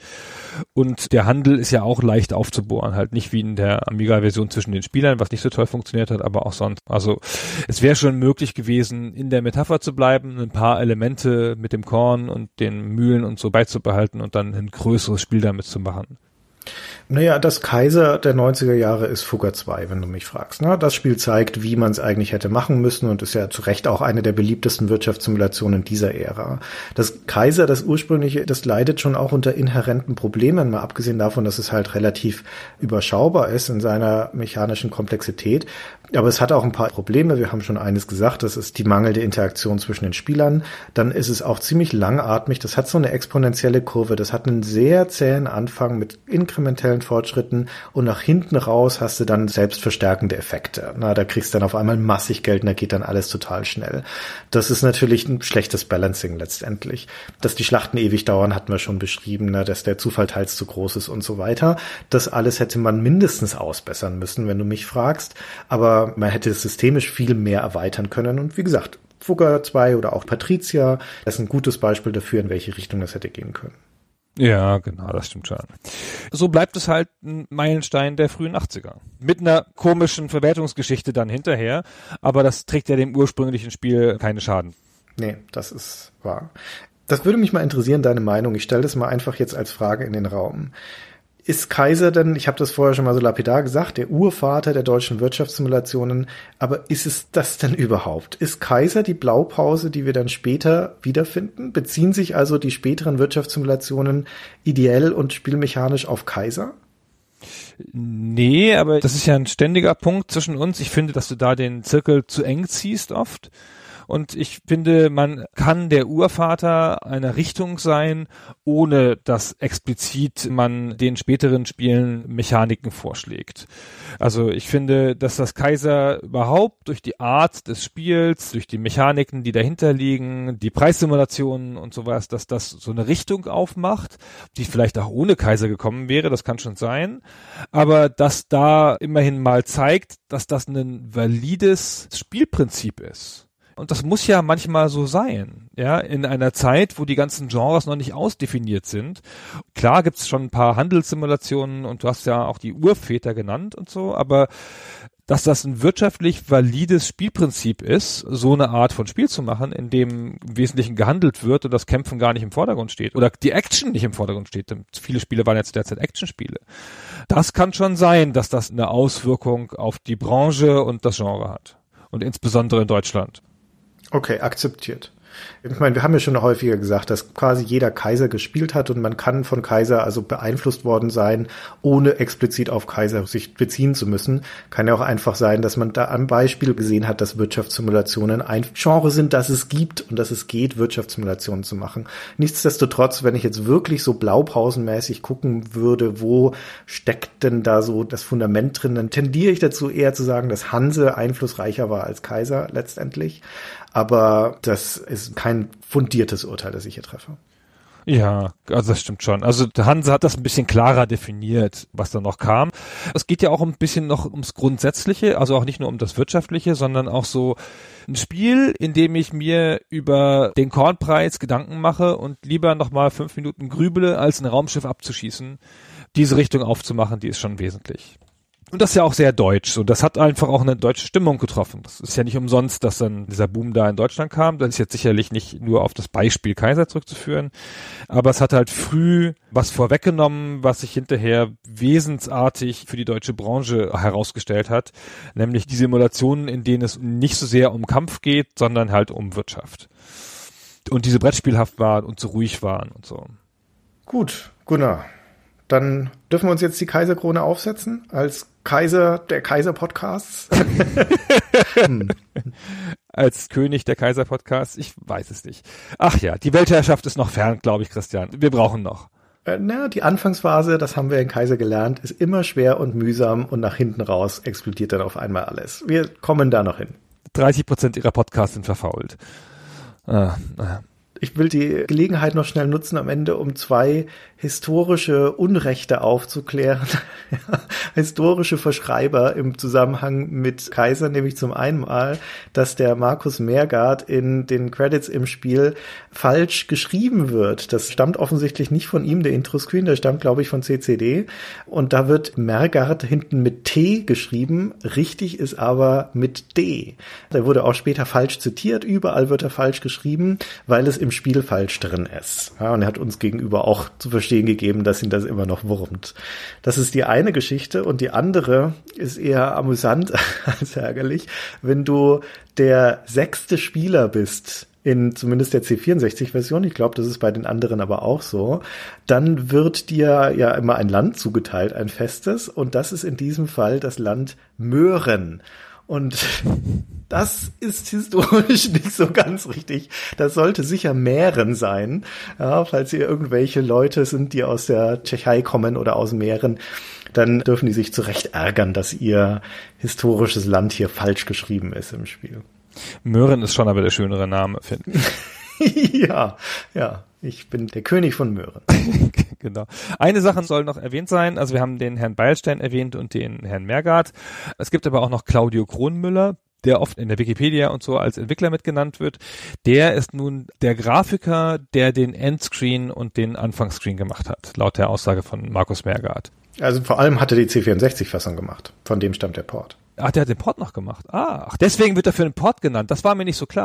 Und der Handel ist ja auch leicht aufzubohren. Halt nicht wie in der Amiga-Version zwischen den Spielern, was nicht so toll funktioniert hat, aber auch sonst. Also es wäre schon möglich gewesen, in der Metapher zu bleiben, ein paar Elemente mit dem Korn und den Mühlen und so beizubehalten und dann ein größeres Spiel damit zu machen. Naja, das Kaiser der 90er Jahre ist Fugger 2, wenn du mich fragst. Ne? Das Spiel zeigt, wie man es eigentlich hätte machen müssen und ist ja zu Recht auch eine der beliebtesten Wirtschaftssimulationen dieser Ära. Das Kaiser, das ursprüngliche, das leidet schon auch unter inhärenten Problemen, mal abgesehen davon, dass es halt relativ überschaubar ist in seiner mechanischen Komplexität. Aber es hat auch ein paar Probleme. Wir haben schon eines gesagt, das ist die mangelnde Interaktion zwischen den Spielern. Dann ist es auch ziemlich langatmig. Das hat so eine exponentielle Kurve. Das hat einen sehr zähen Anfang mit inkrementellen Fortschritten und nach hinten raus hast du dann selbstverstärkende Effekte. Na, da kriegst du dann auf einmal massig Geld und da geht dann alles total schnell. Das ist natürlich ein schlechtes Balancing letztendlich. Dass die Schlachten ewig dauern, hatten wir schon beschrieben, ne? Dass der Zufall teils zu groß ist und so weiter. Das alles hätte man mindestens ausbessern müssen, wenn du mich fragst. Aber man hätte es systemisch viel mehr erweitern können. Und wie gesagt, Fugger 2 oder auch Patricia, das ist ein gutes Beispiel dafür, in welche Richtung das hätte gehen können. Ja, genau, das stimmt schon. So bleibt es halt ein Meilenstein der frühen 80er. Mit einer komischen Verwertungsgeschichte dann hinterher, aber das trägt ja dem ursprünglichen Spiel keine Schaden. Nee, das ist wahr. Das würde mich mal interessieren, deine Meinung. Ich stelle das mal einfach jetzt als Frage in den Raum. Ist Kaiser denn, ich habe das vorher schon mal so lapidar gesagt, der Urvater der deutschen Wirtschaftssimulationen, aber ist es das denn überhaupt? Ist Kaiser die Blaupause, die wir dann später wiederfinden? Beziehen sich also die späteren Wirtschaftssimulationen ideell und spielmechanisch auf Kaiser? Nee, aber das ist ja ein ständiger Punkt zwischen uns. Ich finde, dass du da den Zirkel zu eng ziehst oft. Und ich finde, man kann der Urvater einer Richtung sein, ohne dass explizit man den späteren Spielen Mechaniken vorschlägt. Also ich finde, dass das Kaiser überhaupt durch die Art des Spiels, durch die Mechaniken, die dahinter liegen, die Preissimulationen und sowas, dass das so eine Richtung aufmacht, die vielleicht auch ohne Kaiser gekommen wäre, das kann schon sein. Aber dass da immerhin mal zeigt, dass das ein valides Spielprinzip ist. Und das muss ja manchmal so sein, ja, in einer Zeit, wo die ganzen Genres noch nicht ausdefiniert sind. Klar gibt's schon ein paar Handelssimulationen und du hast ja auch die Urväter genannt und so, aber dass das ein wirtschaftlich valides Spielprinzip ist, so eine Art von Spiel zu machen, in dem im Wesentlichen gehandelt wird und das Kämpfen gar nicht im Vordergrund steht oder die Action nicht im Vordergrund steht. Denn viele Spiele waren jetzt derzeit Actionspiele. Das kann schon sein, dass das eine Auswirkung auf die Branche und das Genre hat. Und insbesondere in Deutschland. Okay, akzeptiert. Ich meine, wir haben ja schon häufiger gesagt, dass quasi jeder Kaiser gespielt hat und man kann von Kaiser also beeinflusst worden sein, ohne explizit auf Kaiser sich beziehen zu müssen. Kann ja auch einfach sein, dass man da am Beispiel gesehen hat, dass Wirtschaftssimulationen ein Genre sind, dass es gibt und dass es geht, Wirtschaftssimulationen zu machen. Nichtsdestotrotz, wenn ich jetzt wirklich so blaupausenmäßig gucken würde, wo steckt denn da so das Fundament drin, dann tendiere ich dazu eher zu sagen, dass Hanse einflussreicher war als Kaiser letztendlich. Aber das ist kein fundiertes Urteil, das ich hier treffe. Ja, also das stimmt schon. Also der Hanse hat das ein bisschen klarer definiert, was da noch kam. Es geht ja auch ein bisschen noch ums Grundsätzliche, also auch nicht nur um das Wirtschaftliche, sondern auch so ein Spiel, in dem ich mir über den Kornpreis Gedanken mache und lieber nochmal 5 Minuten grübele, als ein Raumschiff abzuschießen. Diese Richtung aufzumachen, die ist schon wesentlich. Und das ist ja auch sehr deutsch. Und das hat einfach auch eine deutsche Stimmung getroffen. Das ist ja nicht umsonst, dass dann dieser Boom da in Deutschland kam. Das ist jetzt sicherlich nicht nur auf das Beispiel Kaiser zurückzuführen. Aber es hat halt früh was vorweggenommen, was sich hinterher wesensartig für die deutsche Branche herausgestellt hat. Nämlich die Simulationen, in denen es nicht so sehr um Kampf geht, sondern halt um Wirtschaft. Und diese brettspielhaft waren und so ruhig waren und so. Gut, Gunnar. Dann dürfen wir uns jetzt die Kaiserkrone aufsetzen als Kaiser der Kaiser-Podcasts. Als König der Kaiser-Podcasts? Ich weiß es nicht. Ach ja, die Weltherrschaft ist noch fern, glaube ich, Christian. Wir brauchen noch. Die Anfangsphase, das haben wir in Kaiser gelernt, ist immer schwer und mühsam und nach hinten raus explodiert dann auf einmal alles. Wir kommen da noch hin. 30% ihrer Podcasts sind verfault. Ich will die Gelegenheit noch schnell nutzen am Ende, um 2 historische Unrechte aufzuklären. Historische Verschreiber im Zusammenhang mit Kaiser, nämlich zum einen mal, dass der Markus Mergard in den Credits im Spiel falsch geschrieben wird. Das stammt offensichtlich nicht von ihm, der Intro-Screen, der stammt, glaube ich, von CCD. Und da wird Mergard hinten mit T geschrieben, richtig ist aber mit D. Der wurde auch später falsch zitiert, überall wird er falsch geschrieben, weil es im Spiel falsch drin ist. Ja, und er hat uns gegenüber auch zu verstehen gegeben, dass ihn das immer noch wurmt. Das ist die eine Geschichte und die andere ist eher amüsant als ärgerlich. Wenn du der 6. Spieler bist, in zumindest der C64-Version, ich glaube, das ist bei den anderen aber auch so, dann wird dir ja immer ein Land zugeteilt, ein festes, und das ist in diesem Fall das Land Möhren. Und das ist historisch nicht so ganz richtig. Das sollte sicher Mähren sein. Ja, falls ihr irgendwelche Leute sind, die aus der Tschechei kommen oder aus Mähren, dann dürfen die sich zu Recht ärgern, dass ihr historisches Land hier falsch geschrieben ist im Spiel. Möhren ist schon aber der schönere Name, finde ich. Ja. Ich bin der König von Möhren. Genau. Eine Sache soll noch erwähnt sein. Also wir haben den Herrn Beilstein erwähnt und den Herrn Mergard. Es gibt aber auch noch Claudio Kronmüller, der oft in der Wikipedia und so als Entwickler mitgenannt wird. Der ist nun der Grafiker, der den Endscreen und den Anfangsscreen gemacht hat, laut der Aussage von Markus Mergard. Also vor allem hat er die C64-Fassung gemacht. Von dem stammt der Port. Ach, der hat den Port noch gemacht. Ach, deswegen wird er für den Port genannt. Das war mir nicht so klar.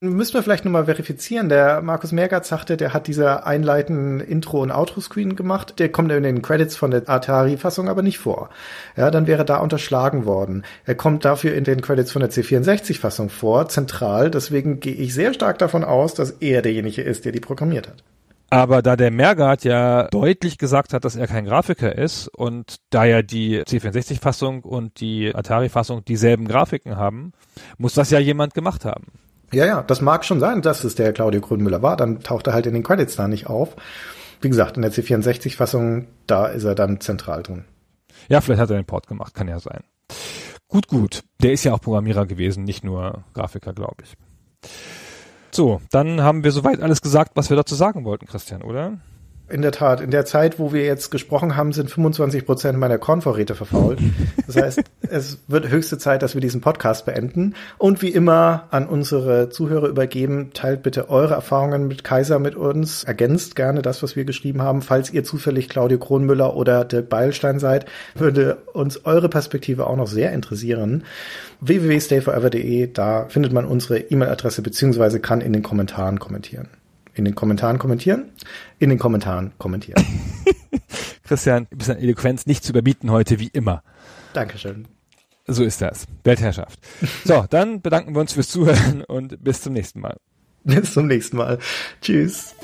Müssen wir vielleicht nochmal verifizieren. Der Markus Mergatz sagte, der hat diese einleitenden Intro- und Outro-Screen gemacht. Der kommt in den Credits von der Atari-Fassung aber nicht vor. Ja, dann wäre da unterschlagen worden. Er kommt dafür in den Credits von der C64-Fassung vor, zentral. Deswegen gehe ich sehr stark davon aus, dass er derjenige ist, der die programmiert hat. Aber da der Mergat ja deutlich gesagt hat, dass er kein Grafiker ist und da ja die C64-Fassung und die Atari-Fassung dieselben Grafiken haben, muss das ja jemand gemacht haben. Ja, das mag schon sein, dass es der Claudio Kronmüller war. Dann taucht er halt in den Credits da nicht auf. Wie gesagt, in der C64-Fassung, da ist er dann zentral drin. Ja, vielleicht hat er den Port gemacht, kann ja sein. Gut. Der ist ja auch Programmierer gewesen, nicht nur Grafiker, glaube ich. So, dann haben wir soweit alles gesagt, was wir dazu sagen wollten, Christian, oder? In der Tat, in der Zeit, wo wir jetzt gesprochen haben, sind 25% meiner Kornvorräte verfault. Das heißt, es wird höchste Zeit, dass wir diesen Podcast beenden. Und wie immer an unsere Zuhörer übergeben, teilt bitte eure Erfahrungen mit Kaiser mit uns. Ergänzt gerne das, was wir geschrieben haben. Falls ihr zufällig Claudio Kronmüller oder Dirk Beilstein seid, würde uns eure Perspektive auch noch sehr interessieren. www.stayforever.de, da findet man unsere E-Mail-Adresse beziehungsweise kann in den Kommentaren kommentieren. In den Kommentaren kommentieren? In den Kommentaren kommentieren. Christian, du bist an Eloquenz nicht zu überbieten heute, wie immer. Dankeschön. So ist das. Weltherrschaft. So, dann bedanken wir uns fürs Zuhören und bis zum nächsten Mal. Bis zum nächsten Mal. Tschüss.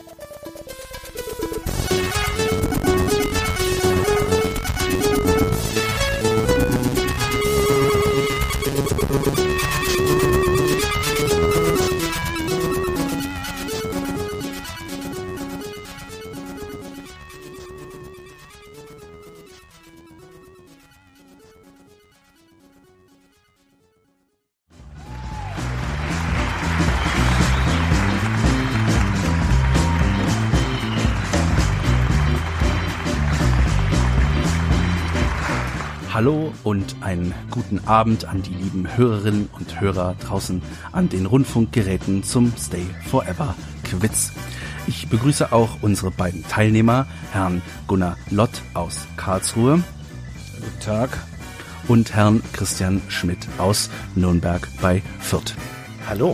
Hallo und einen guten Abend an die lieben Hörerinnen und Hörer draußen an den Rundfunkgeräten zum Stay Forever Quiz. Ich begrüße auch unsere beiden Teilnehmer, Herrn Gunnar Lott aus Karlsruhe. Guten Tag. Und Herrn Christian Schmidt aus Nürnberg bei Fürth. Hallo.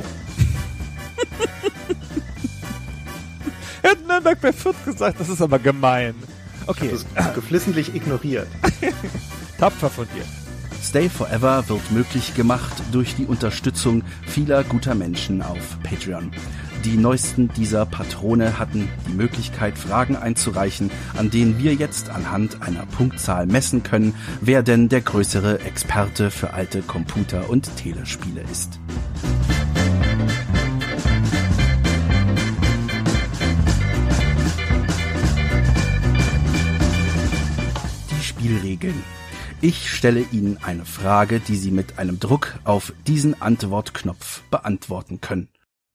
Er hat Nürnberg bei Fürth gesagt, das ist aber gemein. Okay. Ich habe das geflissentlich ignoriert. Tapfer von dir. Stay Forever wird möglich gemacht durch die Unterstützung vieler guter Menschen auf Patreon. Die neuesten dieser Patrone hatten die Möglichkeit, Fragen einzureichen, an denen wir jetzt anhand einer Punktzahl messen können, wer denn der größere Experte für alte Computer- und Telespiele ist. Die Spielregeln. Ich stelle Ihnen eine Frage, die Sie mit einem Druck auf diesen Antwortknopf beantworten können.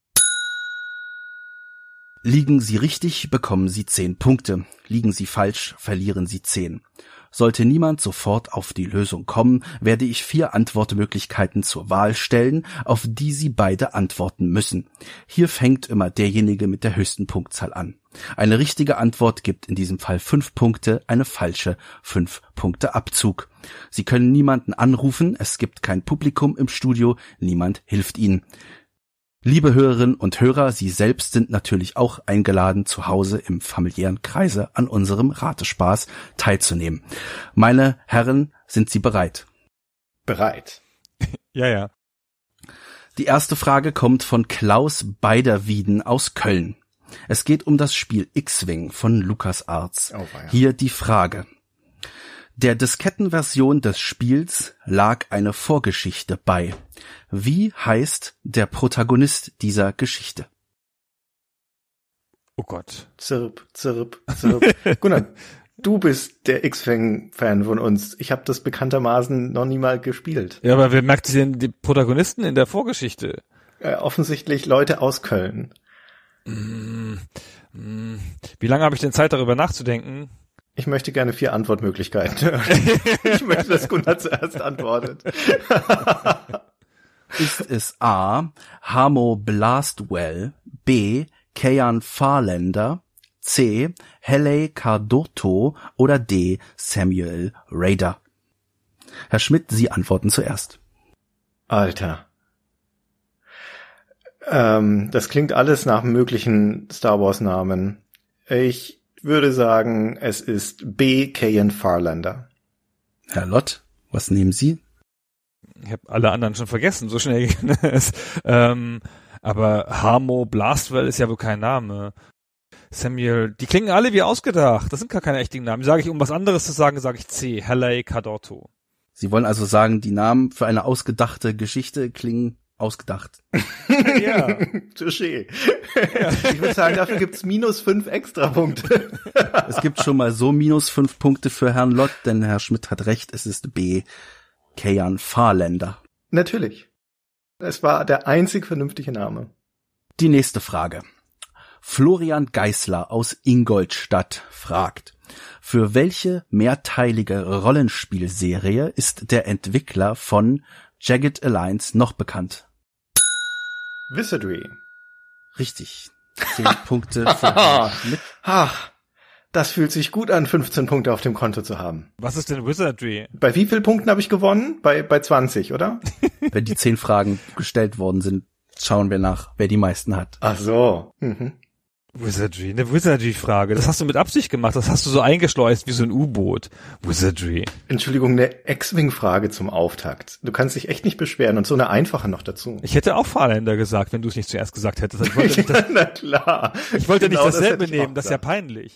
Liegen Sie richtig, bekommen Sie 10 Punkte. Liegen Sie falsch, verlieren Sie 10. Sollte niemand sofort auf die Lösung kommen, werde ich 4 Antwortmöglichkeiten zur Wahl stellen, auf die Sie beide antworten müssen. Hier fängt immer derjenige mit der höchsten Punktzahl an. Eine richtige Antwort gibt in diesem Fall 5 Punkte, eine falsche 5 Punkte Abzug. Sie können niemanden anrufen, es gibt kein Publikum im Studio, niemand hilft Ihnen. Liebe Hörerinnen und Hörer, Sie selbst sind natürlich auch eingeladen, zu Hause im familiären Kreise an unserem Ratespaß teilzunehmen. Meine Herren, sind Sie bereit? Bereit. Ja. Die erste Frage kommt von Klaus Beiderwieden aus Köln. Es geht um das Spiel X-Wing von LucasArts. Oh, Hier die Frage. Der Diskettenversion des Spiels lag eine Vorgeschichte bei. Wie heißt der Protagonist dieser Geschichte? Oh Gott. Zirp, zirp, zirp. Gunnar, du bist der X-Wing-Fan von uns. Ich habe das bekanntermaßen noch nie mal gespielt. Ja, aber wer merkt sich denn die Protagonisten in der Vorgeschichte? Offensichtlich Leute aus Köln. Wie lange habe ich denn Zeit, darüber nachzudenken? Ich möchte gerne 4 Antwortmöglichkeiten hören. Ich möchte, dass Gunnar zuerst antwortet. Ist es A. Hamo Blastwell, B. Kayan Farlander, C. Helle Cardotto oder D. Samuel Raider? Herr Schmidt, Sie antworten zuerst. Alter. Das klingt alles nach möglichen Star Wars Namen. Ich würde sagen, es ist B. Kayan Farlander. Herr Lott, was nehmen Sie? Ich habe alle anderen schon vergessen, so schnell ging es. Aber Hamo Blastwell ist ja wohl kein Name. Samuel, die klingen alle wie ausgedacht. Das sind gar keine echten Namen. Sage ich, um was anderes zu sagen, sage ich C. Halley Cadorto. Sie wollen also sagen, die Namen für eine ausgedachte Geschichte klingen ausgedacht. Ja, touché. Ich würde sagen, dafür gibt's -5 Extrapunkte. Es gibt schon mal so -5 Punkte für Herrn Lott, denn Herr Schmidt hat recht, es ist B. Kayan Farlander. Natürlich. Es war der einzig vernünftige Name. Die nächste Frage. Florian Geisler aus Ingolstadt fragt, für welche mehrteilige Rollenspielserie ist der Entwickler von Jagged Alliance noch bekannt? Wizardry. Richtig. 10 Punkte für Herrn Schmidt. Das fühlt sich gut an, 15 Punkte auf dem Konto zu haben. Was ist denn Wizardry? Bei wie vielen Punkten habe ich gewonnen? Bei 20, oder? Wenn die 10 Fragen gestellt worden sind, schauen wir nach, wer die meisten hat. Ach so. Mhm. Wizardry, eine Wizardry-Frage. Das hast du mit Absicht gemacht. Das hast du so eingeschleust wie so ein U-Boot. Wizardry. Entschuldigung, eine X-Wing-Frage zum Auftakt. Du kannst dich echt nicht beschweren und so eine einfache noch dazu. Ich hätte auch Farlander gesagt, wenn du es nicht zuerst gesagt hättest. Ich wollte nicht, Na klar. ich wollte Genau, nicht dasselbe hätte ich auch nehmen. Das ist ja gesagt. peinlich.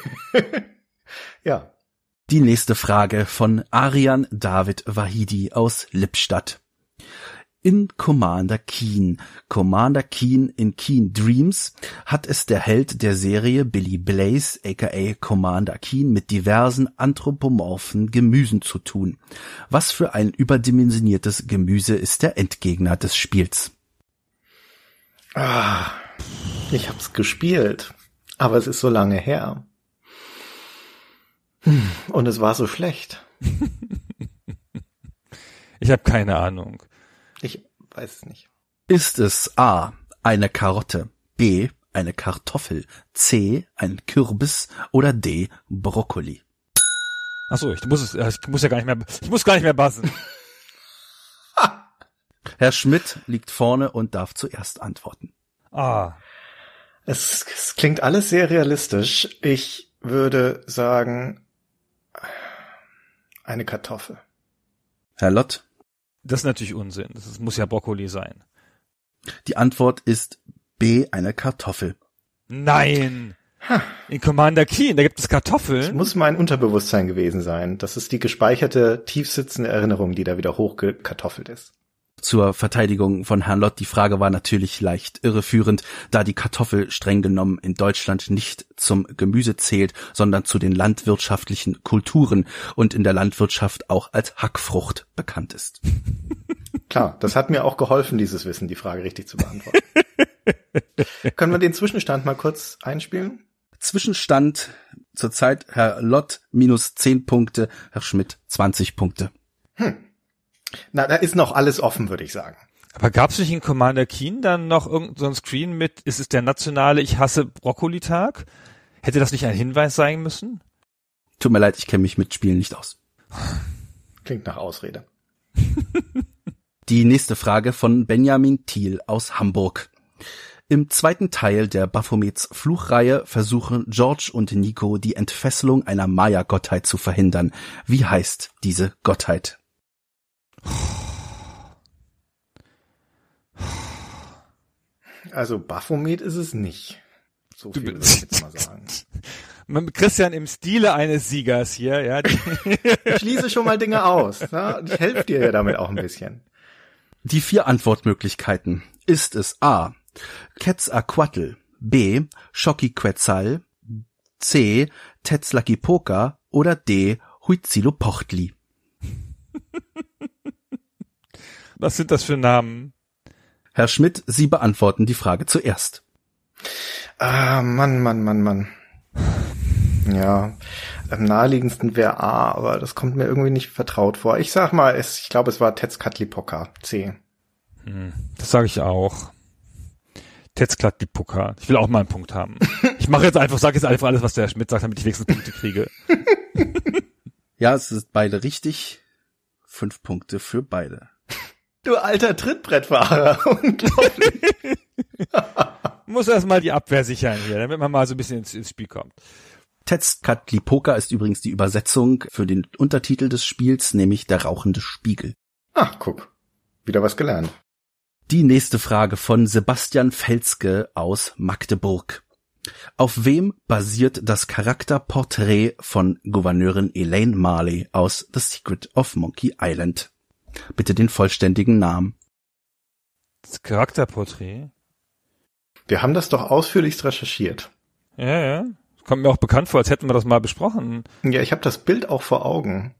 Ja. Die nächste Frage von Arian David Wahidi aus Lippstadt. In Commander Keen in Keen Dreams, hat es der Held der Serie Billy Blaze aka Commander Keen mit diversen anthropomorphen Gemüsen zu tun. Was für ein überdimensioniertes Gemüse ist der Endgegner des Spiels? Ich hab's gespielt, aber es ist so lange her. Und es war so schlecht. Ich habe keine Ahnung. Ich weiß es nicht. Ist es A, eine Karotte, B, eine Kartoffel, C, ein Kürbis oder D, Brokkoli? Ach so, ich muss gar nicht mehr buzzen. Herr Schmidt liegt vorne und darf zuerst antworten. Es klingt alles sehr realistisch. Ich würde sagen, eine Kartoffel. Herr Lott? Das ist natürlich Unsinn. Das muss ja Brokkoli sein. Die Antwort ist B, eine Kartoffel. Nein! In Commander Keen, da gibt es Das Kartoffeln. muss mein Unterbewusstsein gewesen sein. Das ist die gespeicherte, tiefsitzende Erinnerung, die da wieder hochgekartoffelt ist. Zur Verteidigung von Herrn Lott, die Frage war natürlich leicht irreführend, da die Kartoffel streng genommen in Deutschland nicht zum Gemüse zählt, sondern zu den landwirtschaftlichen Kulturen und in der Landwirtschaft auch als Hackfrucht bekannt ist. Klar, das hat mir auch geholfen, dieses Wissen, die Frage richtig zu beantworten. Können wir den Zwischenstand mal kurz einspielen? Zwischenstand zurzeit Herr Lott -10 Punkte, Herr Schmidt 20 Punkte. Na, da ist noch alles offen, würde ich sagen. Aber gab es nicht in Commander Keen dann noch irgend so ein Screen mit, ist es der nationale Ich hasse Brokkoli-Tag? Hätte das nicht ein Hinweis sein müssen? Tut mir leid, ich kenne mich mit Spielen nicht aus. Klingt nach Ausrede. Die nächste Frage von Benjamin Thiel aus Hamburg. Im zweiten Teil der Baphomets Fluchreihe versuchen George und Nico die Entfesselung einer Maya-Gottheit zu verhindern. Wie heißt diese Gottheit? Also Baphomet ist es nicht. So viel würde ich jetzt mal sagen. Christian im Stile eines Siegers hier, ja. Ich schließe schon mal Dinge aus. Na? Ich helfe dir ja damit auch ein bisschen. Die 4 Antwortmöglichkeiten. Ist es A, Quetzalcoatl, B, Xochiquetzal, C, Tetzlaquipoca oder D, Huitzilopochtli? Was sind das für Namen? Herr Schmidt, Sie beantworten die Frage zuerst. Mann. Ja, am naheliegendsten wäre A, aber das kommt mir irgendwie nicht vertraut vor. Ich sag mal, ich glaube, es war Tetzkatlipoca, C. Das sage ich auch. Tetzkatlipoca. Ich will auch mal einen Punkt haben. Ich sage jetzt einfach alles, was der Schmidt sagt, damit ich wenigstens Punkte kriege. Ja, es ist beide richtig. 5 Punkte für beide. Du alter Trittbrettfahrer. Unglaublich. muss erstmal die Abwehr sichern hier, damit man mal so ein bisschen ins Spiel kommt. Tezcatlipoca ist übrigens die Übersetzung für den Untertitel des Spiels, nämlich der rauchende Spiegel. Ach, guck. Wieder was gelernt. Die nächste Frage von Sebastian Felske aus Magdeburg. Auf wem basiert das Charakterporträt von Gouverneurin Elaine Marley aus The Secret of Monkey Island? Bitte den vollständigen Namen. Das Charakterporträt? Wir haben das doch ausführlichst recherchiert. Ja. Kommt mir auch bekannt vor, als hätten wir das mal besprochen. Ja, ich habe das Bild auch vor Augen.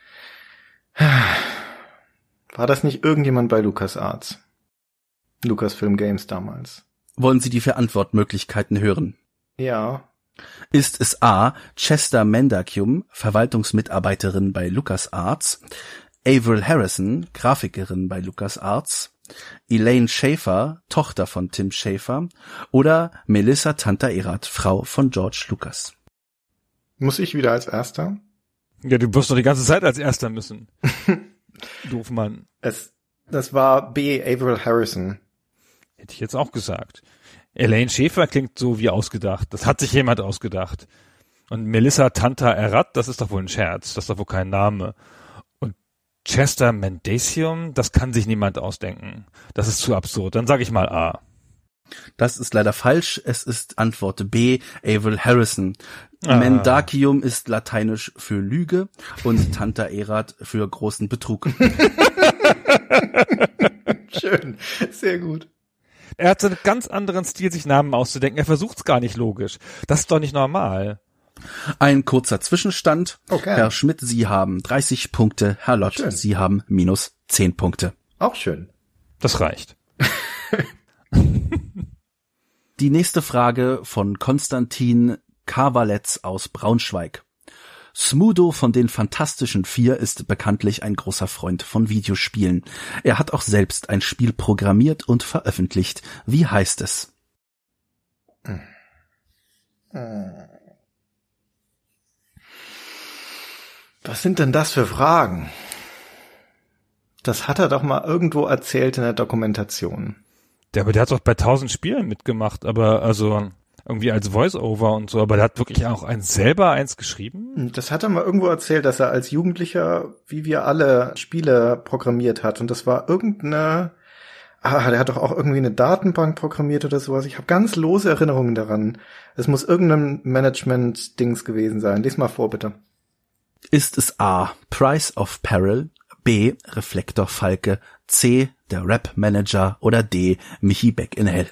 War das nicht irgendjemand bei LucasArts? Lucasfilm Games damals. Wollen Sie die 4 Antwortmöglichkeiten hören? Ja. Ist es A. Chester Mendacium, Verwaltungsmitarbeiterin bei LucasArts, Avril Harrison, Grafikerin bei LucasArts, Elaine Schaefer, Tochter von Tim Schaefer oder Melissa Tantaerat, Frau von George Lucas? Muss ich wieder als Erster? Ja, du wirst doch die ganze Zeit als Erster müssen. Doof, Mann. Das war B. Avril Harrison. Hätte ich jetzt auch gesagt. Elaine Schaefer klingt so wie ausgedacht. Das hat sich jemand ausgedacht. Und Melissa Tantaerat, das ist doch wohl ein Scherz. Das ist doch wohl kein Name. Und Chester Mendacium, das kann sich niemand ausdenken. Das ist zu absurd. Dann sage ich mal A. Das ist leider falsch. Es ist Antwort B, Avril Harrison. Mendacium ist lateinisch für Lüge und Tantaerat für großen Betrug. Schön, sehr gut. Er hat so einen ganz anderen Stil, sich Namen auszudenken. Er versucht's gar nicht logisch. Das ist doch nicht normal. Ein kurzer Zwischenstand. Okay. Herr Schmidt, Sie haben 30 Punkte. Herr Lott, Schön. Sie haben minus 10 Punkte. Auch schön. Das reicht. Die nächste Frage von Konstantin Kavaletz aus Braunschweig. Smudo von den Fantastischen Vier ist bekanntlich ein großer Freund von Videospielen. Er hat auch selbst ein Spiel programmiert und veröffentlicht. Wie heißt es? Was sind denn das für Fragen? Das hat er doch mal irgendwo erzählt in der Dokumentation. Aber der hat doch bei 1000 Spielen mitgemacht, aber also irgendwie als Voice-Over und so, aber der hat wirklich auch selber eins geschrieben? Das hat er mal irgendwo erzählt, dass er als Jugendlicher, wie wir alle, Spiele programmiert hat. Und das war irgendeine, der hat doch auch irgendwie eine Datenbank programmiert oder sowas. Ich habe ganz lose Erinnerungen daran. Es muss irgendein Management-Dings gewesen sein. Lies mal vor, bitte. Ist es A. Price of Peril, B. Reflektor Falke, C. Der Rap Manager oder D. Michi Beck in Hell?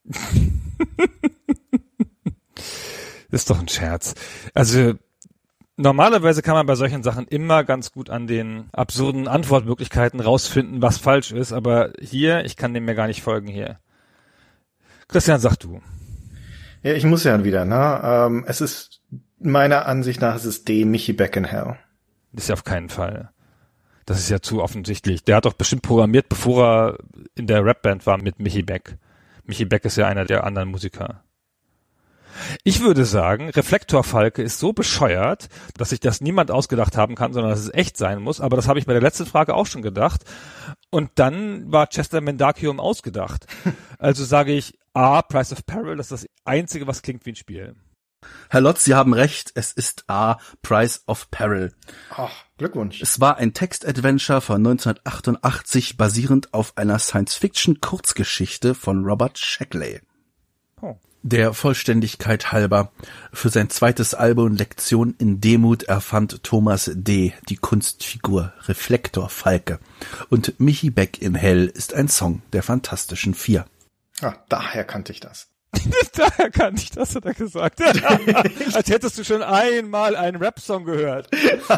Das ist doch ein Scherz. Also normalerweise kann man bei solchen Sachen immer ganz gut an den absurden Antwortmöglichkeiten rausfinden, was falsch ist, aber hier, ich kann dem mir gar nicht folgen hier. Christian, sag du. Ja, ich muss ja wieder, ne? Es ist, meiner Ansicht nach, es ist D. Michi Beck in Hell. Das ist ja auf keinen Fall. Das ist ja zu offensichtlich. Der hat doch bestimmt programmiert, bevor er in der Rapband war mit Michi Beck. Michi Beck ist ja einer der anderen Musiker. Ich würde sagen, Reflektor Falke ist so bescheuert, dass sich das niemand ausgedacht haben kann, sondern dass es echt sein muss. Aber das habe ich bei der letzten Frage auch schon gedacht. Und dann war Chester Mendacium ausgedacht. Also sage ich A, Price of Peril, das ist das Einzige, was klingt wie ein Spiel. Herr Lotz, Sie haben recht, es ist A, Price of Peril. Ach, Glückwunsch. Es war ein Text-Adventure von 1988, basierend auf einer Science-Fiction-Kurzgeschichte von Robert Sheckley. Oh. Der Vollständigkeit halber, für sein zweites Album Lektion in Demut erfand Thomas D. die Kunstfigur Reflektor Falke. Und Michi Beck in Hell ist ein Song der Fantastischen Vier. Ah, daher kannte ich das. Daher kannte ich das, hat er gesagt. Als hättest du schon einmal einen Rap-Song gehört.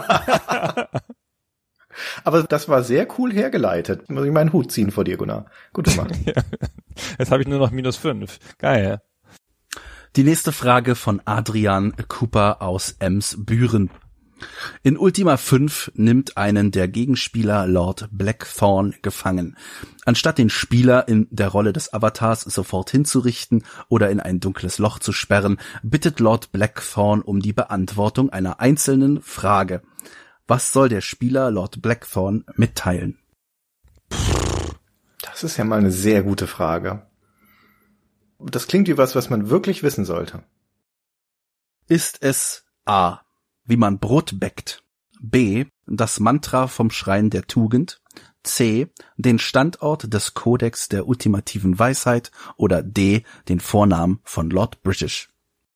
Aber das war sehr cool hergeleitet. Muss ich meinen Hut ziehen vor dir, Gunnar. Gut gemacht. Ja. Jetzt habe ich nur noch -5. Geil. Die nächste Frage von Adrian Cooper aus Emsbüren. In Ultima 5 nimmt einen der Gegenspieler Lord Blackthorn gefangen. Anstatt den Spieler in der Rolle des Avatars sofort hinzurichten oder in ein dunkles Loch zu sperren, bittet Lord Blackthorn um die Beantwortung einer einzelnen Frage. Was soll der Spieler Lord Blackthorn mitteilen? Das ist ja mal eine sehr gute Frage. Das klingt wie was man wirklich wissen sollte. Ist es A, wie man Brot bäckt, B, das Mantra vom Schrein der Tugend, C, den Standort des Kodex der ultimativen Weisheit oder D, den Vornamen von Lord British?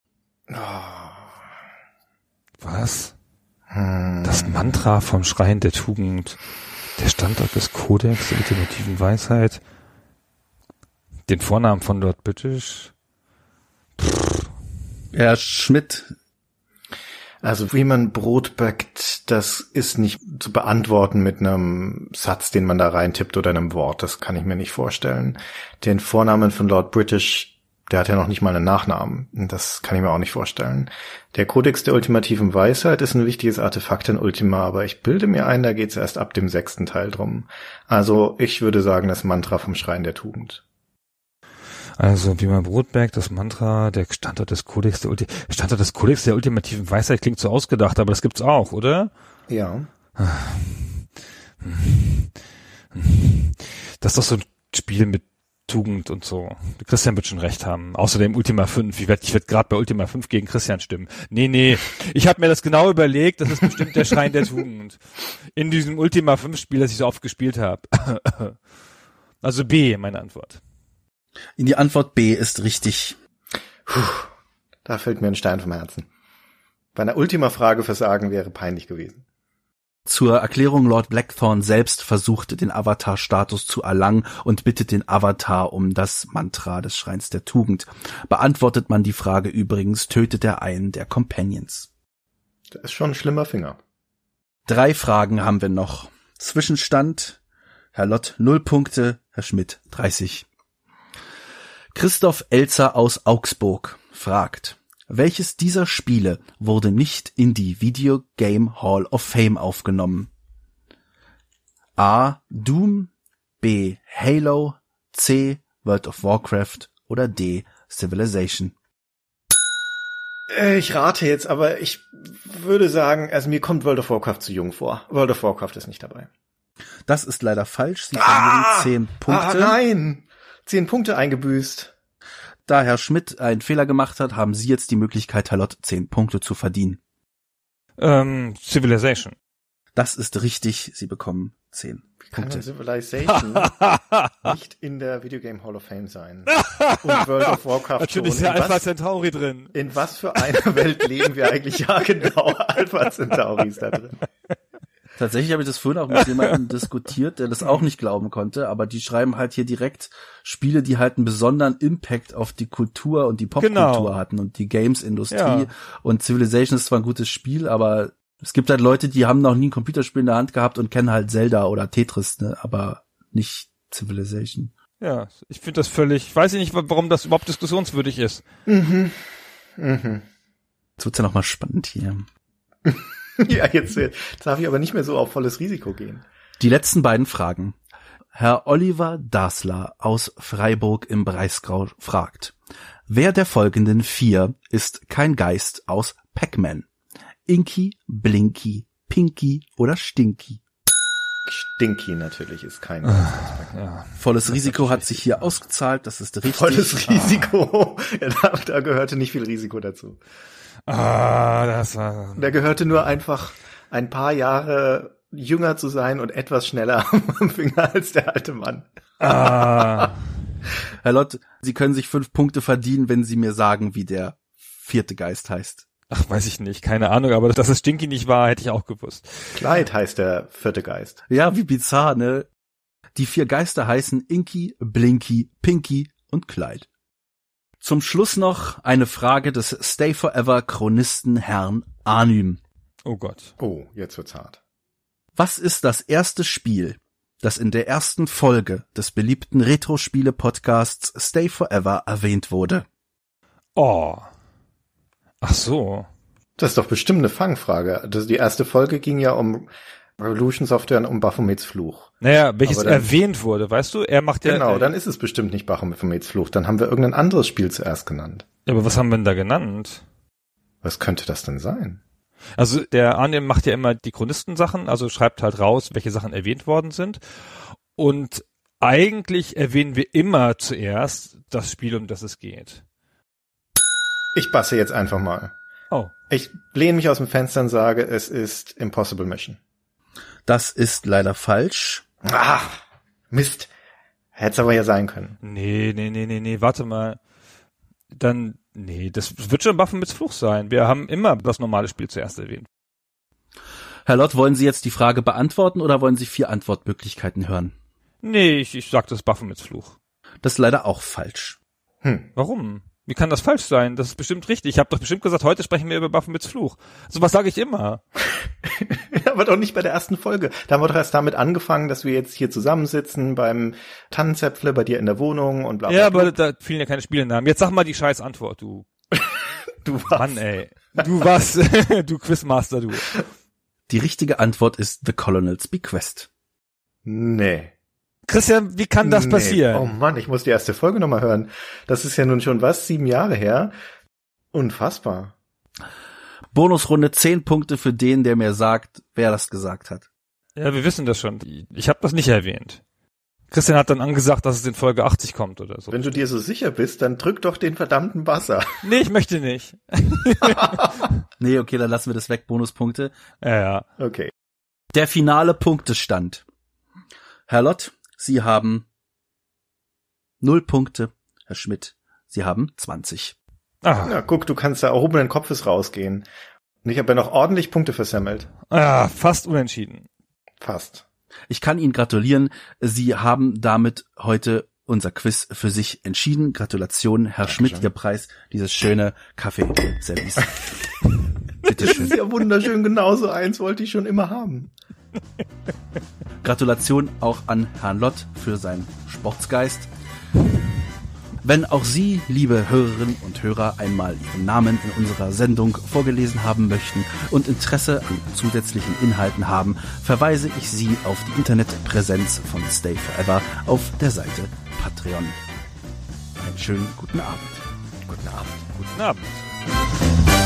Was? Das Mantra vom Schrein der Tugend, der Standort des Kodex der ultimativen Weisheit, den Vornamen von Lord British. Herr Schmidt. Also wie man Brot backt, das ist nicht zu beantworten mit einem Satz, den man da reintippt oder einem Wort. Das kann ich mir nicht vorstellen. Den Vornamen von Lord British, der hat ja noch nicht mal einen Nachnamen. Das kann ich mir auch nicht vorstellen. Der Kodex der ultimativen Weisheit ist ein wichtiges Artefakt in Ultima, aber ich bilde mir ein, da geht's erst ab dem 6. Teil drum. Also ich würde sagen, das Mantra vom Schrein der Tugend. Also wie man Brot backt, das Mantra, der Standort des Kodex der ultimativen Weisheit klingt so ausgedacht, aber das gibt's auch, oder? Ja. Das ist doch so ein Spiel mit Tugend und so. Christian wird schon recht haben. Außerdem Ultima 5. Ich werd gerade bei Ultima 5 gegen Christian stimmen. Nee. Ich habe mir das genau überlegt. Das ist bestimmt der Schrein der Tugend. In diesem Ultima 5 Spiel, das ich so oft gespielt habe. Also B, meine Antwort. Die Antwort B ist richtig. Da fällt mir ein Stein vom Herzen. Bei einer Ultima-Frage versagen wäre peinlich gewesen. Zur Erklärung, Lord Blackthorn selbst versucht, den Avatar-Status zu erlangen und bittet den Avatar um das Mantra des Schreins der Tugend. Beantwortet man die Frage übrigens, tötet er einen der Companions. Das ist schon ein schlimmer Finger. 3 Fragen haben wir noch. Zwischenstand, Herr Lott 0 Punkte, Herr Schmidt 30. Christoph Elzer aus Augsburg fragt, welches dieser Spiele wurde nicht in die Video Game Hall of Fame aufgenommen? A. Doom, B. Halo, C. World of Warcraft oder D. Civilization? Ich rate jetzt, aber ich würde sagen, also mir kommt World of Warcraft zu jung vor. World of Warcraft ist nicht dabei. Das ist leider falsch. Sie verlieren 10 Punkte. Nein! 10 Punkte eingebüßt. Da Herr Schmidt einen Fehler gemacht hat, haben Sie jetzt die Möglichkeit, Herr Lott 10 Punkte zu verdienen. Civilization. Das ist richtig. Sie bekommen 10 Kann Punkte. Civilization nicht in der Video Game Hall of Fame sein? Und World of Warcraft Natürlich ist schon. der Alpha Centauri drin. In was für einer Welt leben wir eigentlich? Ja, genau. Alpha Centauri ist da drin. Tatsächlich habe ich das vorhin auch mit jemandem diskutiert, der das auch nicht glauben konnte, aber die schreiben halt hier direkt Spiele, die halt einen besonderen Impact auf die Kultur und die Popkultur hatten und die Games-Industrie. Ja. Und Civilization ist zwar ein gutes Spiel, aber es gibt halt Leute, die haben noch nie ein Computerspiel in der Hand gehabt und kennen halt Zelda oder Tetris, ne, aber nicht Civilization. Ja, ich finde das völlig, ich weiß nicht, warum das überhaupt diskussionswürdig ist. Mhm. Jetzt wird's ja nochmal spannend hier. Ja, jetzt darf ich aber nicht mehr so auf volles Risiko gehen. Die letzten beiden Fragen. Herr Oliver Dasler aus Freiburg im Breisgau fragt, wer der folgenden 4 ist kein Geist aus Pac-Man? Inky, Blinky, Pinky oder Stinky? Stinky natürlich ist kein Geist aus Pac-Man. Ja. Volles Risiko hat sich hier ausgezahlt, das ist richtig. Volles Risiko. Ja, da gehörte nicht viel Risiko dazu. Das war... Da gehörte nur einfach ein paar Jahre jünger zu sein und etwas schneller am Finger als der alte Mann. Herr Lott, Sie können sich 5 Punkte verdienen, wenn Sie mir sagen, wie der 4. Geist heißt. Ach, weiß ich nicht, keine Ahnung, aber dass es Stinky nicht war, hätte ich auch gewusst. Clyde heißt der 4. Geist. Ja, wie bizarr, ne? Die 4 Geister heißen Inky, Blinky, Pinky und Clyde. Zum Schluss noch eine Frage des Stay Forever Chronisten Herrn Anym. Oh Gott. Oh, jetzt wird's hart. Was ist das erste Spiel, das in der ersten Folge des beliebten Retro-Spiele-Podcasts Stay Forever erwähnt wurde? Oh. Ach so. Das ist doch bestimmt eine Fangfrage. Die erste Folge ging ja um Revolution Software und um Baphomets Fluch. Naja, welches dann erwähnt wurde, weißt du? Er macht ja... Genau, dann ist es bestimmt nicht Baphomets Fluch. Dann haben wir irgendein anderes Spiel zuerst genannt. Ja, aber was haben wir denn da genannt? Was könnte das denn sein? Also der Arnim macht ja immer die Chronistensachen, also schreibt halt raus, welche Sachen erwähnt worden sind. Und eigentlich erwähnen wir immer zuerst das Spiel, um das es geht. Ich passe jetzt einfach mal. Oh. Ich lehne mich aus dem Fenster und sage, es ist Impossible Mission. Das ist leider falsch. Ach, Mist. Hätte es aber ja sein können. Nee, warte mal. Dann, das wird schon Baphomets Fluch sein. Wir haben immer das normale Spiel zuerst erwähnt. Herr Lott, wollen Sie jetzt die Frage beantworten oder wollen Sie 4 Antwortmöglichkeiten hören? Nee, ich sag das Baphomets Fluch. Das ist leider auch falsch. Warum? Wie kann das falsch sein? Das ist bestimmt richtig. Ich habe doch bestimmt gesagt, heute sprechen wir über Baphomets Fluch. So was sage ich immer. Aber doch nicht bei der ersten Folge. Da haben wir doch erst damit angefangen, dass wir jetzt hier zusammensitzen beim Tannenzäpfle bei dir in der Wohnung und bla bla. Ja, aber da fielen ja keine Spielenamen. Jetzt sag mal die scheiß Antwort, du. Du was? Mann, ey. Du was? Du Quizmaster, du. Die richtige Antwort ist The Colonel's Bequest. Nee. Christian, wie kann das passieren? Oh Mann, ich muss die erste Folge nochmal hören. Das ist ja nun schon 7 Jahre her. Unfassbar. Bonusrunde 10 Punkte für den, der mir sagt, wer das gesagt hat. Ja, wir wissen das schon. Ich habe das nicht erwähnt. Christian hat dann angesagt, dass es in Folge 80 kommt oder so. Wenn du dir so sicher bist, dann drück doch den verdammten Buzzer. Nee, ich möchte nicht. Nee, okay, dann lassen wir das weg, Bonuspunkte. Ja. Okay. Der finale Punktestand. Herr Lott, Sie haben 0 Punkte. Herr Schmidt, Sie haben 20. Na, guck, du kannst da erhobenen Kopfes rausgehen. Und ich habe ja noch ordentlich Punkte versammelt. Fast unentschieden. Fast. Ich kann Ihnen gratulieren. Sie haben damit heute unser Quiz für sich entschieden. Gratulation, Herr Schmidt, Ihr Preis, dieses schöne Kaffeeservice. Bitte Das schön. ist ja wunderschön, genauso eins wollte ich schon immer haben. Gratulation auch an Herrn Lott für seinen Sportsgeist. Wenn auch Sie, liebe Hörerinnen und Hörer, einmal Ihren Namen in unserer Sendung vorgelesen haben möchten und Interesse an zusätzlichen Inhalten haben, verweise ich Sie auf die Internetpräsenz von Stay Forever auf der Seite Patreon. Einen schönen guten Abend. Guten Abend. Guten Abend.